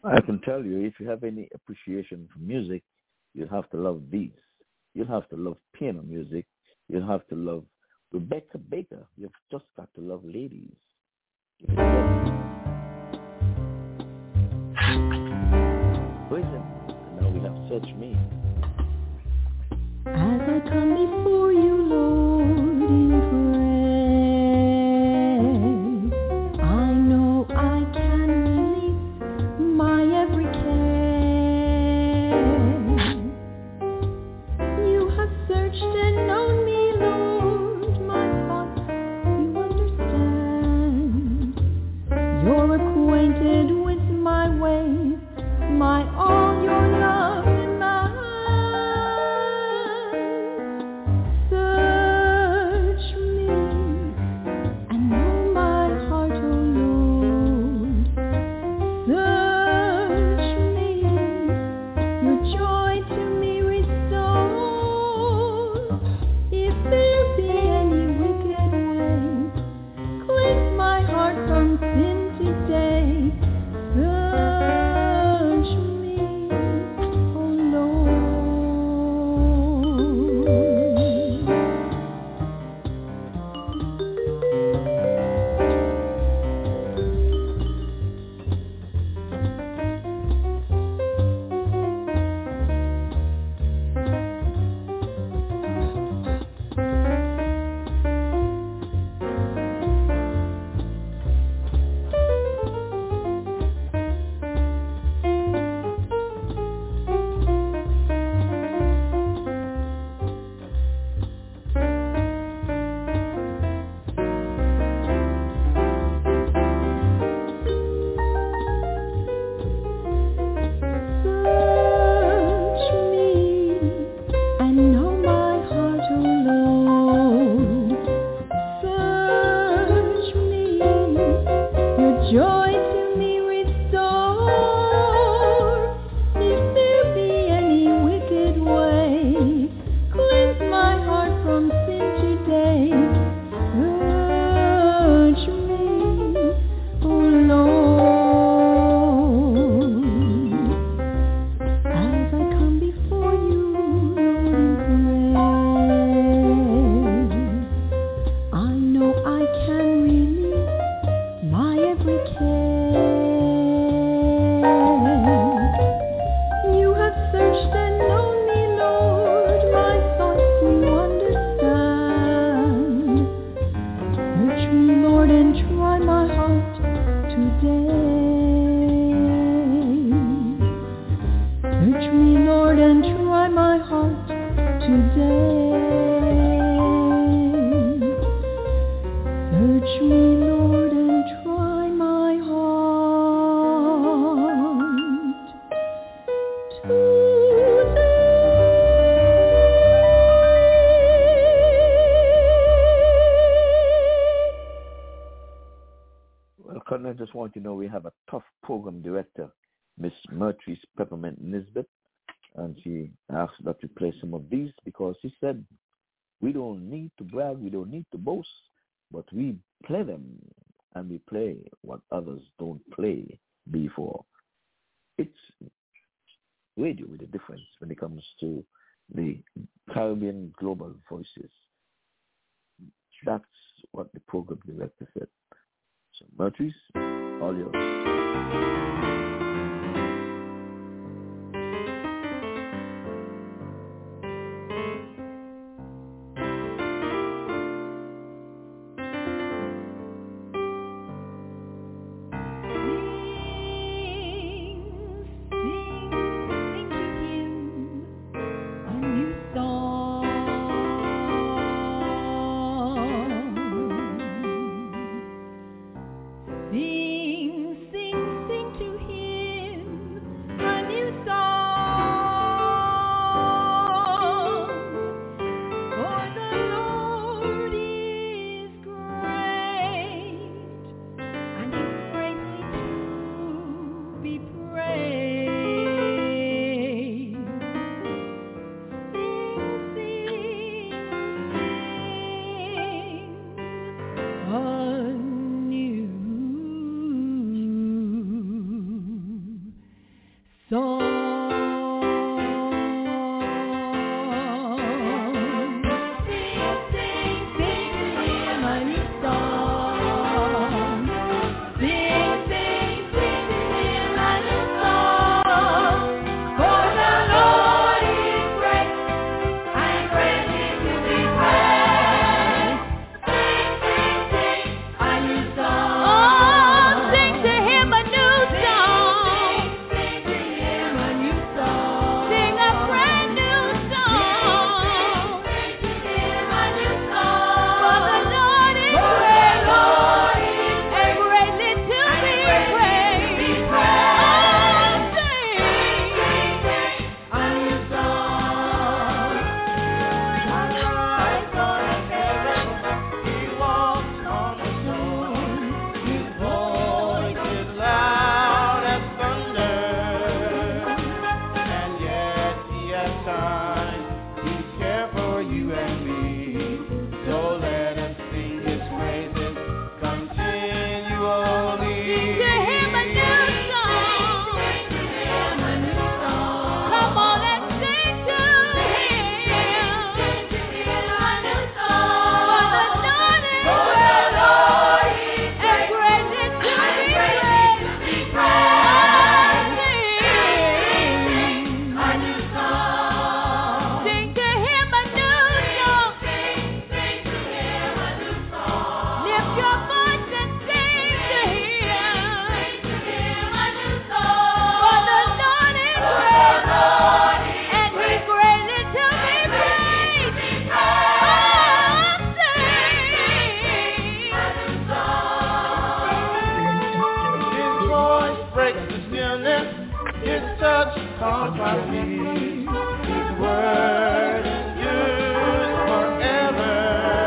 I can tell you, if you have any appreciation for music, you'll have to love these. You'll have to love piano music. You'll have to love Rebecca Baker. You've just got to love ladies. Prison. And now we have Search Me. As I come before you, Lord, in prayer, I know I can release my every care. You have searched and known me, Lord, my thoughts you understand. You're acquainted with my ways, my all, your love and mine. Search me and know my heart, oh Lord. Search me, your joy to me restore. If there be any wicked way, cleanse my heart from sin today. Search me, oh Lord. Search me and know my heart, oh Lord. Search me, your joy to me restore. If there be any wicked way, cleanse my heart from sin today. Search me, oh Lord. As I come before you, Lord, in prayer, I know I can release my every care. You have searched and known me, Lord, my thoughts you understand. Search me, Lord, and try my heart today. Search me, Lord, and try my heart today. Search me, Lord, and try my heart Well, Colonel, I just want you to know we have a tough program director, Miss Myrtrice Peppermint Nisbet, and she asked that we play some of these because she said we don't need to brag, we don't need to boast, but we play them, and we play what others don't play before. It's radio with a difference when it comes to the Caribbean Global Voices. That's what the program director said. So, Myrtrice, all yours. anew. taught by me. His word endures forever,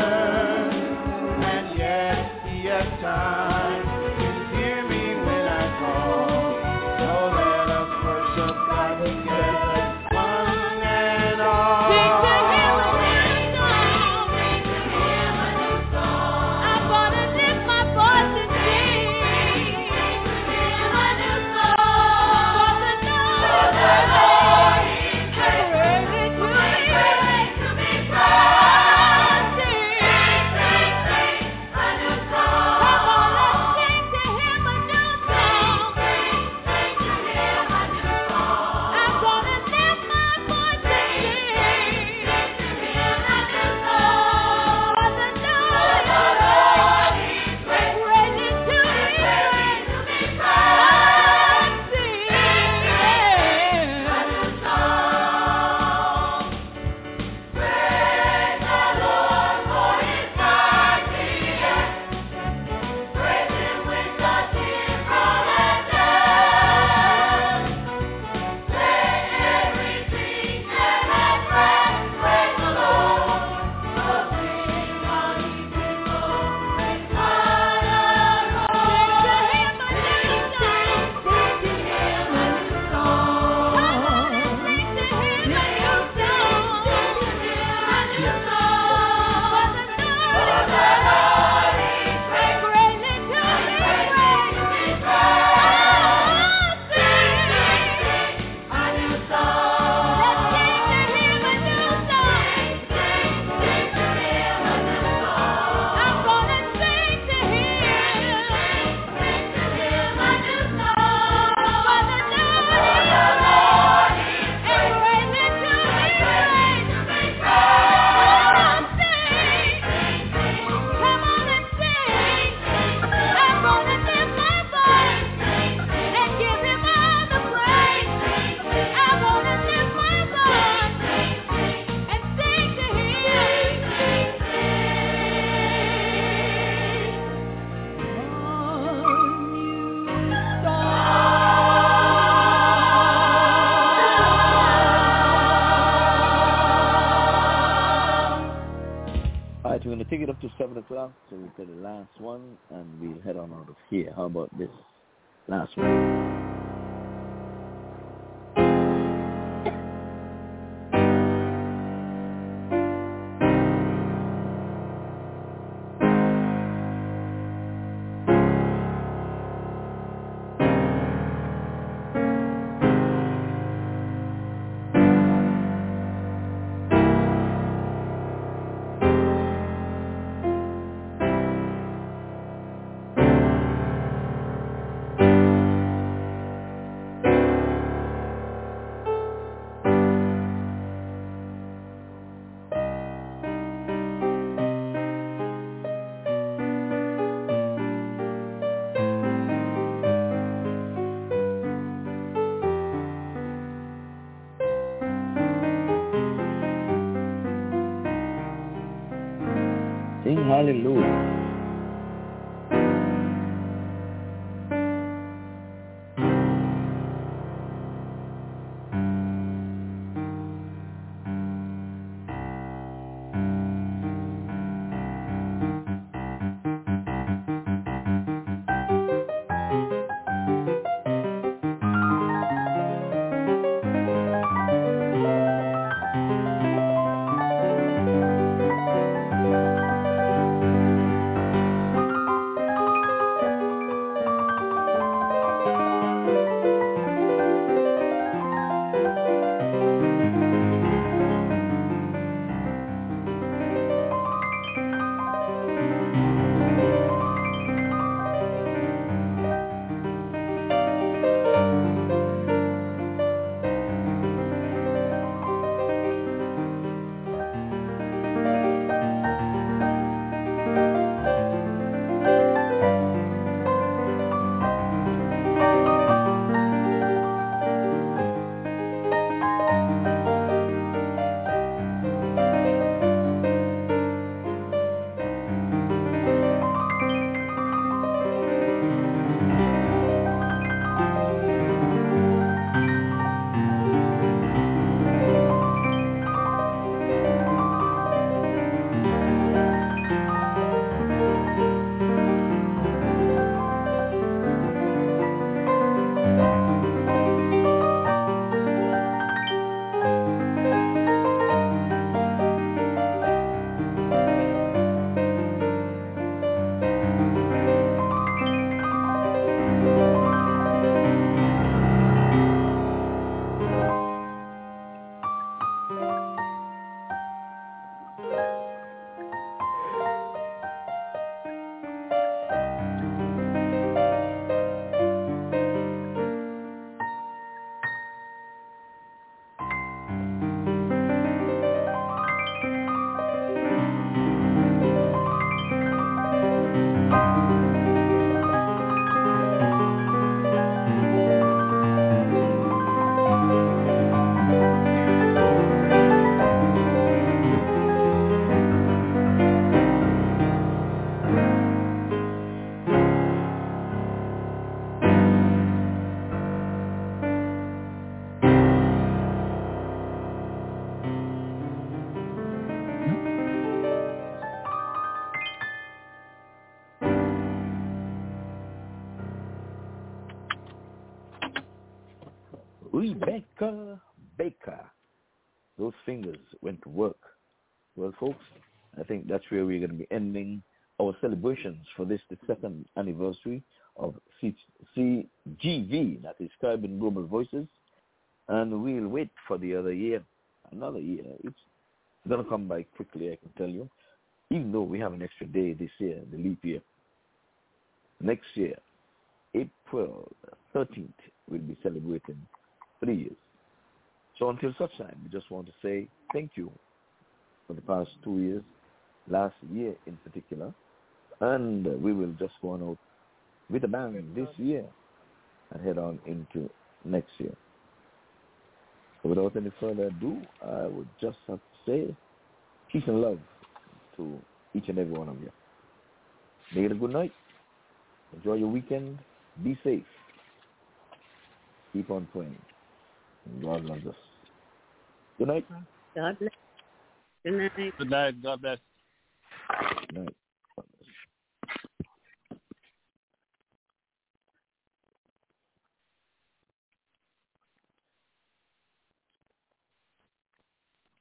and yet he has time to hear me when I call. So let us worship God together, one and all. Sing to him a new song. Sing to him a new song. I'm gonna lift my voice and sing. Sing to him a new song. For the Lord is greatly to be praised. Sing, sing, sing a new song. Come on, let's sing to him a new song. Sing to him a new song. I'm gonna lift my voice and sing. Sing to him a new song. For the Lord is greatly to be praised. Sing, a new song. Praise the Lord for his mightiness. Praise him with the timbrel and dance. Let everything that has breath praise the Lord. So sing, mighty people, praise God alone. Sing to him a new song. Sing to him a new song. Come on and sing to him a new song. Sing to him a new song. For the Lord is greatly to be praised. Sing a new song. Let's sing to him a new song. Sing to him a new song. I'm gonna sing to him. Sing to him a new song. For the Lord is greatly to be praised. Come on, and sing. I'm gonna lift my voice and give him all the praise. I'm gonna lift my voice and sing to him. All right, we're going to take it up to 7 o'clock, so we'll play the last one, and we'll head on out of here. How about this last one? Sing hallelujah. Rebecca Baker. Those fingers went to work. Well, folks, I think that's where we're going to be ending our celebrations for this, the second anniversary of CGV, that is Caribbean Global Voices, and we'll wait for the other year, another year. It's going to come by quickly, I can tell you, even though we have an extra day this year, the leap year. Next year, April 13th, we'll be celebrating 3 years. So until such time, we just want to say thank you for the past 2 years, last year in particular, and we will just go on out with a bang this year and head on into next year. So without any further ado, I would just have to say peace and love to each and every one of you. Make it a good night. Enjoy your weekend. Be safe. Keep on praying. God loves us. Good night. God bless. Good night. Good night. God bless. Good night.